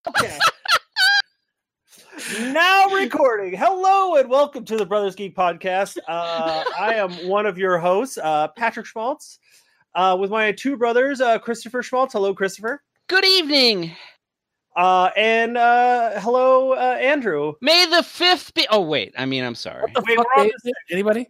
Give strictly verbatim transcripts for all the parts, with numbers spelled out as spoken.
Okay. Now recording. Hello and welcome to the Brothers Geek Podcast. Uh, I am one of your hosts, uh, Patrick Schmaltz, uh, with my two brothers, uh, Christopher Schmaltz. Hello, Christopher. Good evening. Uh, and uh, hello, uh, Andrew. May the fifth be... Oh, wait. I mean, I'm sorry. What the Wait, fuck we're on day the is it? Anybody?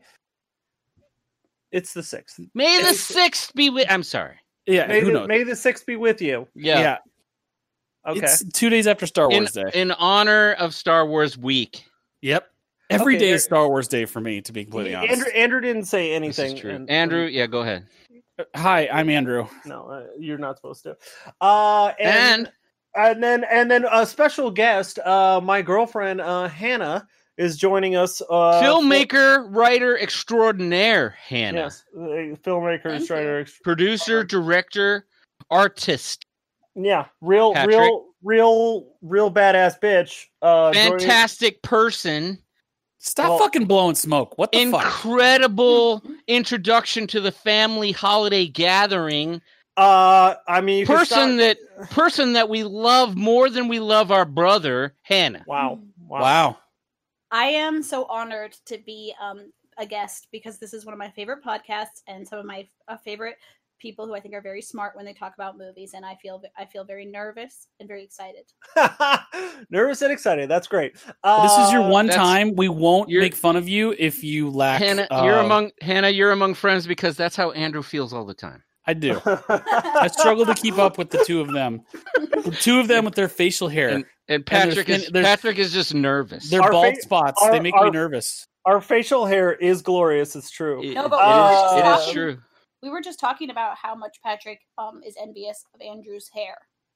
It's the sixth. May the It's- sixth be with... I'm sorry. Yeah, May who the, knows? may the sixth be with you. Yeah. yeah. Okay. It's two days after Star In, Wars Day. in honor of Star Wars Week. Yep. Every Okay, day there- is Star Wars Day for me, to be completely honest. Andrew, Andrew didn't say This anything. is true. and- Andrew, yeah, go ahead. Hi, I'm Andrew. No, uh, you're not supposed to. Uh, and, And... and then and then a special guest, uh, my girlfriend uh, Hannah is joining us. Uh, Filmmaker, writer extraordinaire, for- Hannah. yes, uh, filmmaker, Thank writer, Producer, director, artist. yeah, real, Patrick. real, real, real badass bitch. Uh, joining- Fantastic person. Stop Well- fucking blowing smoke. What the fuck? Incredible introduction to the family holiday gathering. Uh, I mean, you can Person start- that person that we love more than we love our brother, Hannah. Wow, wow, Wow. I am so honored to be um, a guest because this is one of my favorite podcasts and some of my uh, favorite people who I think are very smart when they talk about movies, and I feel I feel very nervous and very excited. Nervous and excited. That's great. Uh, This is your one that's- time we won't you're- make fun of you if you lack. Hannah, uh, you're among Hannah. You're among friends because that's how Andrew feels all the time. I do. I struggle to keep up with the two of them. The two of them with their facial hair. And, and there's Patrick thin- is there's- Patrick is just nervous. Their Our bald fa- spots. our- they make our- me nervous. Our facial hair is glorious. It's true. It- No, but it we were is- just it is talking- true. We were just talking about how much Patrick um, is envious of Andrew's hair.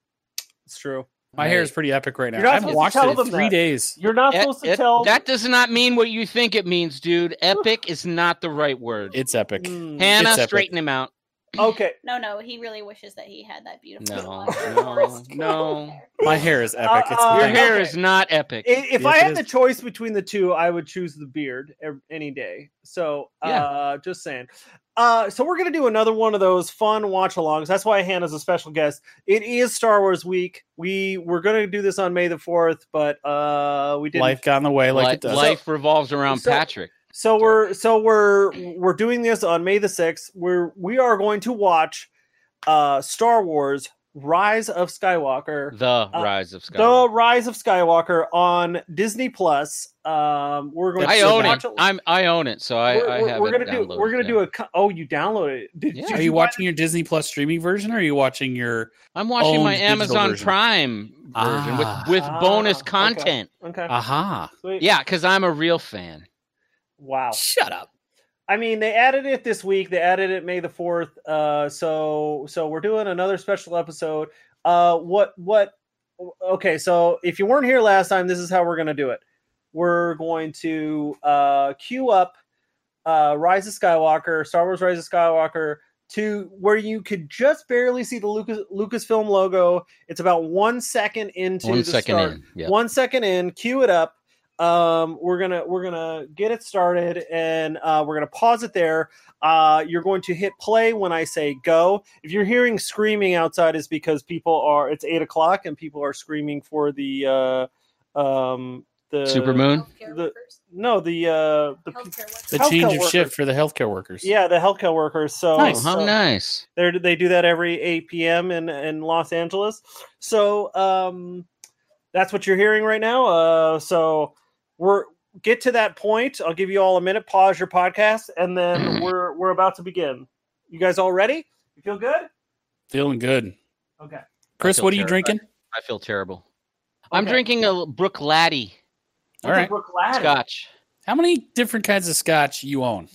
It's true. My hair is pretty epic right now. You're not I haven't supposed to watched tell it in them three that. days. You're not E- supposed to e- tell. that does not mean what you think it means, dude. Epic is not the right word. It's epic. Mm. Hannah, it's epic. straighten him out. Okay. No, no, he really wishes that he had that beautiful. No, blonde no, forest no. hair. My hair is epic. It's Uh, the Your thing. hair okay. is not epic. I- If Yes, I it had is. the choice between the two, I would choose the beard ev- any day. So, uh, just saying. Uh, so we're gonna do another one of those fun watch-alongs. That's why Hannah's a special guest. It is Star Wars week. We were gonna do this on May the fourth, but uh, we didn't. Life got in the way like Li- it does. Life revolves around so- Patrick. So we're so we're we're doing this on May the sixth. We're we are going to watch uh, Star Wars: Rise of Skywalker. The Rise of The Skywalker. Rise of Skywalker on Disney Plus. Um, we're going. I to own watch it. I'm I own it, so I, we're, I we're- have we're it gonna do. downloaded, We're gonna yeah. do a. co- Oh, you downloaded it? Did, Yeah. did Are you buy watching your Disney Plus streaming version, or are you watching your? I'm watching owned my digital Amazon version? Prime version Ah. with with Ah, bonus okay. content. it? Okay. Aha! Sweet. Yeah, because I'm a real fan. Wow. Shut up. I mean, they added it this week. They added it May the fourth. Uh, so so we're doing another special episode. Uh, what what? Okay, so if you weren't here last time, this is how we're gonna do it. We're going to uh queue up uh Rise of Skywalker, Star Wars Rise of Skywalker, to where you could just barely see the Lucas Lucasfilm logo. It's about one second into One the second start. in. Yeah. One second in, cue it up. Um, we're gonna we're gonna get it started, and uh, we're gonna pause it there. Uh, you're going to hit play when I say go. If you're hearing screaming outside, is because people are. It's eight o'clock, and people are screaming for the uh, um, the Supermoon? Healthcare The- workers. No, the uh, the Healthcare workers. The Healthcare change of workers. shift for the healthcare workers. yeah, the healthcare workers. So Nice. Oh, how so- nice. They they do that every eight p.m. in in Los Angeles. So um, that's what you're hearing right now. Uh, so we're get to that point. I'll give you all a minute. Pause your podcast, and then we're we're about to begin. You guys all ready? You feel good? Feeling good. Okay. Chris, feel what are you terrified. drinking? I feel terrible. I'm Okay. drinking a Brook Laddie All right. Brook Laddie. Scotch. How many different kinds of scotch you own?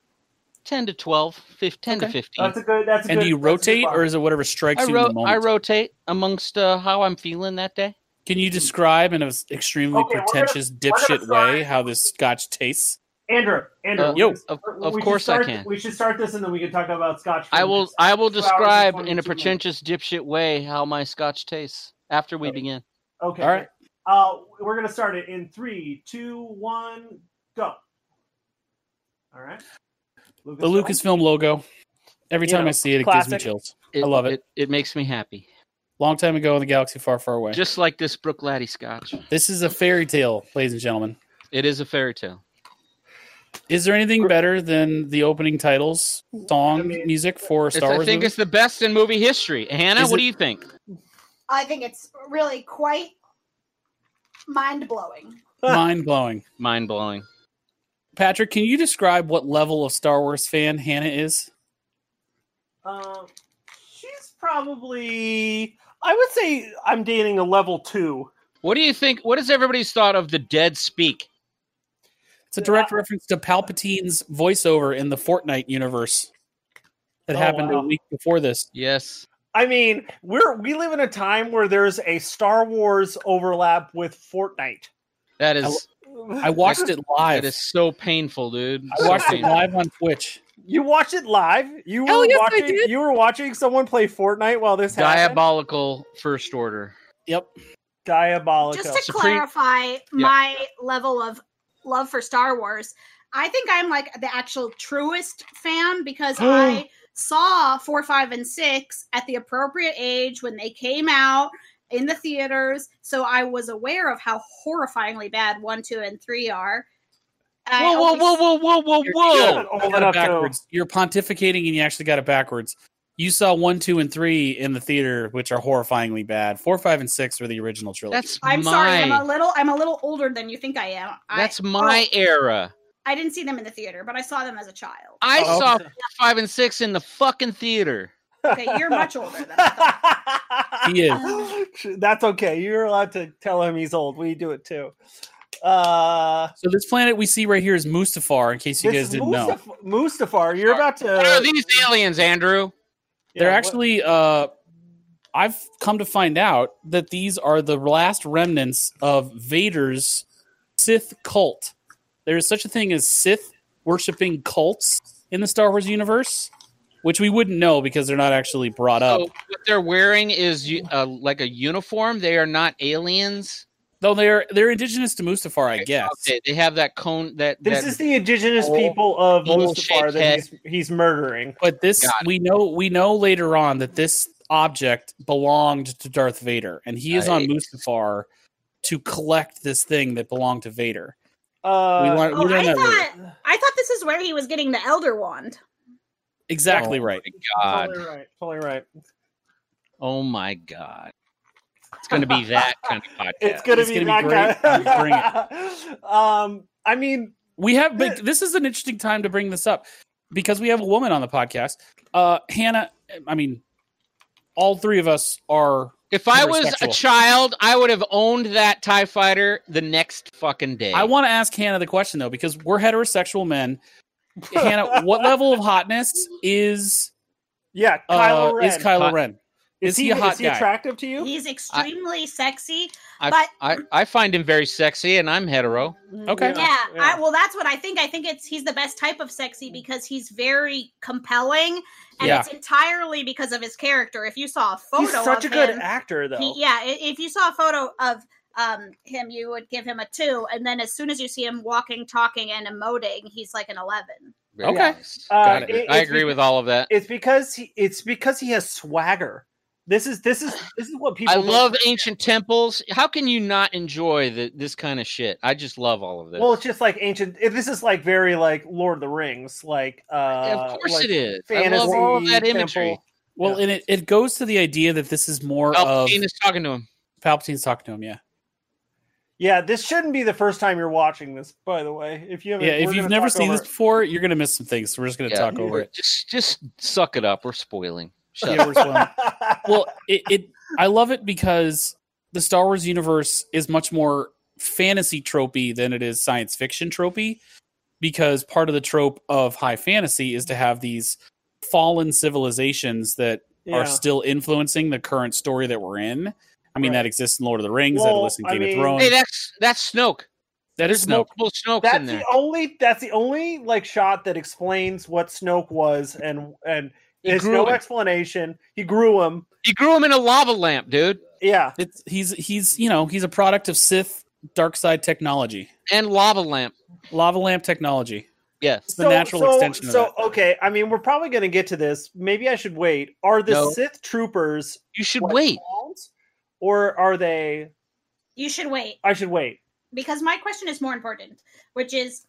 ten to twelve, fifteen, ten to Okay. fifteen. That's a good. That's a And good, do you that's a good rotate, bottle. or is it whatever strikes I, you in ro- the I moment? rotate amongst uh, how I'm feeling that day. Can you describe in an extremely Okay, we're gonna- pretentious we're gonna dipshit start- way how this scotch tastes? Andrew? Andrew, Uh, we yo, should- of- we of should course I start- can. We should start this, and then we can talk about Scotch. for I will two I will hours and describe in a twenty-two minutes. pretentious dipshit way how my scotch tastes after we Okay. begin. Okay. All right. Uh, we're gonna start it in three, two, one, go. All right. The Lucasfilm logo. Every You time know, I see it, it classic. gives me chills. It, I love it. it. It makes me happy. long time ago in the galaxy far, far away. Just like this Brook Laddie Scotch. This is a fairy tale, ladies and gentlemen. It is a fairy tale. Is there anything better than the opening titles, song, I mean, music for a It's, Star I Wars think movie? it's the best in movie history. Hannah, Is what it- do you think? I think it's really quite mind blowing. Mind-blowing. Mind blowing. Patrick, can you describe what level of Star Wars fan Hannah is? Um, she's probably. I would say I'm dating a level two. What do you think? What has everybody's thought of the Dead Speak? It's a direct reference to Palpatine's voiceover in the Fortnite universe that Oh, happened wow. a week before this. Yes. I mean, we're we live in a time where there's a Star Wars overlap with Fortnite. That is I watched it live. that is so painful, dude. I So watched it painful. live on Twitch. You watched it live. You Hell were yes, I watching. did. You were watching someone play Fortnite while this happened. Diabolical first order. Yep. Diabolical. Just to Supreme- clarify my level of love for Star Wars, I think I'm like the actual truest fan because I saw four, five, and six at the appropriate age when they came out in the theaters, so I was aware of how horrifyingly bad one, two, and three are. I Whoa, whoa, always- whoa, whoa, whoa, whoa, You're- whoa! Yeah. You Old got it enough to- backwards. You're pontificating and you actually got it backwards. You saw one, two, and three in the theater, which are horrifyingly bad. Four, five, and six were the original trilogy. That's I'm my. sorry, I'm a little, I'm a little older than you think I am. I- That's my oh, era. I didn't see them in the theater, but I saw them as a child. I Oh, saw okay. four, five, and six in the fucking theater. Okay, you're much older than I thought. He is. That's okay. You're allowed to tell him he's old. We do it too. Uh, So this planet we see right here is Mustafar, in case you this guys is didn't know. Mustaf- Mustafar. You're about to. What are these aliens, Andrew? Yeah, They're what- actually, uh, I've come to find out that these are the last remnants of Vader's Sith cult. There is such a thing as Sith worshipping cults in the Star Wars universe, which we wouldn't know because they're not actually brought up. So what they're wearing is uh, like a uniform. They are not aliens. Though they're they're indigenous to Mustafar, I guess. Okay, they have that cone. That This that, is the indigenous old- people of old Mustafar shaped that head. he's, he's murdering. But this Got it. we know we know later on that this object belonged to Darth Vader, and he is on Right. Mustafar to collect this thing that belonged to Vader. Uh, we learn, Oh, we learn I that later. thought I thought this is where he was getting the Elder Wand. Exactly Oh right. my God. Totally right. Totally right. Oh my God. It's going to be that kind of podcast. It's gonna It's be gonna be that great. guy. Bring um, I mean, We have, but this is an interesting time to bring this up because we have a woman on the podcast. Uh, Hannah, I mean, all three of us are. If I was a heterosexual. child, I would have owned that TIE fighter the next fucking day. I want to ask Hannah the question though, because we're heterosexual men. Hannah, what level of hotness is yeah, uh, Kylo Ren. is Kylo Hot- Ren? Is Is he a hot is he guy? attractive to you? He's extremely sexy. I, but- I, I find him very sexy, and I'm hetero. Okay. Yeah, I, well, that's what I think. I think it's he's the best type of sexy because he's very compelling, and Yeah. it's entirely because of his character. If you saw a photo, He's such a of good him, actor, though. he, yeah, i- if you saw a photo of um him, you would give him a two, and then as soon as you see him walking, talking, and emoting, he's like an eleven. Very Okay. nice. Uh, Got it. it- I it's agree beca- with all of that. It's because he. It's because he has swagger. This is this is this is what people. I don't love understand. ancient temples. How can you not enjoy the, this kind of shit? I just love all of this. Well, it's just like ancient. This is like very like Lord of the Rings, like uh, of course like it is. I fantasy love all of that imagery. temple. Well, Yeah. and it, it goes to the idea that this is more of Palpatine is talking to him. Palpatine's talking to him. Yeah, Yeah, this shouldn't be the first time you're watching this. By the way, if you haven't, yeah. If we're you've gonna never talk seen over this before, you're gonna miss some things. So we're just gonna Yeah. talk over it. Just, just suck it up. We're spoiling. Shut Yeah, up. we're spoiling. Well, it, it I love it because the Star Wars universe is much more fantasy tropey than it is science fiction tropey. Because part of the trope of high fantasy is to have these fallen civilizations that Yeah. are still influencing the current story that we're in. I mean, Right. that exists in Lord of the Rings, Well, that exists in I Game mean- of Thrones. Hey, that's that's Snoke. that There's is Snoke. multiple Snokes That's in there. the only. That's the only like shot that explains what Snoke was, and and He there's grew no him. explanation. He grew him. He grew him in a lava lamp, dude, Yeah, It's he's he's you know he's a product of Sith dark side technology, and lava lamp. lava lamp technology. Yes. It's the natural extension of So that. okay, I mean, we're probably going to get to this. Maybe I should wait. Are the No. Sith troopers You should what, wait. clones? or are they? You should wait. I should wait because my question is more important, which is,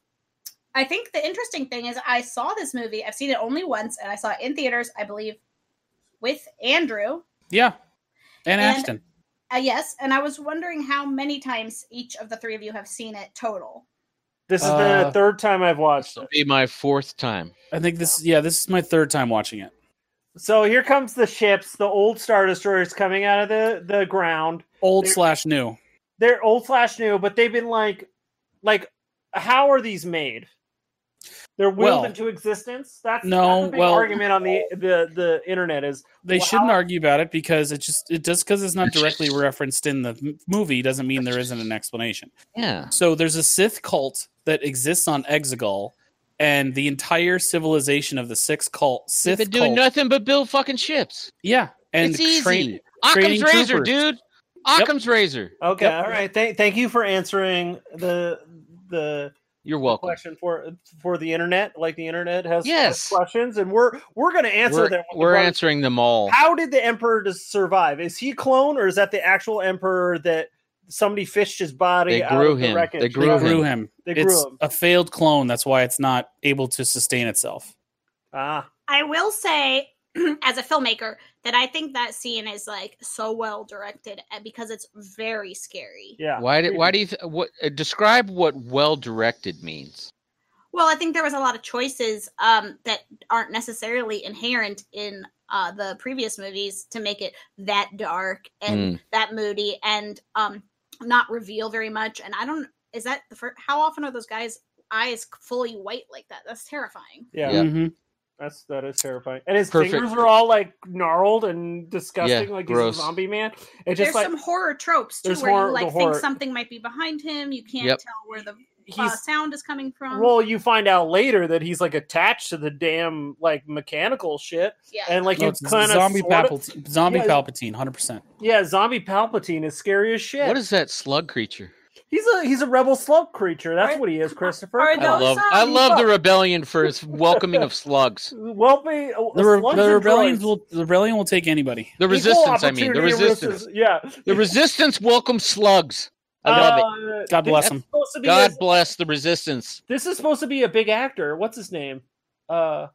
I think the interesting thing is I saw this movie. I've seen it only once, and I saw it in theaters, I believe, with Andrew. Yeah, and, and Ashton. Uh, yes, and I was wondering how many times each of the three of you have seen it total. This is Uh, the third time I've watched It'll it. be my fourth time. I think this. Yeah, this is my third time watching it. So here comes the ships, the old Star Destroyers coming out of the, the ground. Old They're- slash new. They're old slash new, but they've been like, like, how are these made? They're willed Well, into existence. That's no, that's the big well- argument on the, the the internet is They Well, shouldn't how- argue about it because it just it just because it's not directly referenced in the m- movie doesn't mean there isn't an explanation. Yeah. So there's a Sith cult that exists on Exegol, and the entire civilization of the Sith cult, They've Sith been doing cult, nothing but build fucking ships. yeah, and it's easy. train- Occam's training razor, troopers. dude. Occam's razor. okay. Yep. All right. Thank thank you for answering the the You're welcome. question for for the internet. Like the internet has, Yes. has questions, and we're we're going to answer We're, them. with the we're question, answering them all. How did the emperor just survive? Is he a clone, or is that the actual emperor that somebody fished his body They out grew of the him. wreckage? They They grew grew him. him. They grew it's him. a failed clone. That's why it's not able to sustain itself. Ah, I will say, as a filmmaker, that I think that scene is like so well directed uh, because it's very scary. yeah. Why did? Why do you? Th- what? Uh, describe what well directed means. Well, I think there was a lot of choices um, that aren't necessarily inherent in uh, the previous movies to make it that dark and that moody and um, not reveal very much. And I don't. Is that the first? How often are those guys' eyes fully white like that? That's terrifying. Yeah. Yeah. Mhm. That's that is terrifying. And his Perfect. fingers are all like gnarled and disgusting, Yeah, like gross. he's a zombie man. It's There's just like some horror tropes too, there's where horror- you like the think horror- something might be behind him. You can't Yep. tell where the uh, he's sound is coming from. well, you find out later that he's like attached to the damn like mechanical shit, yeah, and like No, you it's kind of zombie Palpatine. Zombie Yeah. Palpatine, hundred percent. yeah, zombie Palpatine is scary as shit. What is that slug creature? he's a he's a rebel slug creature. That's Are- what he is, Christopher. are I those, love. um, I love the rebellion for its welcoming of slugs. well, be, The, re- slugs the and rebellions droids. will the rebellion will take anybody. The Equal resistance. I mean, the opportunity resistance. resist- Yeah, The resistance welcomes slugs. I love it. Uh, God this bless is him. supposed to be God a- bless the resistance. this is supposed to be a big actor. What's his name? Uh,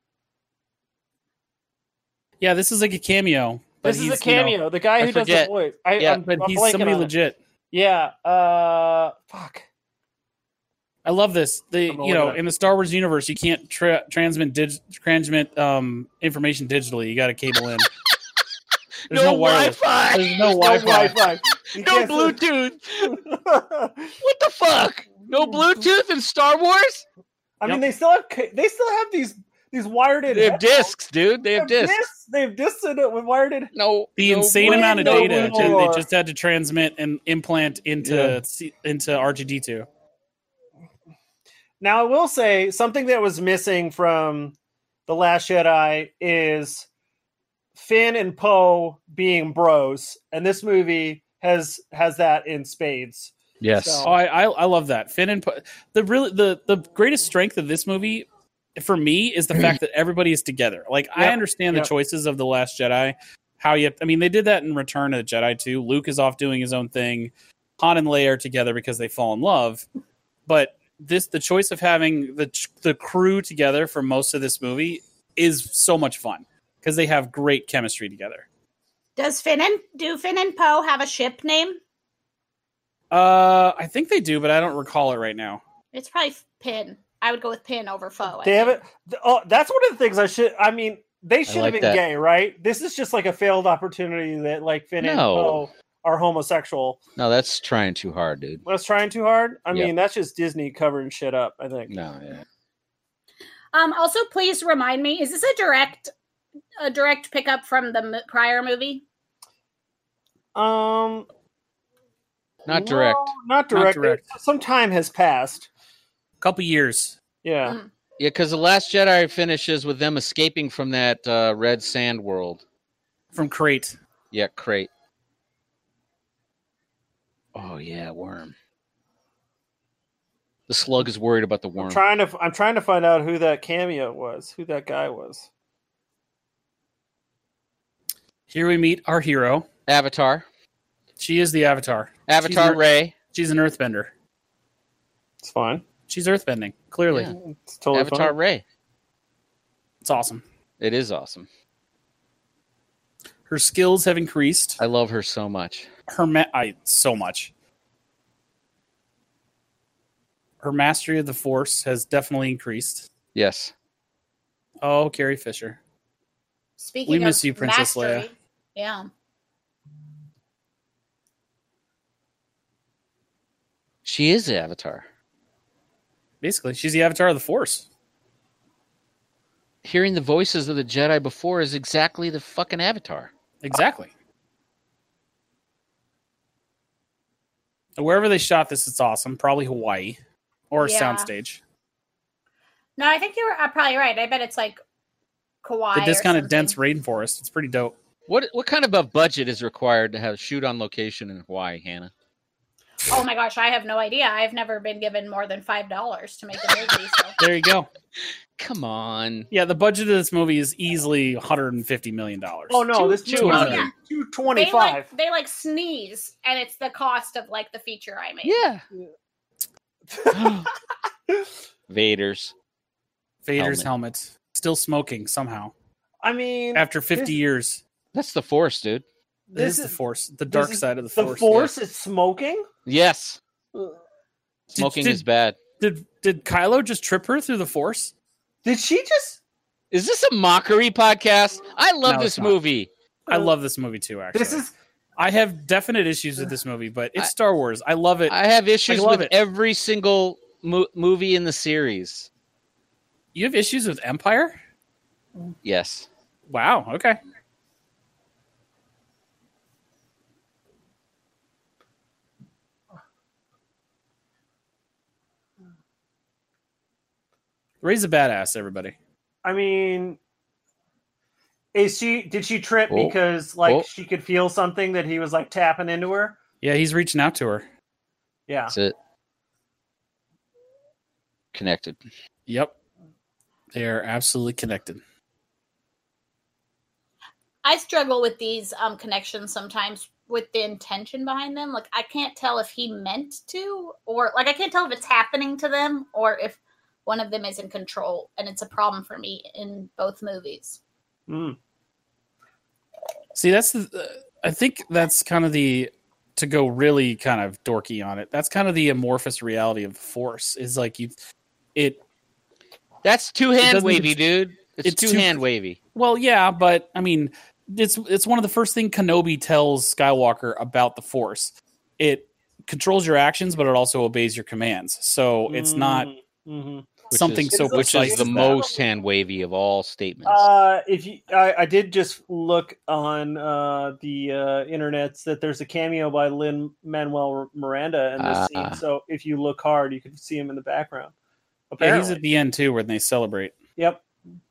Yeah, this is like a cameo. But this is a he's, you know, cameo. the guy I who does forget. the voice. I, Yeah, I'm, but I'm he's blanking somebody on it. legit. Yeah. Uh, fuck. I love this. The I'm gonna you look know it up. in the Star Wars universe, you can't tra- transmit dig- transmit um, information digitally. You got to cable in. There's no, wireless. Wi-Fi. There's no No Wi-Fi. Wi-Fi. You No can't- Bluetooth. What the fuck? No Bluetooth in Star Wars? I mean, Yep. they still have ca- they still have these these wired in. They have headphones. discs, dude. They have discs. discs. They have discs in it with wired in. No, The no insane Blu- amount of no data more. to, they just had to transmit and implant into Yeah. C- into R two D two. Now, I will say something that was missing from the Last Jedi is Finn and Poe being bros, and this movie has has that in spades. Yes. So- Oh, I, I I love that Finn and Po- the really the the greatest strength of this movie for me is the fact that everybody is together. Like I Yep. understand Yep. the choices of the Last Jedi. How you? I mean, they did that in Return of the Jedi too. Luke is off doing his own thing. Han and Leia are together because they fall in love. But this the choice of having the the crew together for most of this movie is so much fun because they have great chemistry together. Does Finn and do Finn and Poe have a ship name? Uh, I think they do, but I don't recall it right now. It's probably Pin. I would go with Pin over Foe. I They have think. it. Oh, that's one of the things I should. I mean, they should like have been that. gay, right? This is just like a failed opportunity that like Finn and No. Poe are homosexual. No, that's trying too hard, dude. That's trying too hard. I Yep. mean, that's just Disney covering shit up. I think. No, yeah. Um. Also, please remind me: is this a direct, a direct pickup from the m- prior movie? Um, Not direct. no, not direct. Not direct. Some time has passed. Couple years. Yeah. Mm. Yeah, because the Last Jedi finishes with them escaping from that uh, red sand world. From Crate. Yeah, crate. Oh yeah, worm. The slug is worried about the worm. I'm trying to. I'm trying to find out who that cameo was. Who that guy was. Here we meet our hero. Avatar. She is the Avatar. Avatar She's, an- Ray. she's an earthbender. It's fine. She's earthbending, clearly. Yeah. It's totally Avatar fine. Ray. It's awesome. It is awesome. Her skills have increased. I love her so much. Her ma- I so much. Her mastery of the Force has definitely increased. Yes. Oh, Carrie Fisher. Speaking We of miss you, Princess Leia. mastery, yeah. She is the Avatar. Basically, she's the Avatar of the Force. Hearing the voices of the Jedi before is exactly the fucking Avatar. Exactly. And wherever they shot this, it's awesome. Probably Hawaii or a Yeah. soundstage. No, I think you're uh, probably right. I bet it's like Kauai. But this or kind of something. dense rainforest. It's pretty dope. What what kind of a budget is required to have shoot on location in Hawaii, Hannah? Oh my gosh, I have no idea. I've never been given more than five dollars to make a movie. So. There you go. Come on. Yeah, the budget of this movie is easily one hundred fifty million dollars. Oh no, Two- this two movie hundred. is two They twenty-five. like they like sneeze, and it's the cost of like the feature I made. Yeah. Vader's. Vader's Helmet. helmet. Still smoking somehow. I mean, After fifty this- years. That's the Force, dude. This this is is the Force. The dark is side of the the Force. Force is smoking. Yes. Ugh. Smoking did- is bad. Did did Kylo just trip her through the Force? Did she just? Is this a mockery podcast? I love No, this it's not. movie. I love this movie too, actually. This is. I have definite issues with this movie, but it's I- Star Wars. I love it. I have issues I love with it. every single mo- movie in the series. You have issues with Empire? Yes. Wow, okay. Ray's a badass, everybody. I mean, is she? Did she trip Oh. because like Oh. she could feel something that he was like tapping into her? Yeah, he's reaching out to her. Yeah. That's it. Connected. Yep. They are absolutely connected. I struggle with these um, connections sometimes with the intention behind them. Like I can't tell if he meant to, or like I can't tell if it's happening to them, or if one of them is in control, and it's a problem for me in both movies. Mm. See, that's the. Uh, I think that's kind of the to go really kind of dorky on it. That's kind of the amorphous reality of the Force. Is like you, it. That's too hand doesn't wavy, even- dude. It's, it's too, too- hand wavy. Well, yeah, but I mean, it's it's one of the first thing Kenobi tells Skywalker about the Force. It controls your actions, but it also obeys your commands. So it's not Mm-hmm. Which something is, so which precise is the as that. most hand wavy of all statements. Uh, if you, I, I did just look on uh, the uh, internets that there's a cameo by Lin Manuel Miranda in this Ah. scene. So if you look hard, you can see him in the background. Yeah, Apparently, he's at the end too, when they celebrate. yep.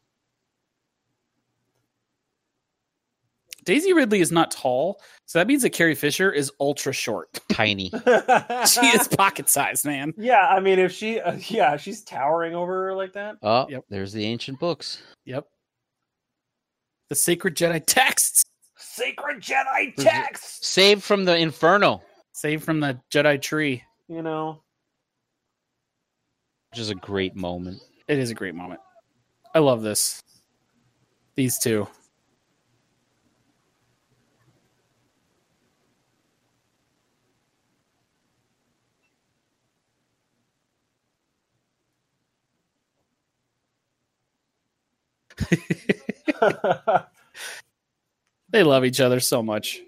Daisy Ridley is not tall, so that means that Carrie Fisher is ultra short. Tiny. She is pocket sized, man. Yeah, I mean, if she, uh, yeah, she's towering over her like that. Oh, Yep. there's the ancient books. Yep. The sacred Jedi texts, Sacred Jedi Who's it? text. Saved from the Inferno, saved from the Jedi tree. You know, which is a great moment. It is a great moment. I love this. These two. They love each other so much.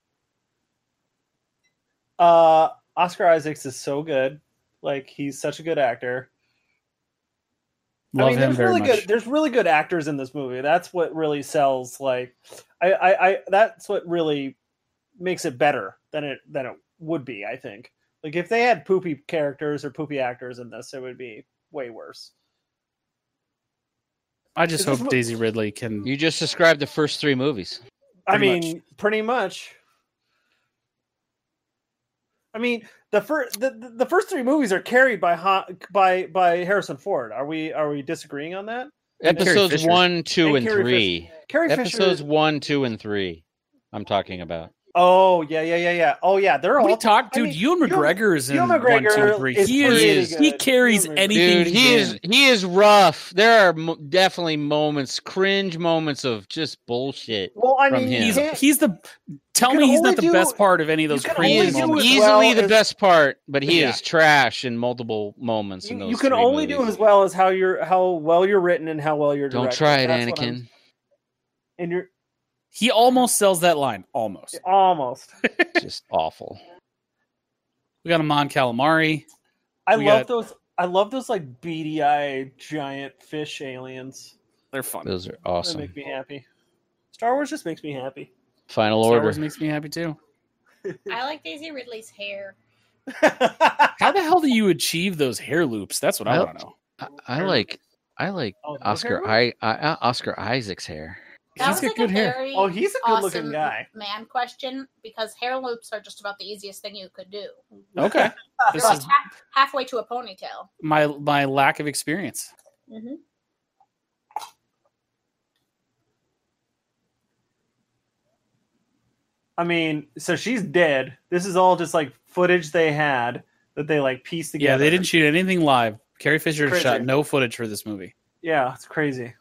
uh, Oscar Isaacs is so good. Like he's such a good actor. Love I mean, him there's very really much. good. There's really good actors in this movie. That's what really sells. Like, I, I, I, that's what really makes it better than it than it would be. I think. Like, if they had poopy characters or poopy actors in this, it would be way worse. I just Is this hope mo- Daisy Ridley can. You just described the first three movies. I Pretty mean, pretty much. I mean, the first the, the- the first three movies are carried by Ha- by by Harrison Ford. Are we are we disagreeing on that? And Carrie Episodes Fisher. one, two, And and Carrie three. Carrie Episodes Fisher. one, two, and three. I'm talking about. Oh yeah, yeah, yeah, yeah. Oh yeah, they're What all. are you talk, I dude? mean, Ewan McGregor is in Ewan one, McGregor two, three. is He pretty is. good. He carries Ewan McGregor. anything. Dude, he's he in. is he is rough. There are mo- definitely moments, cringe moments of just bullshit. Well, I from mean, him. you He's can't- he's the. Tell can me he's only not the do- best part of any of you those can He cringe only is do moments. as easily well the as- best part, but he Yeah. is trash in multiple moments. in you, those you can three only do movies. as well as how you're how well you're written and how well you're directed. Don't try it, That's what I'm- Anakin. And you're He almost sells that line. Almost. almost. Just awful. We got Amon Calamari. I We love got- those. I love those like beady eye giant fish aliens. They're fun. Those are They awesome. make me happy. Star Wars just makes me happy. Final Star Order. Wars makes me happy too. I like Daisy Ridley's hair. How the hell do you achieve those hair loops? That's what I Well, want to know. I, I like I like Oh, those Oscar hair I, I uh, Oscar Isaac's hair. That He's was got like good a hair. very Oh, he's a good-looking awesome guy. man question because hair loops are just about the easiest thing you could do. Okay, this You're like is ha- halfway to a ponytail. my my lack of experience. Mm-hmm. I mean, so she's dead. This is all just like footage they had that they like pieced together. Yeah, they didn't shoot anything live. Carrie Fisher Crazy. shot no footage for this movie. Yeah, it's crazy.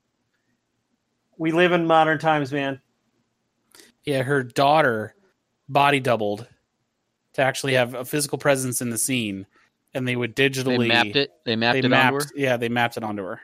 We live in modern times, man. Yeah, her daughter body doubled to actually have a physical presence in the scene, and they would digitally They mapped it. They mapped They it mapped, onto her. yeah, they mapped it onto her.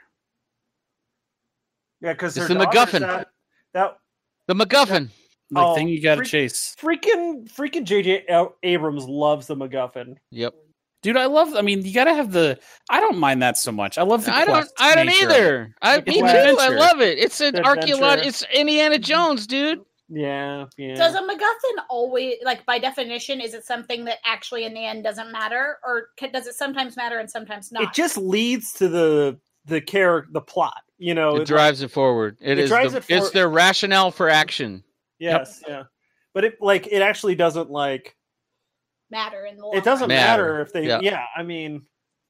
Yeah, because It's her the daughter's MacGuffin. That, that The MacGuffin. The Oh, thing you got to freak- chase, freaking freaking J J Abrams loves the MacGuffin. Yep. dude. I love. I mean, you got to have the. I don't mind that so much. I love the. I don't. quest I don't nature of it. either. I, It's me an too. I adventure. love it. It's an It's archaeological. adventure. It's Indiana Jones, dude. Yeah, yeah. Does a MacGuffin always, like by definition, is it something that actually in the end doesn't matter, or can, does it sometimes matter and sometimes not? It just leads to the the character, the plot. You know, It it's drives it forward. It is. drives the, it It's forward. their rationale for action. yes, yeah. But it like it actually doesn't like matter in the long it doesn't run. Matter. matter if they. Yeah. Yeah, I mean,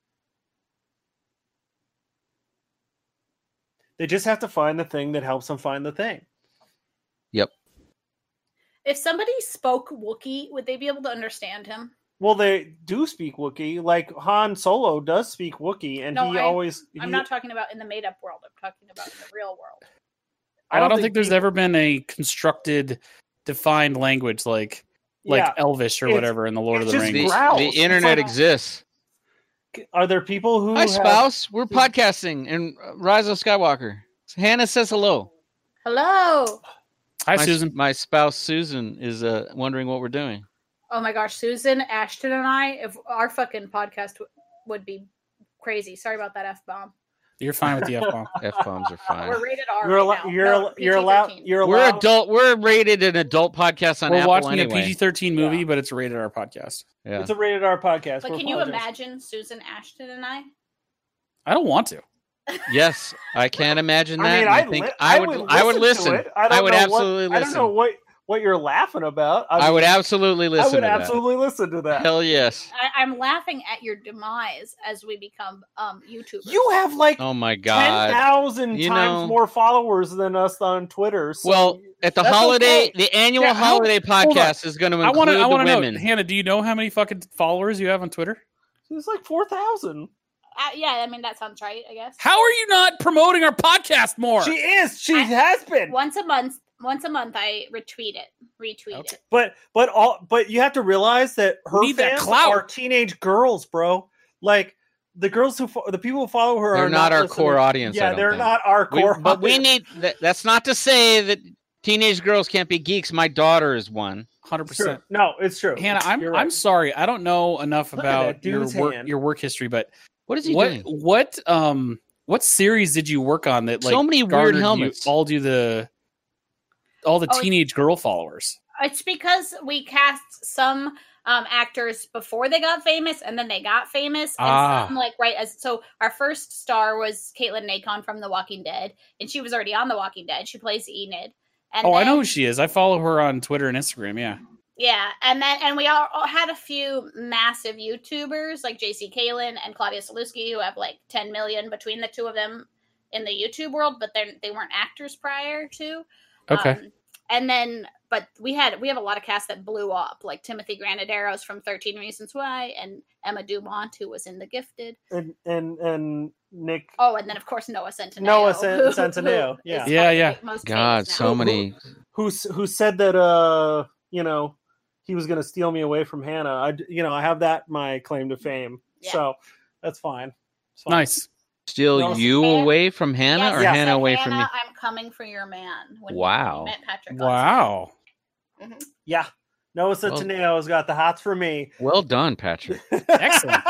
they just have to find the thing that helps them find the thing. If somebody spoke Wookiee, would they be able to understand him? Well, they do speak Wookiee. Like Han Solo does speak Wookiee, and No, he I- always. I'm he- not talking about in the made-up world. I'm talking about in the real world. I don't, think, there's he- ever been a constructed, defined language like like Yeah. Elvish or It's- whatever in the Lord of it's the just Rings. The, growls. the It's internet like- exists. Are there people who Hi, have- spouse. We're podcasting and Rise of Skywalker. Hannah says hello. Hello. Hi, my, Susan. My spouse Susan is uh, wondering what we're doing. Oh my gosh, Susan, Ashton, and I, if our fucking podcast w- would be crazy. Sorry about that F bomb. You're fine with the F bomb. F bombs are fine. We're rated R. You're, right allo- now. you're, No, al- you're allowed. P G thirteen. You're We're allowed. adult. We're rated an adult podcast on We're Apple watching anyway. a P G thirteen movie, Yeah. but it's a rated R podcast. Yeah. It's a rated R podcast. But We're can you apologizing. imagine Susan, Ashton, and I? I don't want to. Yes, I can't imagine that. I mean, and I, I think li- I would. I would listen. to it. I, don't I would know absolutely what, I listen. don't know what what you're laughing about. I would mean, absolutely I listen would to absolutely listen to that. that. Hell yes. I, I'm laughing at your demise as we become um YouTubers. You have like Oh my ten god. thousand You times know- more followers than us on Twitter. So Well, at the that's holiday, okay. the annual Yeah, how- holiday hold on. podcast is going to I include want to. I the want to know, women. Hannah. Do you know how many fucking followers you have on Twitter? it's like four thousand. Uh, yeah, I mean that sounds right. I guess How are you not promoting our podcast more? She is. She I- has been. once a month. Once a month, I retweet it, retweet Okay. it. But but all but you have to realize that her We need that fans clout. are teenage girls, bro. Like the girls who fo- the people who follow her They're are not our listening- core audience, I Yeah, don't they're think. not our We- core. but we audience. need. That, that's not to say that teenage girls can't be geeks. My daughter is one. Hundred Sure. percent. No, it's true. Hannah, I'm You're right. I'm sorry. I don't know enough Look at about that your dude's work hand. your work history, but What is he what doing? what um what series did you work on that like So many weird garnered you helmets. all do the all the Oh, teenage girl followers? It's because we cast some um, actors before they got famous, and then they got famous, and Ah. some like right as so. Our first star was Caitlin Nacon from The Walking Dead, and she was already on The Walking Dead. She plays Enid. And Oh, I know then- who she is. I follow her on Twitter and Instagram. Yeah. Yeah, and then and we all, all had a few massive YouTubers like J C Kalen and Claudia Saluski who have like ten million between the two of them in the YouTube world, but they they weren't actors prior to. Okay. Um, and then, but we had we have a lot of casts that blew up, like Timothy Granaderos from thirteen Reasons Why, and Emma Dumont, who was in The Gifted, and and and Nick. Oh, and then of course Noah Centineo. Noah Centineo, yeah, yeah, yeah. God, so many. Who who said that? Uh, you know, he was going to steal me away from Hannah. I, you know, I have that my claim to fame, Yeah. so that's fine. It's fine. Nice. Steal No, you Hannah- away from Hannah, Yes, or yes. Hannah said, away Hannah, from me? I'm coming for your man. When Wow. He met Patrick. on Wow. set. Mhm. Yeah, Noah Centineo's got the hots for me. Well done, Patrick. Excellent.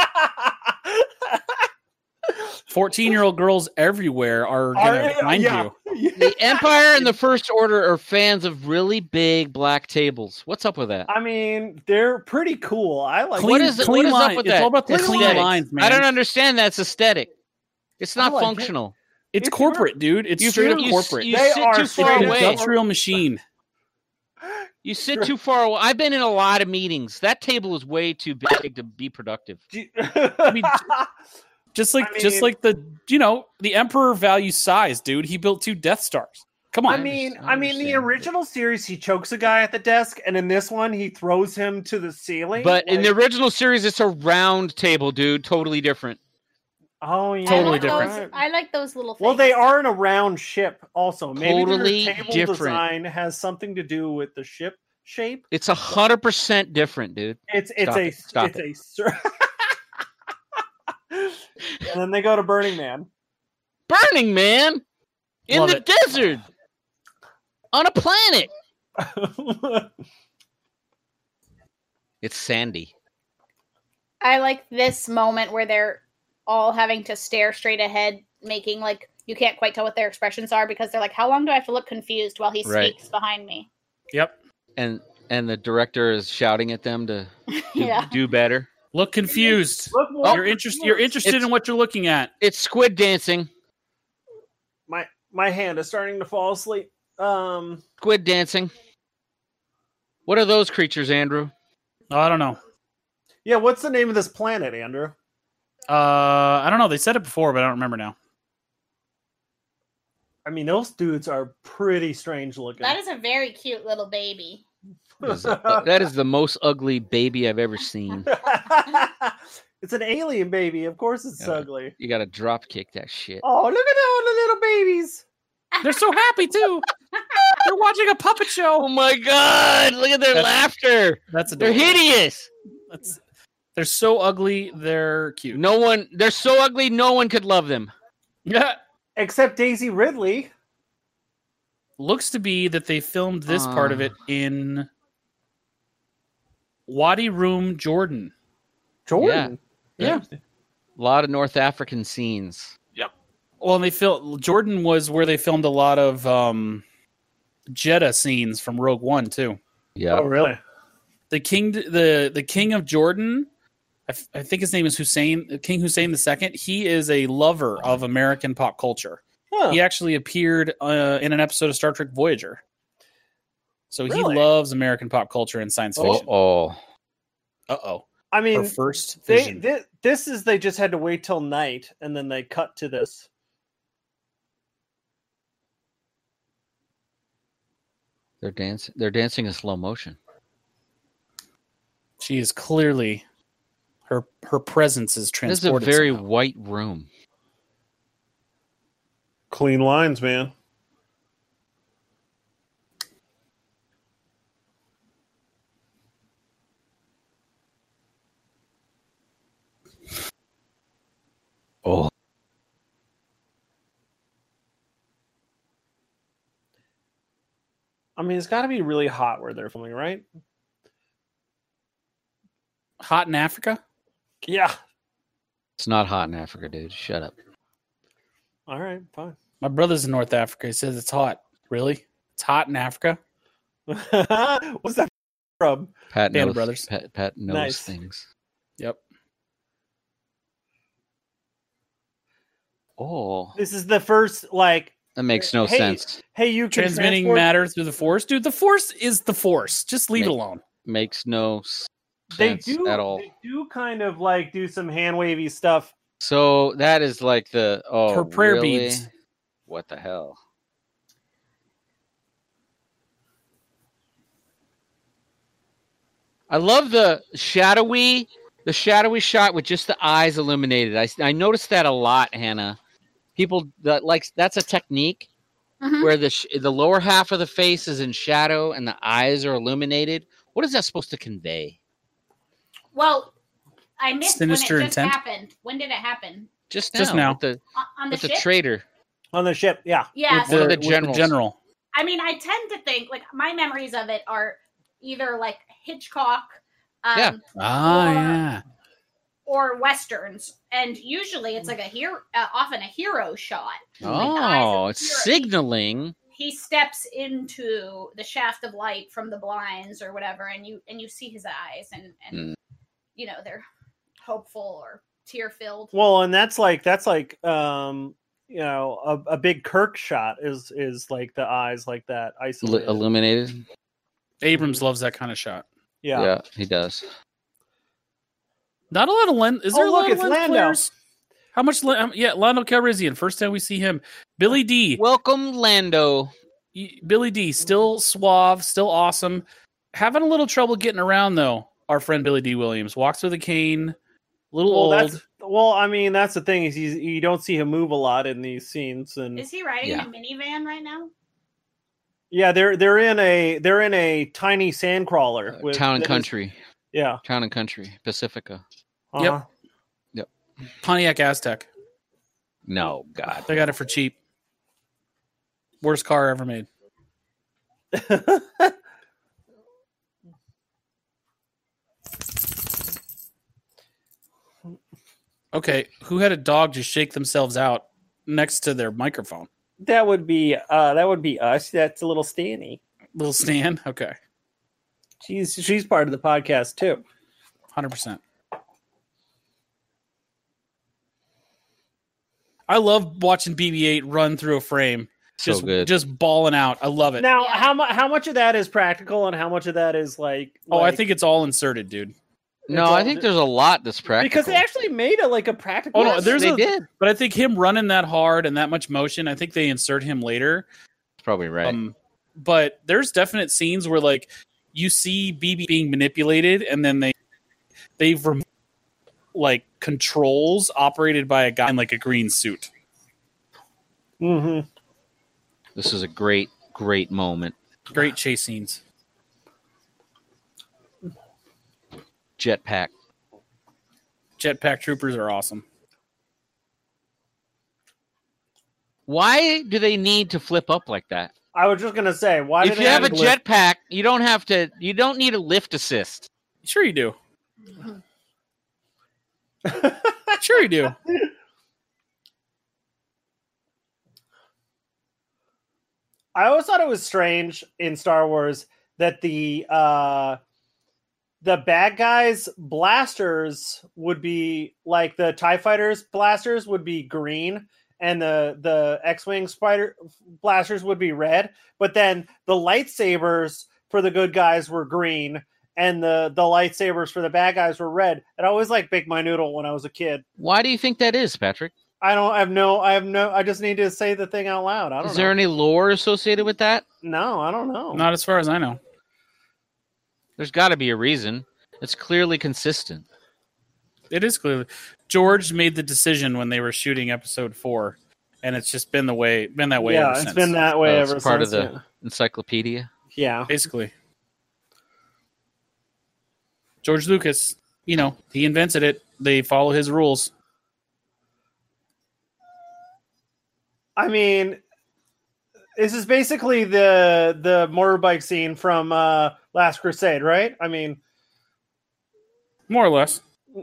fourteen-year-old girls everywhere are going to find yeah. you. The Empire and the First Order are fans of really big black tables. What's up with that? I mean, they're pretty cool. I like. Clean, What is it- clean what is up line. with It's that? all about the It's clean aesthetics. lines, man. I don't understand. That's aesthetic. It's not I like it. functional. It's If corporate, dude. It's You- straight up you- corporate. You They sit are too far straight up away. Industrial machine. You sit too far away. I've been in a lot of meetings. That table is way too big to be productive. I mean, Just like, I just mean- like the, you know, the Emperor values size, dude. He built two Death Stars. Come on. I mean, I I mean, the understand. original series, he chokes a guy at the desk, and in this one, he throws him to the ceiling. But in the Like- original series, it's a round table, dude. Totally different. oh yeah, Totally I like different. Those, I like those little. Well, things. they are in a round ship, also. Maybe Totally their table different. design has something to do with the ship shape. It's a hundred percent different, dude. It's it's Stop a it. Stop it's a. cir- And then they go to Burning Man. Burning Man in Love the it. desert on a planet. It's sandy. I like this moment where they're all having to stare straight ahead, making like you can't quite tell what their expressions are because they're like, "How long do I have to look confused while he Right. speaks behind me?" Yep. And and the director is shouting at them to do, Yeah. do better. Look confused. Look more Oh, you're interested. You're interested It's- in what you're looking at. It's squid dancing. My my hand is starting to fall asleep. Um, Squid dancing. What are those creatures, Andrew? Oh, I don't know. yeah. What's the name of this planet, Andrew? Uh, I don't know. They said it before, but I don't remember now. I mean, those dudes are pretty strange looking. That is a very cute little baby. That is, that is the most ugly baby I've ever seen. It's an alien baby. Of course, it's Yeah. ugly. You got to drop kick that shit. Oh, look at all the little babies. They're so happy too. They're watching a puppet show. Oh my god! Look at their That's- laughter. That's They're adorable. hideous. That's, they're so ugly. They're cute. No one. They're so ugly. No one could love them. Yeah. Except Daisy Ridley. Looks to be that they filmed this part of it in Wadi Rum, Jordan. Jordan. Yeah. A lot of North African scenes. Well, and they fil- Jordan was where they filmed a lot of um, Jeddah scenes from Rogue One too. Yeah. Oh, really? The king, the the king of Jordan, I, f- I think his name is Hussein, King Hussein the Second. He is a lover of American pop culture. Huh. He actually appeared uh, in an episode of Star Trek Voyager. So Really? he loves American pop culture and science Oh, fiction. oh. Uh oh. I mean, Our first they, vision. thi- this is they just had to wait till night and then they cut to this. They're dancing. They're dancing in slow motion. She is clearly her her presence is This is a transported. very somehow. white room. Clean lines, man. Oh. I mean, it's got to be really hot where they're filming, right? Hot in Africa. Yeah. It's not hot in Africa, dude. Shut up. All right, fine. My brother's in North Africa. He says it's hot. Really? It's hot in Africa. What's that from? Pat Band knows. of Brothers. Pat, Pat knows Nice. things. Yep. Oh, This is the first, like, that makes no Hey, sense. hey, you can Transmitting transport- matter through the force, dude. The force is the force. Just leave it Mate. alone. Makes no s- They sense do at all. They do kind of like do some hand wavy stuff. So that is like the oh Her prayer really? beads. What the hell? I love the shadowy, the shadowy shot with just the eyes illuminated. I, I noticed that a lot, Hannah. People that like that's a technique Mhm. where the sh- the lower half of the face is in shadow and the eyes are illuminated. What is that supposed to convey? Well, I missed Sinister when it just intent? happened. When did it happen? Just now, Just now. with the On, on the with the ship? traitor. On the ship, yeah. Yeah. With so- One of the with the generals. general. I mean, I tend to think like my memories of it are either like Hitchcock, um, Yeah. Ah, Or- yeah. or westerns, and usually it's like a hero, uh, often a hero shot. Like the eyes of Oh, the it's hero. signaling. He steps into the shaft of light from the blinds or whatever, and you and you see his eyes, and and Mm. you know they're hopeful or tear filled. Well, and that's like that's like um you know a, a big Kirk shot is is like the eyes like that L- isolated. illuminated. Abrams loves that kind of shot. yeah. Yeah. he does. Not a lot of lens. Is Oh, there a look, lot it's of lens Lando. flares? How much? le- um, Yeah, Lando Calrissian. First time we see him. Billy D. Welcome, Lando. Y- Billy D. Still suave, still awesome. Having a little trouble getting around though. Our friend Billy D. Williams walks with a cane. A little Well, old. that's well. I mean, that's the thing is he's, you don't see him move a lot in these scenes, and Is he riding Yeah. a minivan right now? yeah, they're they're in a they're in a tiny sand crawler. with- Uh, Town and that is- Country. yeah. Town and Country. Pacifica. Uh-huh. Pontiac Aztec. No, God. They got it for cheap. Worst car ever made. Okay, who had a dog just shake themselves out next to their microphone? That would be uh that would be us. That's a little Stanny. Little Stan? Okay, She's she's part of the podcast too. one hundred percent. I love watching B B eight run through a frame. So Just, good. just balling out. I love it. Now, Yeah. how much how much of that is practical and how much of that is like? oh, I like- think it's all inserted, dude. no, it's all I think ju- there's a lot that's practical. because they actually made it like a practical. Oh, no, Yes, there's they a- did. But I think him running that hard and that much motion, I think they insert him later. That's probably right. Um, but there's definite scenes where like you see B B being manipulated, and then they they've removed like controls operated by a guy in like a green suit. hmm this is a great, great moment. Great chase scenes. Jetpack. Jetpack troopers are awesome. Why do they need to flip up like that? I was just gonna say, why? If did you they have a add lift? jetpack, you don't have to. You don't need a lift assist. Sure you do. Sure you do. I always thought it was strange in Star Wars that the uh, the bad guys' blasters would be like the TIE fighters' blasters would be green, and the the X-wing spider blasters would be red. But then the lightsabers for the good guys were green, and the the lightsabers for the bad guys were red. It always like big my noodle when I was a kid. Why do you think that is, Patrick? I don't I have no I have no I just need to say the thing out loud. I don't Is know. there any lore associated with that? No, I don't know. Not as far as I know. There's got to be a reason. It's clearly consistent. It is clearly George made the decision when they were shooting episode four, and it's just been the way been that way yeah, ever it's since. been that way Oh, it's ever part since. of the- Encyclopedia. yeah. Basically. George Lucas, you know, he invented it. They follow his rules. I mean, this is basically the the motorbike scene from uh, Last Crusade, right? I mean, More or less.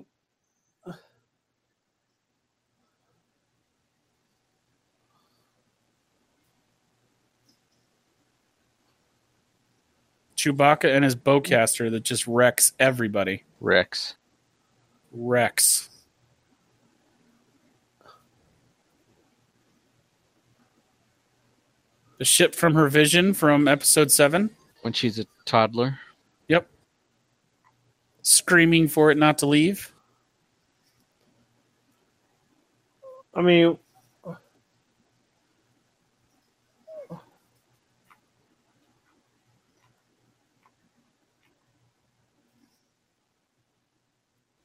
Chewbacca and his bowcaster that just wrecks everybody. Rex. Wrecks. The ship from her vision from episode seven. When she's a toddler. Yep. Screaming for it not to leave. I mean,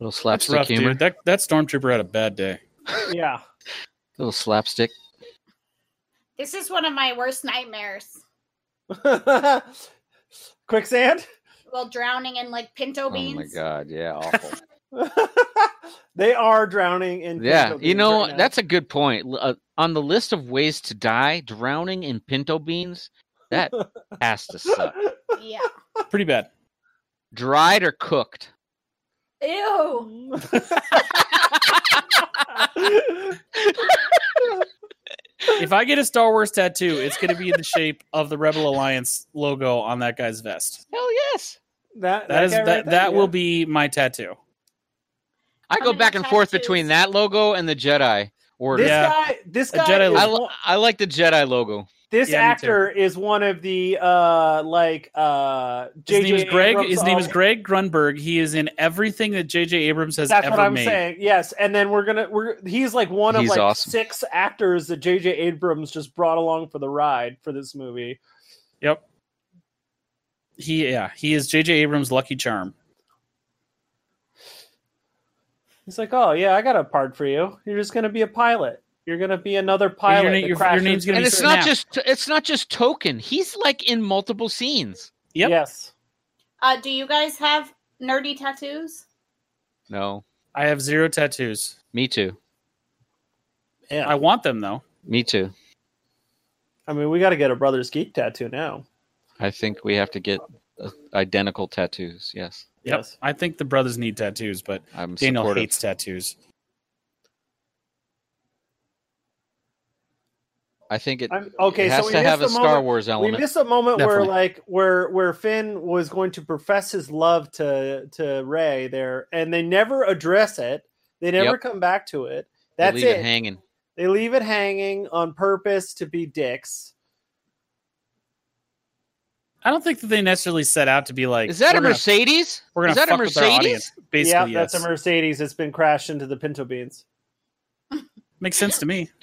Little That's slapstick rough, humor. dude. That that stormtrooper had a bad day. Yeah. Little slapstick. This is one of my worst nightmares. Quicksand? Well, drowning in like pinto Oh beans. my god, yeah, awful. They are drowning in Yeah, pinto you beans know right now. that's a good point. L- Uh, on the list of ways to die, drowning in pinto beans, that has to suck. Yeah. Pretty bad. Dried or cooked? Ew. If I get a Star Wars tattoo, it's going to be in the shape of the Rebel Alliance logo on that guy's vest. Hell yes. that That is guy that right there, that yeah. will be my tattoo. I How go many back and forth tattoos? between that logo and the Jedi order. This Yeah. guy. This A guy. Jedi is logo. I, one- li- I like the Jedi logo. this Yeah, me actor is one of the uh like uh J His J name is Greg. Abrams His name is of- Greg Grunberg. He is in everything that J J Abrams has That's ever what I'm made. saying. Yes, and then we're gonna we're he's like one of He's like awesome. six actors that J J Abrams just brought along for the ride for this movie. Yep. He yeah, he is J J Abrams' lucky charm. He's like, oh yeah, I got a part for you. You're just gonna be a pilot. You're gonna be another pilot. Your na- that your- your crashes name's gonna And be it's Snap. not just it's not just token. He's like in multiple scenes. Yep. Yes. Uh, do you guys have nerdy tattoos? No, I have zero tattoos. me too. Yeah. I want them though. Me too. I mean, we got to get a Brothers Geek tattoo now. I think we have to get uh, identical tattoos. Yes, Yep. Yes. I think the brothers need tattoos, but I'm Daniel supportive. hates tattoos. I think it, I'm, okay, it has so we to have a missed Star moment- Wars We element. missed a moment where Definitely. like where where Finn was going to profess his love to to Rey there, and they never address it. They never Yep. come back to it. They That's leave it. it hanging. They leave it hanging on purpose to be dicks. I don't think that they necessarily set out to be like. Is that we're a gonna- Mercedes? We're gonna Is that fuck a with our Mercedes? audience. Basically, yeah, yes. that's a Mercedes. It's been crashed into the pinto beans. Makes sense to me.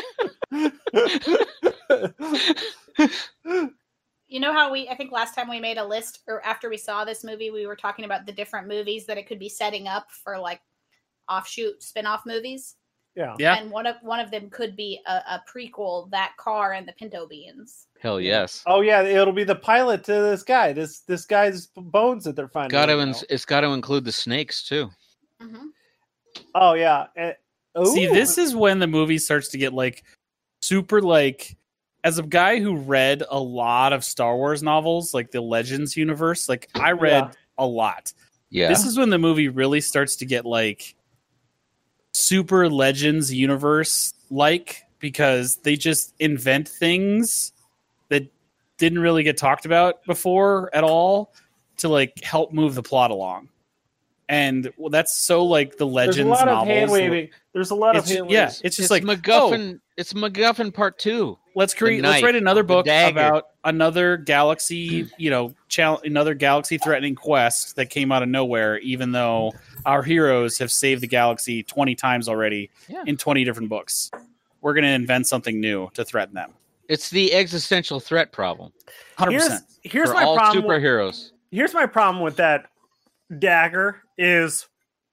You know how we, I think last time we made a list, or after we saw this movie, we were talking about the different movies that it could be setting up for like offshoot spin-off movies. Yeah. Yeah. And one of one of them could be a, a prequel, that car and the pinto beans. Hell yes. Oh yeah, it'll be the pilot to this guy. This this guy's bones that they're finding. Got to right in, now. it's got to include the snakes too. Mm-hmm. Oh yeah. Eh, See, ooh. this is when the movie starts to get like super like. As a guy who read a lot of Star Wars novels, like the Legends universe, like I read Yeah. a lot. Yeah. This is when the movie really starts to get like super Legends universe like because they just invent things that didn't really get talked about before at all to like help move the plot along. And well, that's so like the There's Legends a lot of novels. hand waving. There's a lot It's, of hand yeah, waving. it's just it's like MacGuffin. oh, It's MacGuffin Part Two. let's create The let's knife, write another the book dagger. about another galaxy you know chal- another galaxy threatening quest that came out of nowhere even though our heroes have saved the galaxy twenty times already Yeah. in twenty different books. We're going to invent something new to threaten them. It's the existential threat problem one hundred Here's percent. here's for my all problem. with- superheroes. here's my problem with that dagger is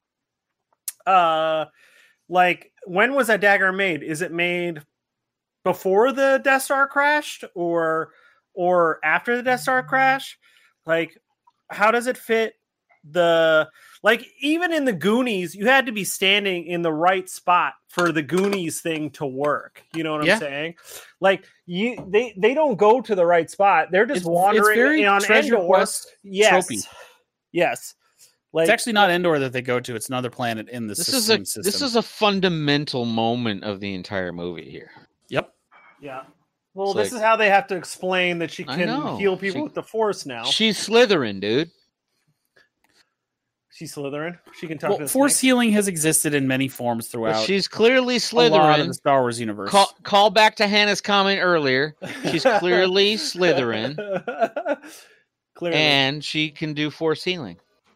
uh like when was that dagger made? Is it made before the Death Star crashed or or after the Death Star crash? Like how does it fit the like even in the Goonies you had to be standing in the right spot for the Goonies thing to work. You know what Yeah. I'm saying? Like you they they don't go to the right spot. They're just It's, wandering it's very on Treasure Endor. Quest Yes. tropey. Yes. Like It's actually not Endor that they go to. It's another planet in the This system. is a system. this is a fundamental moment of the entire movie here. Yep. yeah. Well, It's this like- is how they have to explain that she I can know. heal people She- with the Force now. She's Slytherin, dude. She's Slytherin. She can talk Well, to the force snakes. healing has existed in many forms But throughout she's clearly a lot of the Slytherin. Star Wars universe. Call, call back to Hannah's comment earlier. She's clearly Slytherin, Clearly. and she can do force healing.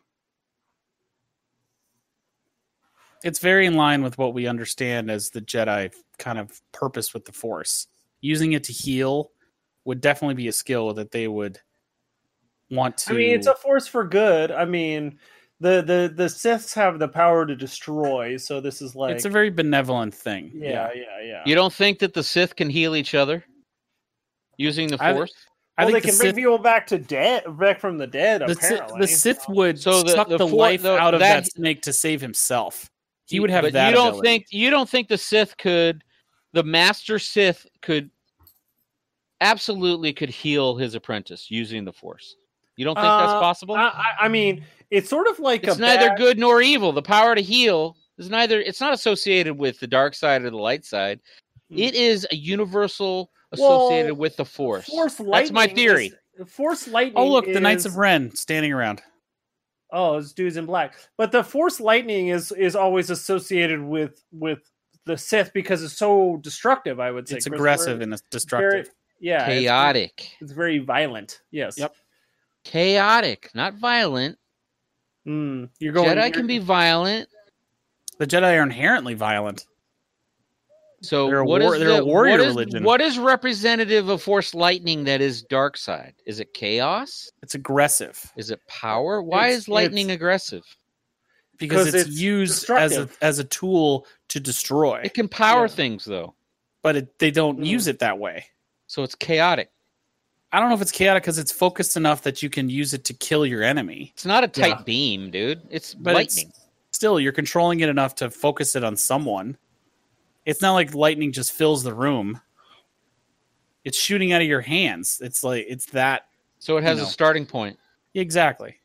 It's very in line with what we understand as the Jedi kind of purpose with the Force. Using it to heal would definitely be a skill that they would want to. I mean, it's a force for good. I mean, the the the Siths have the power to destroy. So this is like It's a very benevolent thing. yeah, yeah, yeah. You don't think that the Sith can heal each other using the I- Force? I Well, they think can the bring Sith, people back to dead, back from the dead. the, Sith, apparently, the Sith would So the- suck the the, for- life the- out of that- that snake to save himself. He would have but that. You don't ability. think you don't think the Sith could, the Master Sith could, absolutely could heal his apprentice using the Force. You don't think that's Uh, possible? I, I, I mean, it's sort of like it's a neither bad- good nor evil. The power to heal is neither. It's not associated with the dark side or the light side. Hmm. It is a universal Well, associated with the Force. Force That's my lightning theory. is- Force lightning. Oh, look, the Knights is- of Ren standing around. Oh, it's dudes in black. But the Force lightning is is always associated with with the Sith because it's so destructive. I would say It's Chris. aggressive Very- and it's destructive. very- yeah, it's- Chaotic. It's, very violent. Yes. Yep. Chaotic, not violent. Mm, you're going. Jedi you're- can be violent. The Jedi are inherently violent. So They're a what war- is they're a the- warrior what is- religion. What is representative of Force lightning that is dark side? Is it chaos? It's aggressive Is it power? Why It's- is lightning it's- aggressive? because, Because it's, it's used as a destructive. as a tool to destroy. It can power Yeah. things though, But it, they don't Mm. use it that way. so it's chaotic. I don't know if it's chaotic because it's focused enough that you can use it to kill your enemy. It's not a tight Yeah. beam, dude. It's But lightning. it's, still, you're controlling it enough to focus it on someone. It's not like lightning just fills the room. It's shooting out of your hands. It's like it's that So it has you know. a starting point. exactly.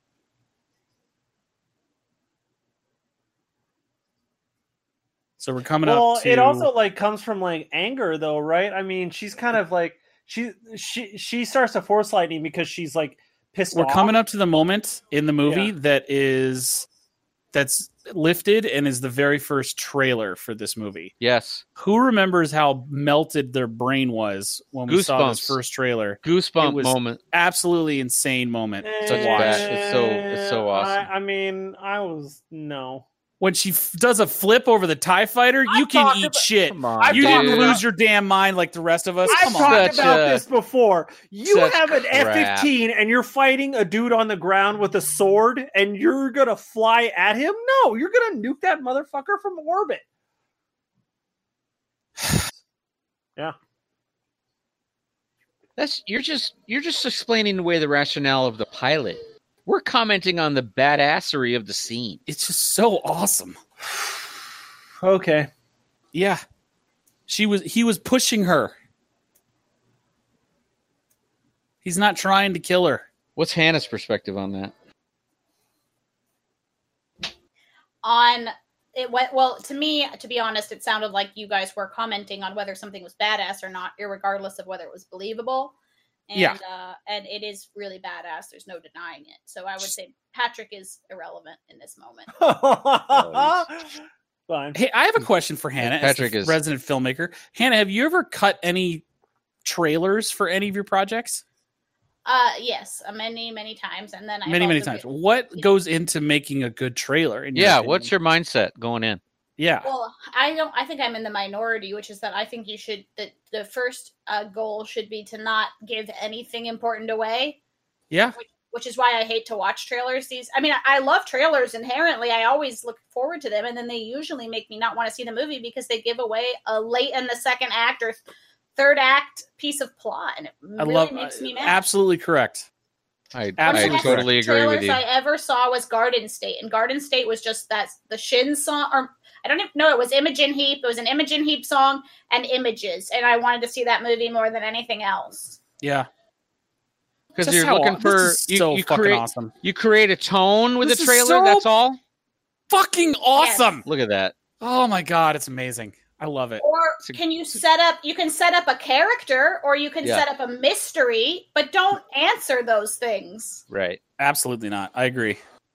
So we're coming Well, up to it also like comes from like anger, though, right? I mean, she's kind of like she she she starts to Force lightning because she's like pissed we're off. coming up to the moment in the movie Yeah. that is that's lifted and is the very first trailer for this movie. Yes. Who remembers how melted their brain was when we saw this Goosebumps. first trailer? Goosebump It was moment. Absolutely insane moment Such to a watch. bad- it's so- it's so Eh, awesome. I, I mean, I was no. When she f- does a flip over the TIE fighter, you I've can talked eat about- shit. Come on, I've You talked didn't about- lose your damn mind like the rest of us. I've Come on. talked Such about a- this before. You such have an crap. F fifteen and you're fighting a dude on the ground with a sword and you're gonna fly at him? No, you're gonna nuke that motherfucker from orbit. That's you're just you're just explaining away the rationale of the pilot. We're commenting on the badassery of the scene. It's just so awesome. Okay. Yeah. She was he was pushing her. He's not trying to kill her. What's Hannah's perspective on that? On it went well to me. To be honest, it sounded like you guys were commenting on whether something was badass or not, irregardless of whether it was believable. And, Yeah. uh, and it is really badass. There's no denying it. So I would say Patrick is irrelevant in this moment. Fine. Hey, I have a question for Hannah, as Patrick the is- resident filmmaker. Hannah, have you ever cut any trailers for any of your projects? Uh, yes, uh, many many times, and then I many, many times. What goes into making a good trailer? in your Yeah, opinion? what's your mindset going in? yeah? Well, I don't. I think I'm in the minority, which is that I think you should. The the first uh, goal should be to not give anything important away. Yeah, Which is why I hate to watch trailers. These, I mean, I, I love trailers inherently. I always look forward to them, and then they usually make me not want to see the movie because they give away a late in the second act or third act piece of plot, and it I really love. makes me mad. Absolutely correct. I, Absolutely I totally best agree with trailers you. I ever saw was Garden State, and Garden State was just that the Shin song, or I don't even know, it was Imogen Heap. It was an Imogen Heap song and images, and I wanted to see that movie more than anything else. Yeah, Because Just you're how looking aw- for this is you, so you fucking create awesome. you create a tone with This the is trailer. so- That's all. Fucking awesome! Look at that. Oh my god, it's amazing. I love it. Or a- can you set up? You can set up a character, or you can Yeah. set up a mystery, but don't answer those things. Right. Absolutely not. I agree.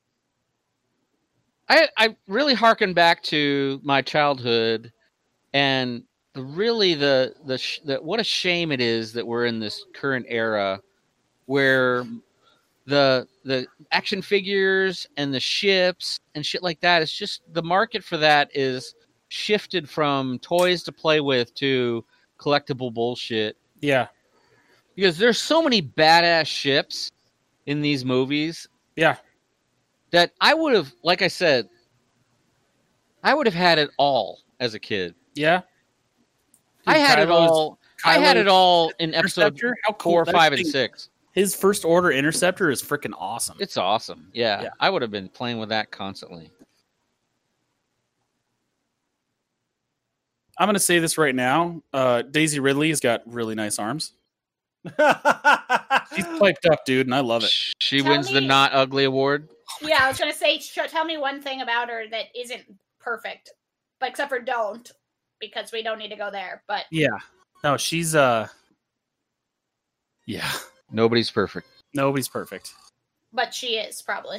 I I really harken back to my childhood, and the really the the, sh- the what a shame it is that we're in this current era where the the action figures and the ships and shit like that, it's just the market for that is shifted from toys to play with to collectible bullshit. Yeah, Because there's so many badass ships in these movies yeah. that I would have, like I said, I would have had it all as a kid. Yeah. I had it Kylo's- all. I had it Kylo's all in episode Interceptor? How cool. four, that five, and thing- six. His first order interceptor is freaking awesome. It's awesome. Yeah, Yeah. I would have been playing with that constantly. I'm going to say this right now. Uh, Daisy Ridley has got really nice arms. She's piped up, dude, and I love it. She Tell wins the me- Not Ugly Award. Yeah, I was gonna say, sh- tell me one thing about her that isn't perfect, but except for don't, because we don't need to go there. But Yeah. No, she's uh yeah. Nobody's perfect. Nobody's perfect. but she is probably.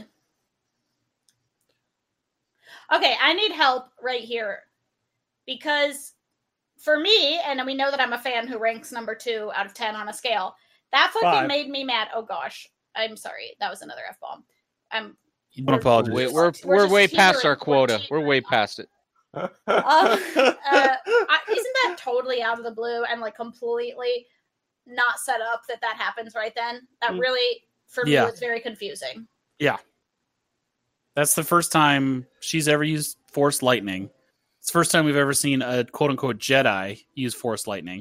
Okay, I need help right here because for me, and we know that I'm a fan who ranks number two out of ten on a scale. That fucking Five. made me mad. Oh gosh, I'm sorry. That was another f bomb. I'm. You don't apologize. We, We're we're just we're way past teetering. our quota. We're We're way teetering. past it. Uh, I, isn't that totally out of the blue and like completely not set up that that happens right then? That Mm. really, for me, Yeah. was very confusing. That's the first time she's ever used Force Lightning. It's the first time we've ever seen a quote unquote Jedi use Force Lightning.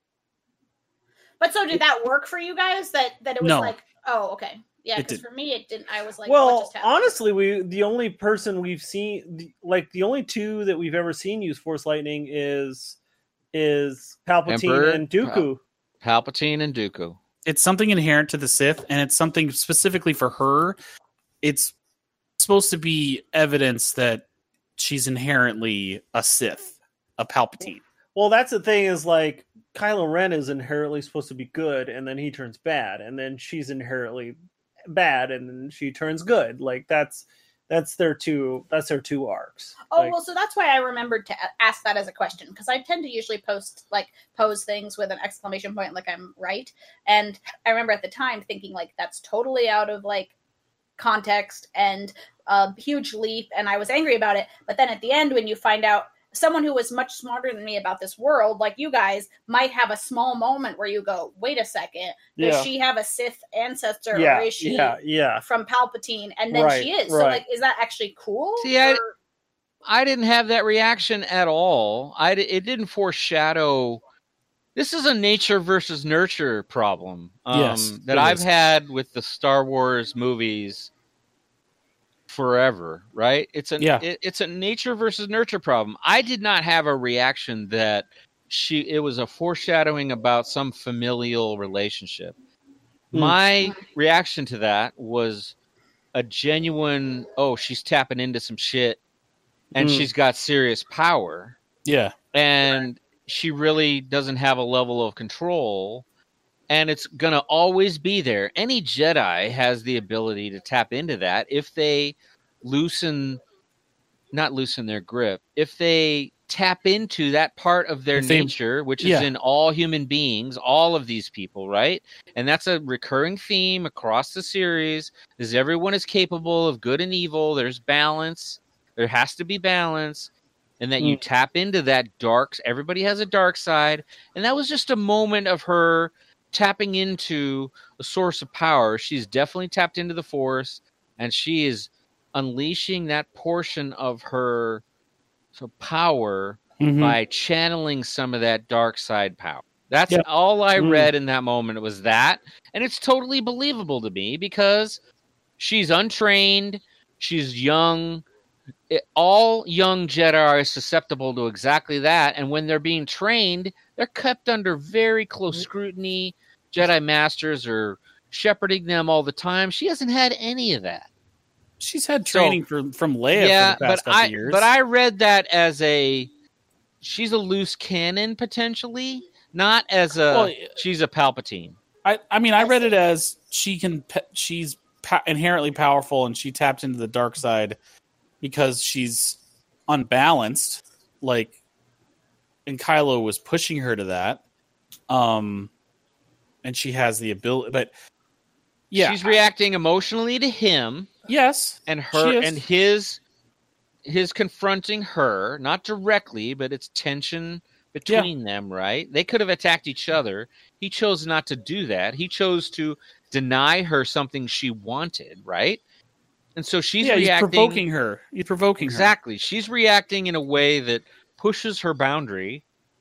But so did that work for you guys? That that it was No. like, oh, okay, yeah. It Because didn't. for me, it didn't. I was like, what well, just happened? honestly, we the only person we've seen, the- like the only two that we've ever seen use Force Lightning is is Palpatine Emperor, and Dooku. Palpatine and Dooku. It's something inherent to the Sith, and it's something specifically for her. It's supposed to be evidence that she's inherently a Sith, a Palpatine. Well, that's the thing is like Kylo Ren is inherently supposed to be good, and then he turns bad, and then she's inherently bad, and then she turns good. Like that's that's their two that's their two arcs. Oh Like, well, so that's why I remembered to a- ask that as a question because I tend to usually post like pose things with an exclamation point, like I'm right. And I remember at the time thinking like that's totally out of like context and a huge leap, and I was angry about it. But then at the end, when you find out someone who was much smarter than me about this world, like you guys, might have a small moment where you go, "Wait a second, does yeah, she have a Sith ancestor, yeah, or is she yeah, yeah. from Palpatine?" And then Right, she is. So right. like, is that actually cool? See, I- or- I didn't have that reaction at all. I di- it didn't foreshadow. This is a nature versus nurture problem um, Yes, that it I've is. had with the Star Wars movies forever. Right? It's a Yeah. it, it's a nature versus nurture problem. I did not have a reaction that she it was a foreshadowing about some familial relationship. Hmm. My reaction to that was a genuine, oh, she's tapping into some shit and Hmm. she's got serious power Yeah. and she really doesn't have a level of control and it's going to always be there. Any Jedi has the ability to tap into that if they loosen not loosen their grip, if they tap into that part of their If they- nature, which yeah. is in all human beings, all of these people, right? And that's a recurring theme across the series is everyone is capable of good and evil. There's balance. There has to be balance. And that you Mm. tap into that dark, everybody has a dark side. And that was just a moment of her tapping into a source of power. She's definitely tapped into the Force, and she is unleashing that portion of her so power Mhm. by channeling some of that dark side power. That's Yep. all I Mm. read in that moment was that. And it's totally believable to me because she's untrained, she's young. It, all young Jedi are susceptible to exactly that. And when they're being trained, they're kept under very close scrutiny. Jedi Masters are shepherding them all the time. She hasn't had any of that. She's had So- training for, from Leia yeah, for the past but couple I years. but I read that as a she's a loose cannon potentially, not as a Well, she's a Palpatine. I, I mean, I read it as she can. pe- She's pa- inherently powerful, and she tapped into the dark side because she's unbalanced. Like, and Kylo was pushing her to that. Um, and she has the ability, but yeah, She's reacting emotionally to him yes, and She her is. and his his confronting her, not directly, but it's tension between them, right? They could have attacked each other. He chose not to do that. He chose to deny her something she wanted, right? And so she's yeah, reacting. he's provoking her. He's provoking exactly. her. She's reacting in a way that pushes her boundary.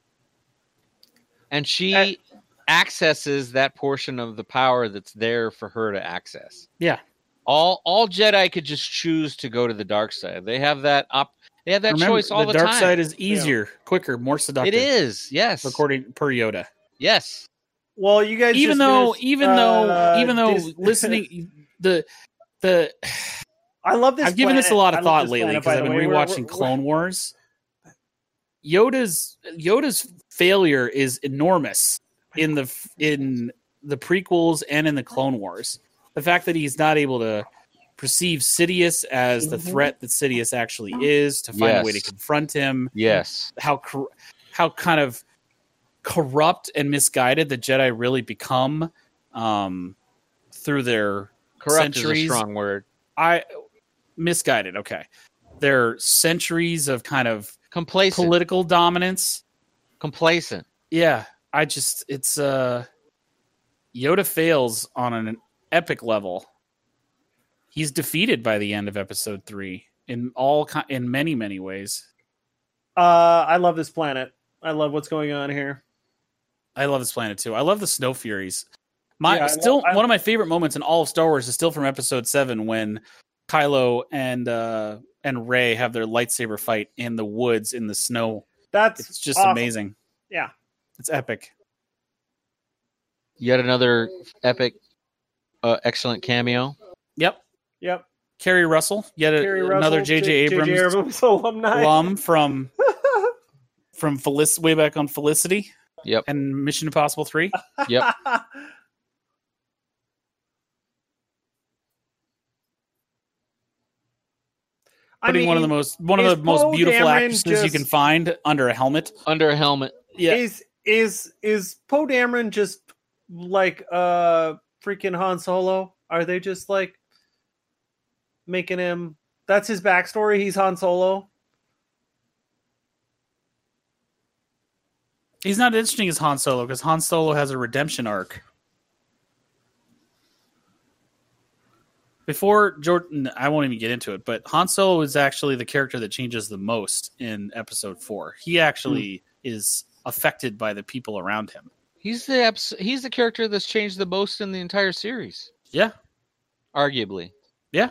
And she uh, accesses that portion of the power that's there for her to access. Yeah. All all Jedi could just choose to go to the dark side. They have that op- They have that Remember, choice all the, the time. The dark side is easier, yeah. quicker, more seductive. It is, yes. According per Yoda. Yes. Well, you guys even just though finished, even uh, though even though dis- listening the the I love this. I've given planet. this a lot of I thought lately because I've been way. rewatching we're, we're, Clone Wars. Yoda's Yoda's failure is enormous in the in the prequels and in the Clone Wars. The fact that he's not able to perceive Sidious as the mm-hmm. threat that Sidious actually is, to find yes. a way to confront him. Yes. How how kind of corrupt and misguided the Jedi really become um, through their corrupt centuries. Is a strong word. I misguided. Okay, their centuries of kind of complacent political dominance. Complacent. Yeah, I just it's uh, Yoda fails on an epic level. He's defeated by the end of episode three in all in many many ways. Uh, I love this planet. I love what's going on here. I love this planet too. I love the Snow Furies. My yeah, still love, I, one of my favorite moments in all of Star Wars is still from episode seven when Kylo and uh, and Rey have their lightsaber fight in the woods in the snow. That's it's just awesome. amazing. Yeah, it's epic. Yet another epic, uh, excellent cameo. Yep. Yep. Kerry Russell, yet a, Russell, another J J Abrams, Abrams alumni. alum from from Felic- way back on Felicity. Yep. And Mission Impossible three. Yep. Putting I mean, one of the most one of the Poe most beautiful Dameron actresses just, you can find under a helmet. Under a helmet. Yeah. Is is is Poe Dameron just like uh freaking Han Solo? Are they just like making him that's his backstory? He's Han Solo. He's not interesting as Han Solo because Han Solo has a redemption arc. Before Jordan, I won't even get into it, but Han Solo is actually the character that changes the most in episode four. He actually mm. is affected by the people around him. He's the eps- he's the character that's changed the most in the entire series. Yeah. Arguably. Yeah.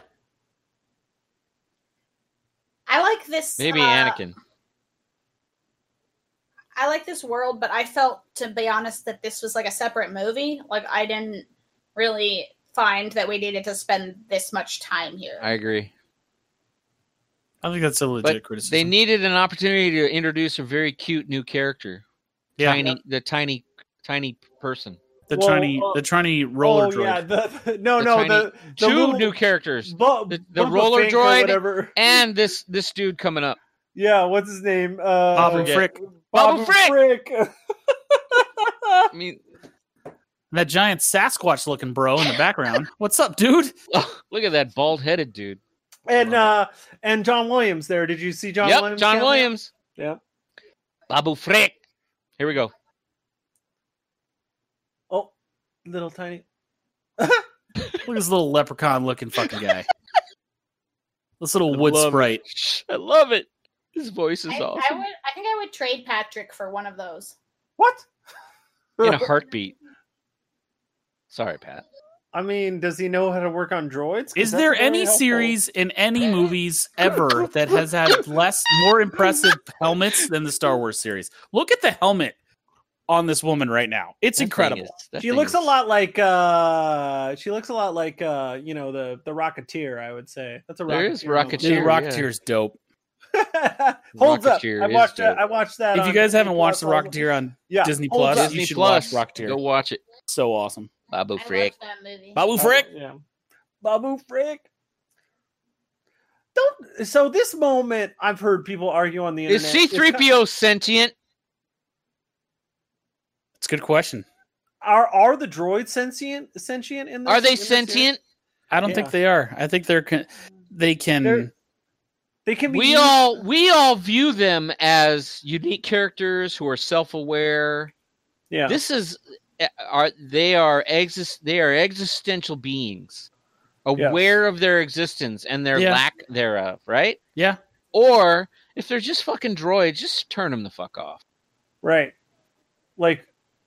I like this. Maybe uh, Anakin. I like this world, but I felt, to be honest, that this was like a separate movie. Like, I didn't really find that we needed to spend this much time here. I agree. I think that's a legit but criticism. They needed an opportunity to introduce a very cute new character. Yeah. Tiny, the tiny, tiny person. The well, tiny, uh, the tiny roller oh, droid. Yeah, the, no, the no, tiny, the, the two little, new characters. Bu- the the roller Fink droid and this this dude coming up. Yeah, what's his name? Uh, Babu Frick. Babu Frick. I mean, that giant Sasquatch looking bro in the background. What's up, dude? Oh, look at that bald headed dude. And uh, and John Williams there. Did you see John yep, Williams? John Williams. Yep. Babu Frick. Here we go. Oh, little tiny. Look at this little leprechaun looking fucking guy. This little wood sprite. It. I love it. His voice is I, awesome. I, would, I think I would trade Patrick for one of those. What? In a heartbeat. Sorry, Pat. I mean, does he know how to work on droids? Is there any helpful. series in any movies ever that has had less, more impressive helmets than the Star Wars series? Look at the helmet on this woman right now. It's that incredible. Is, she looks is... a lot like uh she looks a lot like uh you know the the Rocketeer, I would say. That's a there Rocketeer. Is Rocketeer. The Rocketeer's yeah. dope. Holds Rocketeer up. I watched that. I watched that. If you guys haven't watched the Rocketeer on yeah. Disney Plus, Disney you should Plus. watch Rocketeer. Go watch it. So awesome. Babu Frick. Babu Frick. Uh, yeah. Babu Frick. Don't. So this moment, I've heard people argue on the internet. Is C three P O sentient? It's a good question. Are are the droids sentient? Sentient in this? Are they in sentient? I don't yeah. think they are. I think they're con- they can. They're, they can be. We used- all we all view them as unique characters who are self-aware. Yeah. This is are they are exist they are existential beings. aware of their existence and their Yeah. lack thereof, right? Yeah. Or if they're just fucking droids, just turn them the fuck off. Right. Like,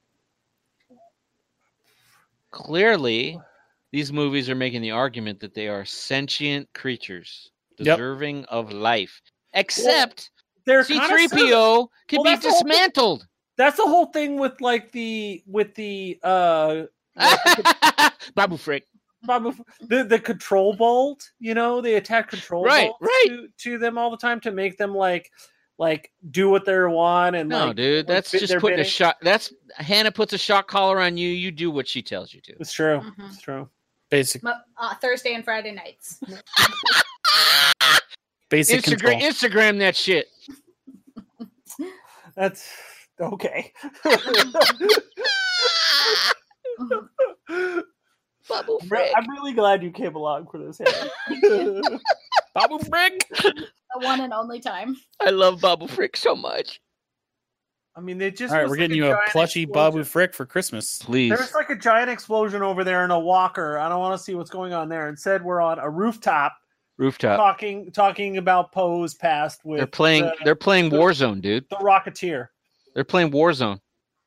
clearly, these movies are making the argument that they are sentient creatures Yep. deserving of life. Except they're C kind three of P O can Well, be that's the whole thing. dismantled. That's the whole thing with like the with the uh Babu Frick. the the control bolt. You know, they attach control Right, bolts right. To, to them all the time to make them like like do what they want and No, like, dude, that's fit just their putting a bidding. shot. That's Hannah puts a shock collar on you. You do what she tells you to. It's true. Mhm. It's true. Basic Mo- uh, Thursday and Friday nights. basic Instagram, control. Instagram that shit. That's okay. Babu I'm re- Frick. I'm really glad you came along for this. Hannah. Babu Frick. The one and only time. I love Babu Frick so much. I mean, they just All right, was we're like getting you a giant plushy explosion. Babu Frick for Christmas. Please. There's like a giant explosion over there in a walker. I don't want to see what's going on there. Instead, we're on a rooftop Rooftop. talking talking about Poe's past with They're playing. the, they're playing the- Warzone, dude. the Rocketeer. They're playing Warzone.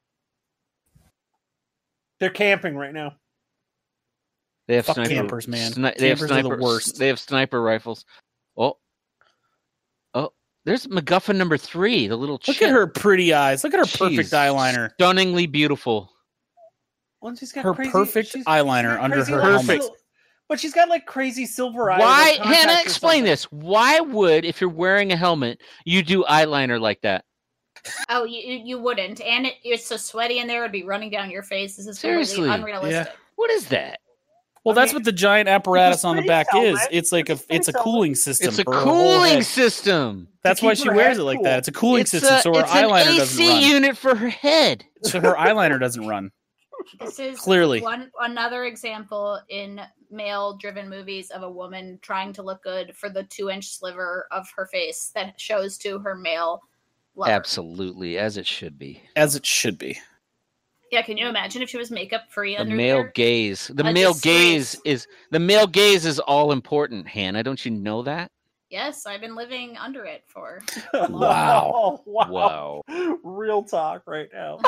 They're camping right now. They have Fuck sniper. campers, man. sni- they have Campers are the sniper. worst. They have sniper rifles. Oh, oh. There's MacGuffin number three. The little. Look chip. at her pretty eyes. Look at her perfect She's eyeliner. Stunningly beautiful. Well, she's got Her crazy, perfect she's- eyeliner she's got under crazy, her like, helmet. sil- But she's got like crazy silver eyes. Why, like contacts Hannah? or Explain something. this. Why would, if you're wearing a helmet, you do eyeliner like that? Oh, you you you wouldn't, and it, it's so sweaty in there; it'd be running down your face. This is Seriously. completely unrealistic. What is that? Well, I that's mean, what the giant apparatus it's a on the space back is. helmet. It's like a It's a it's a space cooling system. It's a for her whole cooling head. system. That's to why keep she her wears head it like cool. that. It's a cooling It's, system, a, so her it's eyeliner an doesn't A C run. unit for her head. So her eyeliner doesn't run. This is Clearly. one another example in male-driven movies of a woman trying to look good for the two-inch sliver of her face that shows to her male lover. Absolutely, as it should be. As it should be. Yeah, can you imagine if she was makeup-free The under male there? gaze. The A male disgrace. gaze is the male gaze is all important, Hannah. Don't you know that? Yes, I've been living under it for. Wow. Oh, wow. Wow. Real talk right now.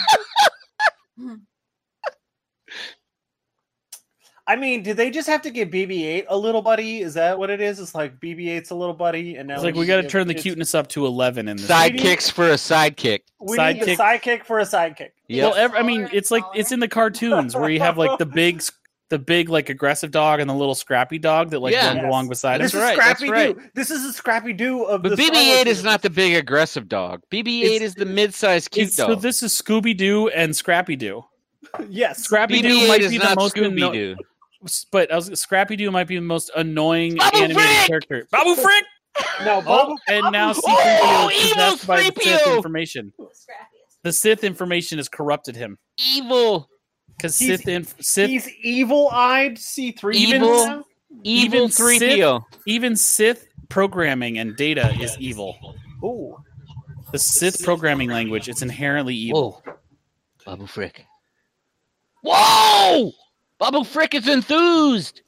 I mean, did they just have to give B B eight a little buddy? Is that what it is? It's like B B eight's a little buddy, and now It's like we just got to give turn the kids- cuteness up to eleven in this. Sidekicks for a sidekick. We need a sidekick. sidekick for a sidekick. Yep. Well, ev- I mean, Smaller it's and like it's smaller. in the cartoons where you have like the big, the big like aggressive dog and the little scrappy dog that like Yeah. runs Yes. along beside This him. That's is right, that's Scrappy right. Doo. This is a Scrappy Doo of But the B Star B Wars eight is not universe. the big aggressive dog. B B eight It's- is the mid-sized cute It's- dog. So this is Scooby Doo and Scrappy Doo. Yes. Scrappy Doo B B eight might is be the not most Scooby anno- Doo. but I was, Scrappy Doo might be the most annoying Babu animated Frick! character. Babu Frick! No, Oh, and now C three P O Oh, is evil possessed by the three P Sith O! information. Scrappiest. The Sith information has corrupted him Evil, because He's- Sith, inf- Sith, he's evil-eyed C three. Evil? now? evil Even three P O. even Sith programming and data is evil. Ooh. The Sith programming language, it's inherently evil. Whoa, Babu Frick. Whoa, Babu Frick is enthused.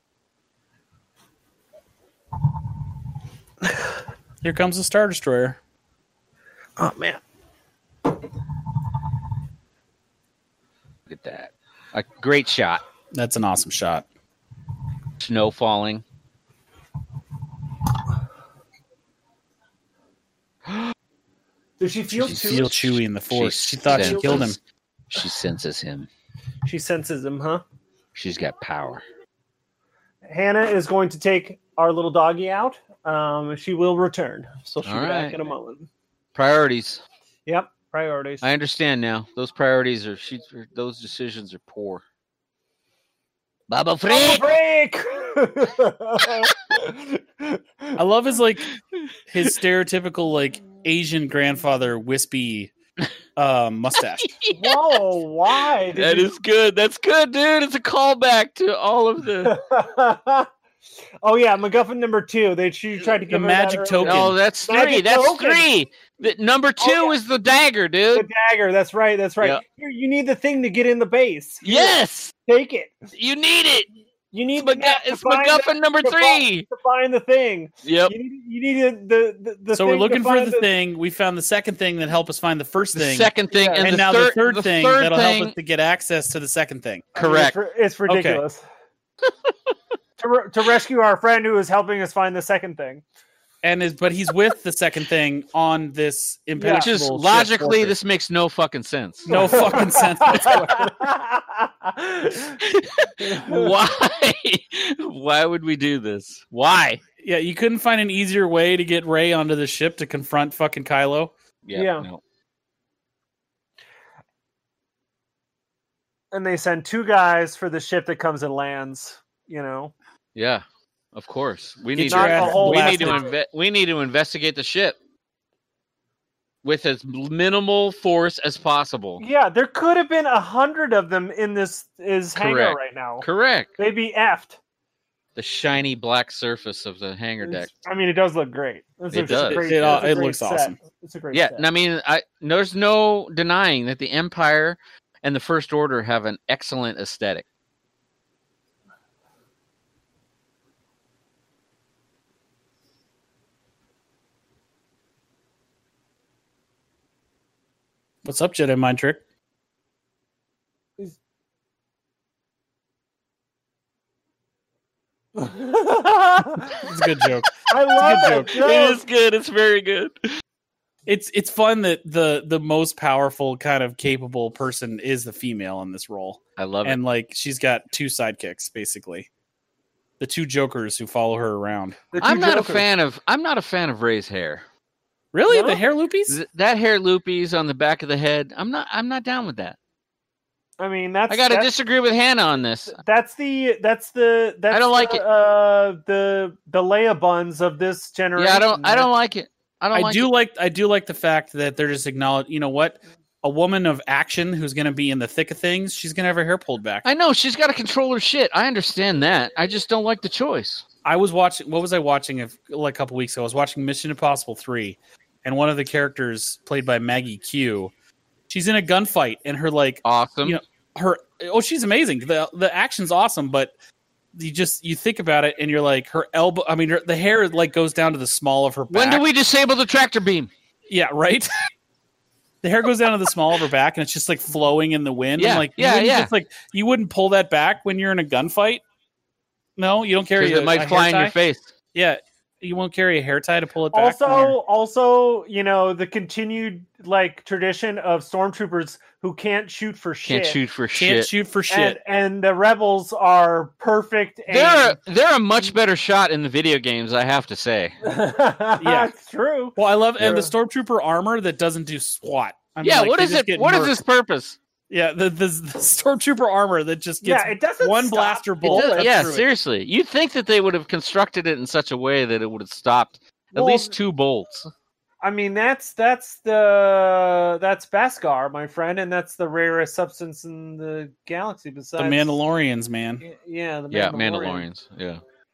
Here comes the Star Destroyer. Oh man. Look at that. A great shot. That's an awesome shot. Snow falling. Does she feel She too? feel Chewie in the Force. She She thought she senses- killed him. She senses him. She senses him, huh? She's got power. Hannah is going to take our little doggy out. Um, she will return, so she'll All be back right. in a moment. Priorities. Yep, priorities. I understand now. Those priorities are. She's. Those decisions are poor. Babu Frick. Break. I love his like his stereotypical like Asian grandfather wispy um, mustache. Whoa! Why? Did That you- is good. That's good, dude. It's a callback to all of the. Oh yeah, MacGuffin number two. They she tried to The give her magic that token. earlier. No, that's three. Magic That's token. three. The, number two Oh, yeah. is the dagger, The dude. dagger. That's right. That's right. Yeah. Here, you need the thing to get in the base. Here, Yes, take it. you need it. You need It's, yeah, McGuff- to it's find MacGuffin the- number to three. Find, to find the thing. Yep. You need, you need the the, the So we're thing to looking for find the thing. We found the second thing that helped us find the first The thing. second thing, Yeah. and, and the now third, the third the thing third that'll thing, help us to get access to the second thing. I mean, correct. it's, it's ridiculous. to, re- to rescue our friend who is helping us find the second thing. And is but he's with the second thing on this Which impenetrable is ship logically, fortress. this makes no fucking sense. No fucking sense whatsoever. Why? Why would we do this? Why? Yeah, you couldn't find an easier way to get Rey onto the ship to confront fucking Kylo. Yeah. No. And they send two guys for the ship that comes and lands. You know, Yeah. Of course, we Get need your to. ass We need to. blasted. Inve- we need to investigate the ship with as minimal force as possible. yeah, there could have been a hundred of them in this is hangar Correct. right now. Correct. They'd be effed. The shiny black surface of the hangar deck. It's- I mean, it does look great. It's It a does. Great, It- it, uh, it's a it great looks set. awesome. It's a great Yeah, set. and I mean, I there's no denying that the Empire and the First Order have an excellent aesthetic. What's up, Jedi Mind Trick? It's a good joke. I love good that joke. joke. It is good. It's very good. It's it's fun that the the most powerful kind of capable person is the female in this role, I love and like she's got two sidekicks basically, the two jokers who follow her around. The it. two I'm not Jokers. a fan of. I'm not a fan of Rey's hair. Really, No? the hair loopies? Th- that hair loopies on the back of the head. I'm not. I'm not down with that. I mean, that's I got to that's, disagree with Hannah on this. that's the that's the that's I don't like the, it. Uh, the the Leia buns of this generation. Yeah, I don't. I don't like it. I don't I like do it. like I do like the fact that they're just acknowledging. You know what? A woman of action who's going to be in the thick of things, she's going to have her hair pulled back. I know she's got to control her shit. I understand that. I just don't like the choice. I was watching. What was I watching? A, like a couple weeks ago, I was watching Mission Impossible three, and one of the characters played by Maggie Q, she's in a gunfight, and her like Awesome. You know, her oh, she's amazing. the The action's awesome, but you just you think about it, and you're like, her elbow. I mean, her, the hair like goes down to the small of her back. when do we disable the tractor beam? Yeah, right. The hair goes down to the small of her back, and it's just like flowing in the wind. Yeah, I'm like, you yeah, wouldn't yeah. Just, like you wouldn't pull that back when you're in a gunfight. No, you don't carry. Because A, it might a fly in hair your tie? face. Yeah, you won't carry a hair tie to pull it back. Also, when you're- also, you know, the continued like tradition of stormtroopers who can't shoot for shit. Can't shoot for can't shit. shoot for And, shit. and the rebels are perfect. They're aim. a, they're a much better shot in the video games, I have to say. yeah, it's true. Well, I love and the Yeah. stormtrooper armor that doesn't do squat. I mean, yeah, like, what they is just it? get What is murked. its purpose? Yeah, the, the the stormtrooper armor that just gets Yeah, it doesn't one stop blaster bullets. bolt. It does- right yeah, through it. seriously. You'd think that they would have constructed it in such a way that it would have stopped at Well, least two bolts. I mean, that's that's the that's Beskar, my friend, and that's the rarest substance in the galaxy. The Besides Mandalorians, man. Y- Yeah, the Mandalorian. Yeah, Mandalorians. Yeah.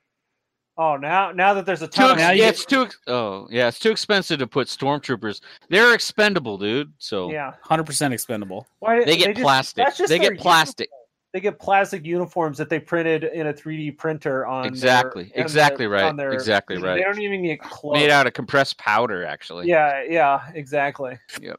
Oh, now now that there's a Too ton ex- of now you yeah, get- it's too. Ex- oh, yeah, it's too expensive to put stormtroopers. They're expendable, dude. So yeah, one hundred percent expendable. why they get just- plastic. that's just They their get plastic. uniform. They get plastic uniforms that they printed in a three D printer on. Exactly. their- on Exactly their- right. on their- Exactly right. They don't even get clothes. Made out of compressed powder, actually. Yeah, yeah, exactly. Yep.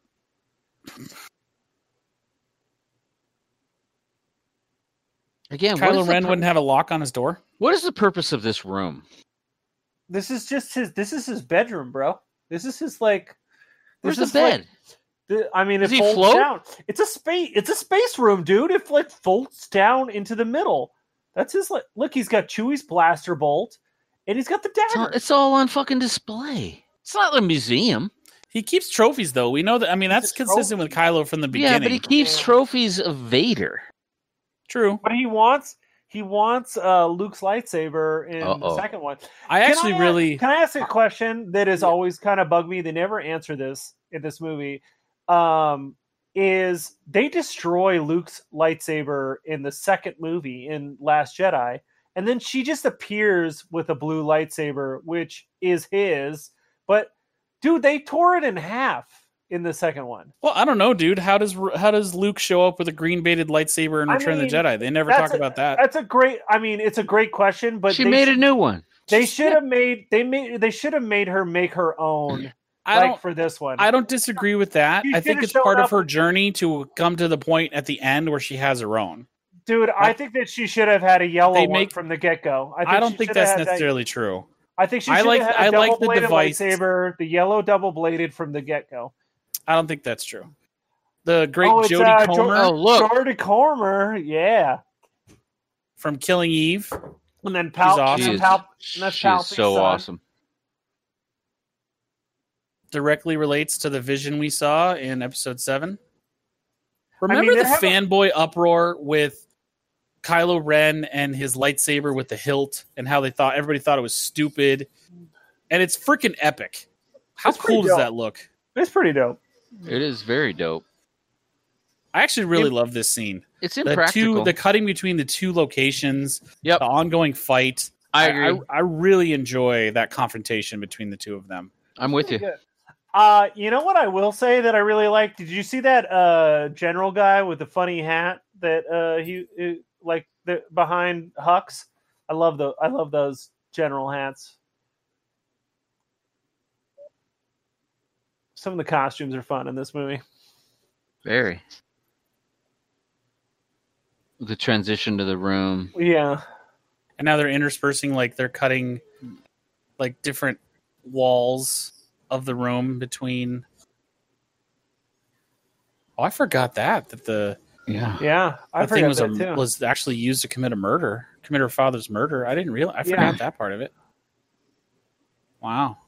Again, what Kylo is, the Ren pur- wouldn't have a lock on his door. what is the purpose of this room? This is just his. This is his bedroom, bro. This is his like. Where's this the is, like, bed? the- I mean, Does it he folds float? down. It's a space. It's a space room, dude. It like folds down into the middle. That's his. Like, look, he's got Chewie's blaster bolt, and he's got the It's all, dagger. it's all on fucking display. It's not a museum. He keeps trophies, though. We know that. I mean, that's a consistent with Kylo from the beginning. Yeah, but he keeps Yeah. trophies of Vader. True. But he wants. He wants uh, Luke's lightsaber in the Uh-oh. second one. I Can actually I, really. Can I ask a question that has always kind of bugged me? They never answer this in this movie. Um, is they destroy Luke's lightsaber in the second movie in Last Jedi, and then she just appears with a blue lightsaber, which is his. But dude, they tore it in half. in the second one. Well, I don't know, dude. How does how does Luke show up with a green baited lightsaber in I Return mean, of the Jedi? They never that's talk a- about that. That's a great. I mean, it's a great question, but she they made should, a new one. They should have made. They made. They should have made her make her own. I like don't. for this one. I don't disagree with that. She I think should've it's shown part up of her with- journey to come to the point at the end where she has her own. Dude, I think that she should have had a yellow They one make- from the get go. I, think I don't she think should have that's had that- necessarily true. I think she I should like- have I had a like double the bladed device. lightsaber, the yellow double bladed from the get go. I don't think that's true. The great Oh, it's, Jodie uh, Jo- Comer Oh, look. Jodie Comer, yeah, from Killing Eve. and then Pal- awesome. She and is, Pal- she and that's is Palpatine's so son. awesome. Directly relates to the vision we saw in episode seven. Remember they the have a- fanboy uproar with Kylo Ren and his lightsaber with the hilt, and how they thought everybody thought it was stupid, and it's freaking epic. How That's pretty cool does dope. that look? It's pretty dope. It is very dope. I actually really Im- love this scene. It's The impractical. two, the cutting between the two locations, Yep. the ongoing fight. I agree. I, I really enjoy that confrontation between the two of them. I'm with you. Good. Uh, you know what I will say that I really like? Did you see that uh general guy with the funny hat that uh he, he like the behind Hux? I love the I love those general hats. Some of the costumes are fun in this movie. Very. The transition to the room. Yeah. And now they're interspersing, like they're cutting like different walls of the room between. Oh, I forgot that that the Yeah. Yeah. I that thing forgot was a, that too. was actually used to commit a murder, commit her father's murder. I didn't realize. I Yeah. forgot that part of it. Wow.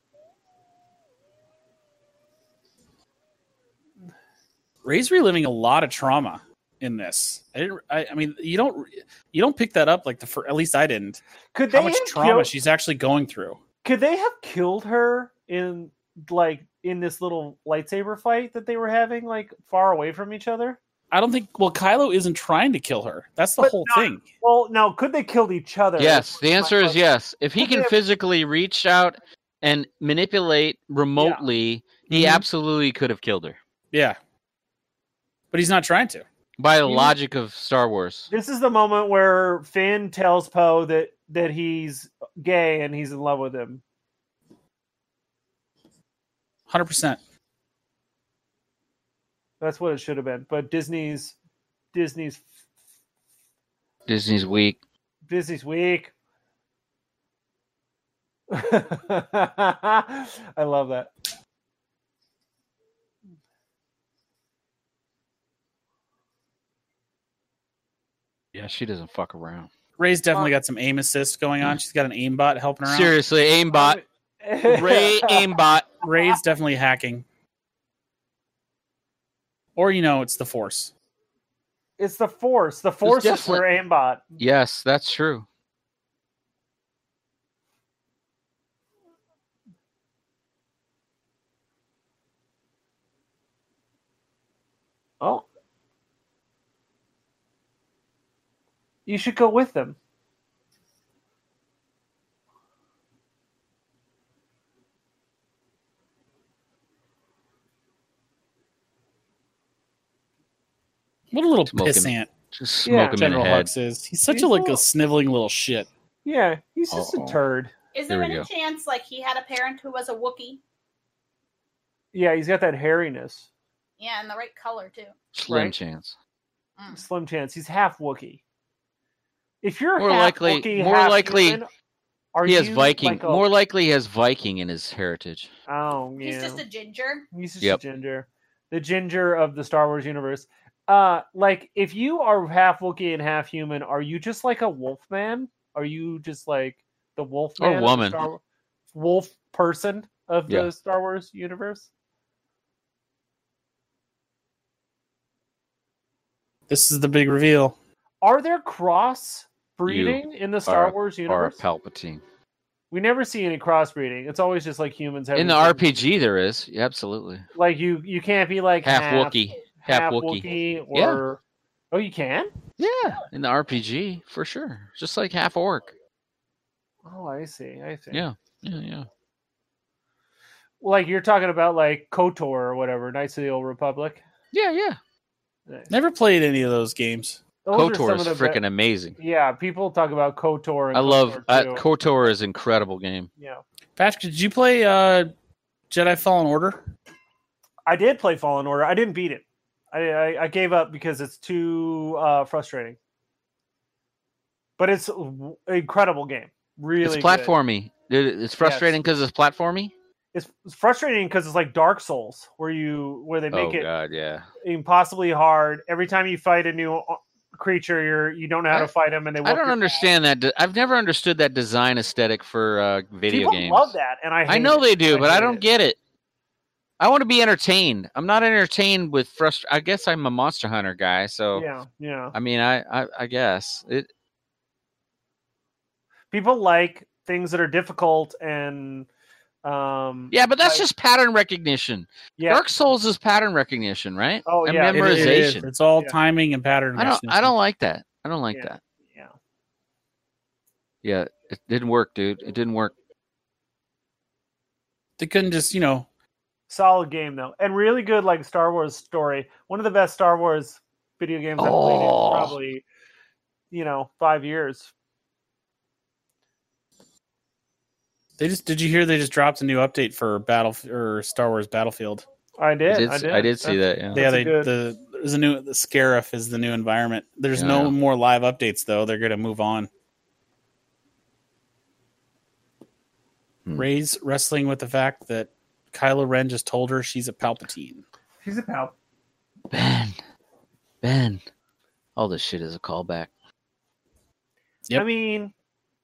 Ray's reliving a lot of trauma in this. I didn't. I, I mean, you don't. You don't pick that up like the. fir- At least I didn't. Could How they much have trauma killed- she's actually going through. Could they have killed her in like in this little lightsaber fight that they were having, like far away from each other? I don't think. Well, Kylo isn't trying to kill her. That's the But whole not- thing. Well, now could they killed each other? Yes. The answer is yes. If he Well, can yeah. physically reach out and manipulate remotely, he Mhm. absolutely could have killed her. Yeah, but he's not trying to. By the You- logic of Star Wars. This is the moment where Finn tells Poe that that he's gay and he's in love with him. Hundred percent. That's what it should have been. But Disney's Disney's Disney's weak. Disney's weak. I love that. Yeah, she doesn't fuck around. Ray's definitely got some aim assist going on. She's got an aimbot helping her out. Seriously, aimbot. Ray aimbot. Ray's definitely hacking. Or you know, it's the Force. It's the Force. The Force is definitely- where aimbot. Yes, that's true. Oh. You should go with them. What a little Smoking. pissant Just Yeah, smoke him General in the head. Hux is. He's such He's a like little- a sniveling little shit. Yeah, he's just Uh-oh. a turd. Is There there we any go. chance like he had a parent who was a Wookiee? Yeah, he's got that hairiness. Yeah, and the right color too. Slim Right. chance. Mm. Slim chance. He's half Wookiee. If you're More half likely- Wookiee, more half likely human, are He has you Viking. like a- More likely, he has Viking in his heritage. Oh, yeah. He's just a ginger. He's just Yep. a ginger. The ginger of the Star Wars universe. Uh, like if you are half Wookiee and half human, are you just like a wolf man? Are you just like the wolf Or man of the woman. Star- wolf person of the Yeah. Star Wars universe? This is the big reveal. Are there cross breeding in the Star are- Wars Or a universe? Palpatine. We never see any crossbreeding. It's always just like humans having In the certain- R P G, there is. Yeah, absolutely. Like you, you can't be like Half, half Wookiee. Half, Wookiee. Wookiee or oh, you can. Yeah, in the R P G, for sure. Just like half orc. Oh, I see. I see. Yeah, yeah, yeah. Like you're talking about like KOTOR or whatever, Knights of the Old Republic. Yeah, yeah. Nice. Never played any of those games. Those are KOTOR some is of the freaking be- amazing. Yeah, people talk about KOTOR. And I love KOTOR uh, too. KOTOR is an incredible game. Yeah, Patrick, did you play uh, Jedi Fallen Order? I did play Fallen Order. I didn't beat it. I I, I gave up because it's too uh, frustrating. But it's an incredible game. Really, It's platformy. Dude, it's frustrating because it's platformy. It's, it's frustrating because it's like Dark Souls, where you where they make Oh it god, yeah. impossibly hard. Every time you fight a new creature, you're you don't know how I- to fight them, and they. I whoop don't your understand that. de- I've never understood that design aesthetic for uh, video People games. love that, and I. I hate know it. they do, but I hate don't it. get it. I want to be entertained. I'm not entertained with frust. I guess I'm a Monster Hunter guy, so Yeah, yeah. I mean, I, I, I guess it. People like things that are difficult and. Um, Yeah, but that's like- just pattern recognition. yeah. Dark Souls is pattern recognition, right? Oh, And yeah, it- It- it is. memorization. It's all Yeah. timing and pattern. I don't. I recognition. don't like that. I don't like Yeah. that. Yeah. Yeah, it didn't work, dude. It didn't work. They couldn't just, you know. Solid game though, and really good like Star Wars story. One of the best Star Wars video games I've played in Oh. probably, you know, five years. They just did you hear they just dropped a new update for Battle or Star Wars Battlefield? I did. I did. I s- did. I did see That's- that. Yeah. Yeah, That's a they good- the there's a new the Scarif is the new environment. There's Yeah. no more live updates though. They're gonna move on. Hmm. Rey's wrestling with the fact that Kylo Ren just told her she's a Palpatine. She's a pal. Ben, Ben, all this shit is a callback. Yep. I mean,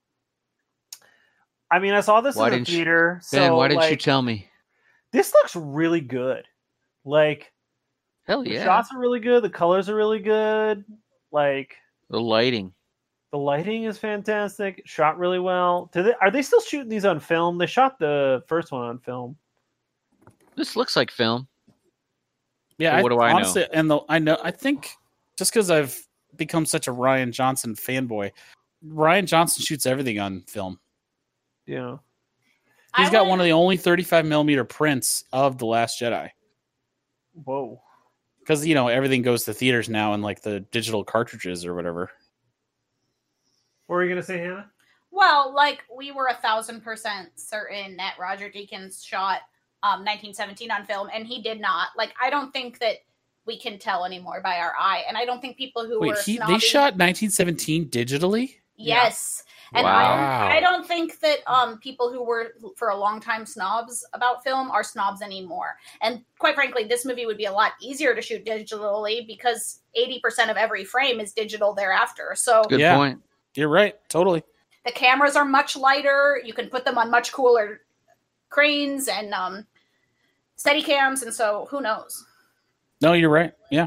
I mean, I saw this Why in the didn't you- theater. Ben, so, why didn't you like, tell me? this looks really good. Like Hell the yeah! shots are really good. The colors are really good. Like The lighting. the lighting is fantastic. Shot really well. Do they, are they still shooting these on film? They shot the first one on film. This looks like film. Yeah, But what do I know? honestly, And the, I know I think just because I've become such a Ryan Johnson fanboy, Ryan Johnson shoots everything on film. Yeah. He's I got would- one of the only thirty-five millimeter prints of The Last Jedi. Whoa. Because you know everything goes to theaters now in like the digital cartridges or whatever. What were you gonna say, Hannah? Well, like we were a thousand percent certain that Roger Deakins shot um, nineteen seventeen on film, and he did not. Like, I don't think that we can tell anymore by our eye, and I don't think people who Wait, were he, snobby, they shot nineteen seventeen digitally? yes, and Wow. I don't, I don't think that um, people who were for a long time snobs about film are snobs anymore. And quite frankly, this movie would be a lot easier to shoot digitally because eighty percent of every frame is digital thereafter. So Good Yeah. point. You're right, totally. the cameras are much lighter. You can put them on much cooler cranes and um, steady cams, and so who knows? No, you're right. Yeah,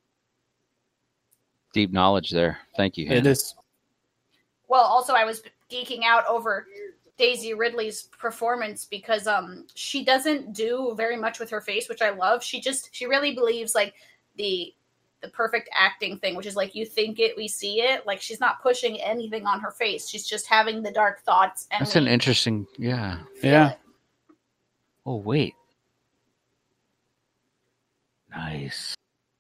Deep knowledge there. Thank you. it Hannah. is. Well, also I was geeking out over Daisy Ridley's performance because um she doesn't do very much with her face, which I love. She just she really believes like the the perfect acting thing, which is like you think it, we see it. Like she's not pushing anything on her face. She's just having the dark thoughts. And That's an we interesting. Yeah. feel Yeah. it. Oh wait. Nice.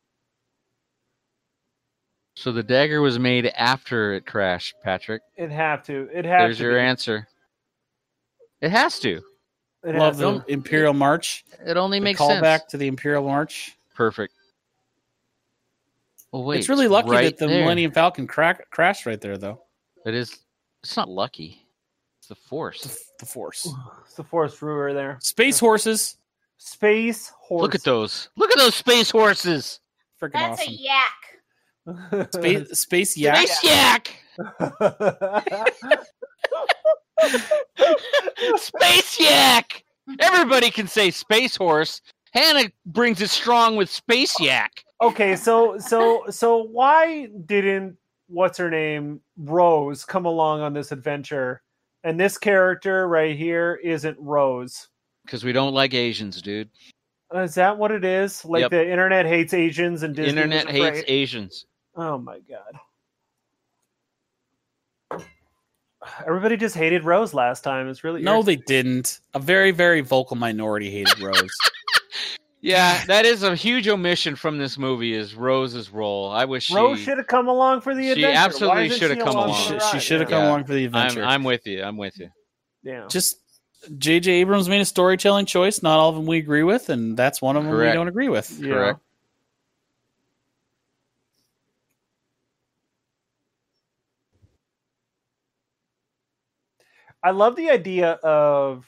So the dagger was made after it crashed, Patrick. It'd have to. It has There's to your be. answer. It has to. It Love has the to. Imperial March. It only The makes callback sense. to the Imperial March. Perfect. Oh wait. it's really lucky right that the there. Millennium Falcon crack, crashed right there, though. It is. It's not lucky. It's the force. The, the Force. It's the Force Ruler there. Space horses. Space horse. Look at those. Look at those space horses. Freaking That's awesome. a yak. Space, space yak. Space yak. Space yak. Everybody can say space horse. Hannah brings it strong with space yak. Okay, so so so why didn't what's her name Rose come along on this adventure? And this character right here isn't Rose. Because we don't like Asians, dude. Uh, Is that what it is? Like Yep. the internet hates Asians and Disney Internet was hates afraid? Asians. Oh my god. everybody just hated Rose last time. It's really No, irritating. they didn't. A very, very vocal minority hated Rose. Yeah, that is a huge omission from this movie. Is Rose's role? I wish she. Rose should have come along for the she adventure. absolutely Why isn't should have she come along along. for the she she ride? should have Yeah. come Yeah. along for the adventure. I'm, I'm with you. I'm with you. Yeah. Just J J. Abrams made a storytelling choice. Not all of them we agree with, and that's one of them Correct. we don't agree with. Yeah. Correct. I love the idea of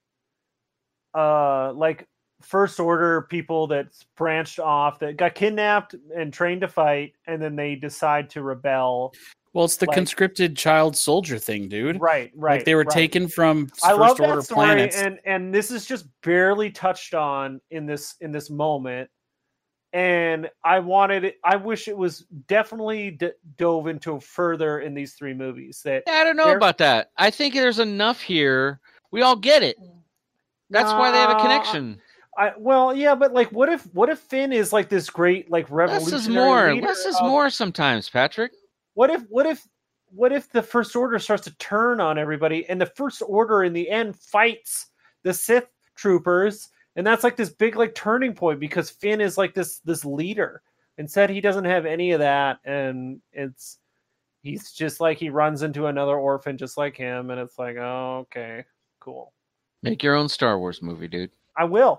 uh like first order people that's branched off that got kidnapped and trained to fight and then they decide to rebel. Well, it's the Like- conscripted child soldier thing, dude. Right, right. Like they were right. taken from I first love order that story planets. and and this is just barely touched on in this in this moment. And I wanted it I wish it was definitely d- dove into further in these three movies that Yeah, I don't know There- about that. I think there's enough here. We all get it. That's why they have a Nah, connection. I well, yeah, but like, what if what if Finn is like this great like Less revolutionary is more. leader Less is of- more sometimes, Patrick. What if what if what if the First Order starts to turn on everybody, and the First Order in the end fights the Sith troopers, and that's like this big like turning point because Finn is like this this leader. Instead, he doesn't have any of that, and it's he's just like he runs into another orphan just like him, and it's like, oh, okay, cool. Make your own Star Wars movie, dude. I will.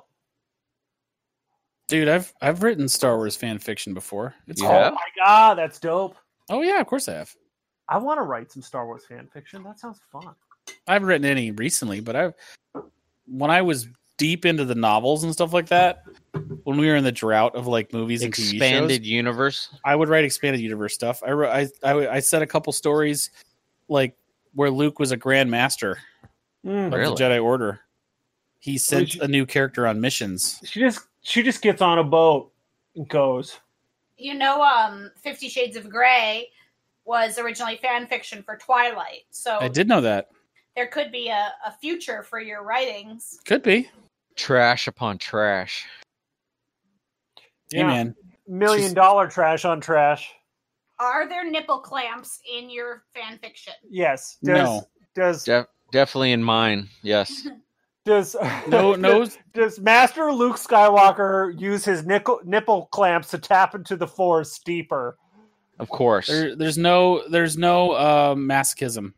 Dude, I've I've written Star Wars fan fiction before. It's You cool. have? Oh my god, that's dope. Oh yeah, of course I have. I want to write some Star Wars fan fiction. That sounds fun. I haven't written any recently, but I've when I was deep into the novels and stuff like that, when we were in the drought of like movies and T V Expanded shows, universe. I would write expanded universe stuff. I wrote, I I I said a couple stories like where Luke was a Grand Master Mm. of Really? the Jedi Order. He sent you- a new character on missions. She just she just gets on a boat and goes. You know, um, Fifty Shades of Grey was originally fan fiction for Twilight, so I did know that. there could be a, a future for your writings. Could be. Trash upon trash. Hey man, Million She's- dollar trash on trash. Are there nipple clamps in your fan fiction? Yes. Does, No. Does Def- definitely in mine. Yes. does no no does, does Master Luke Skywalker use his nickel, nipple clamps to tap into the Force deeper? Of course. there, there's no there's no uh, masochism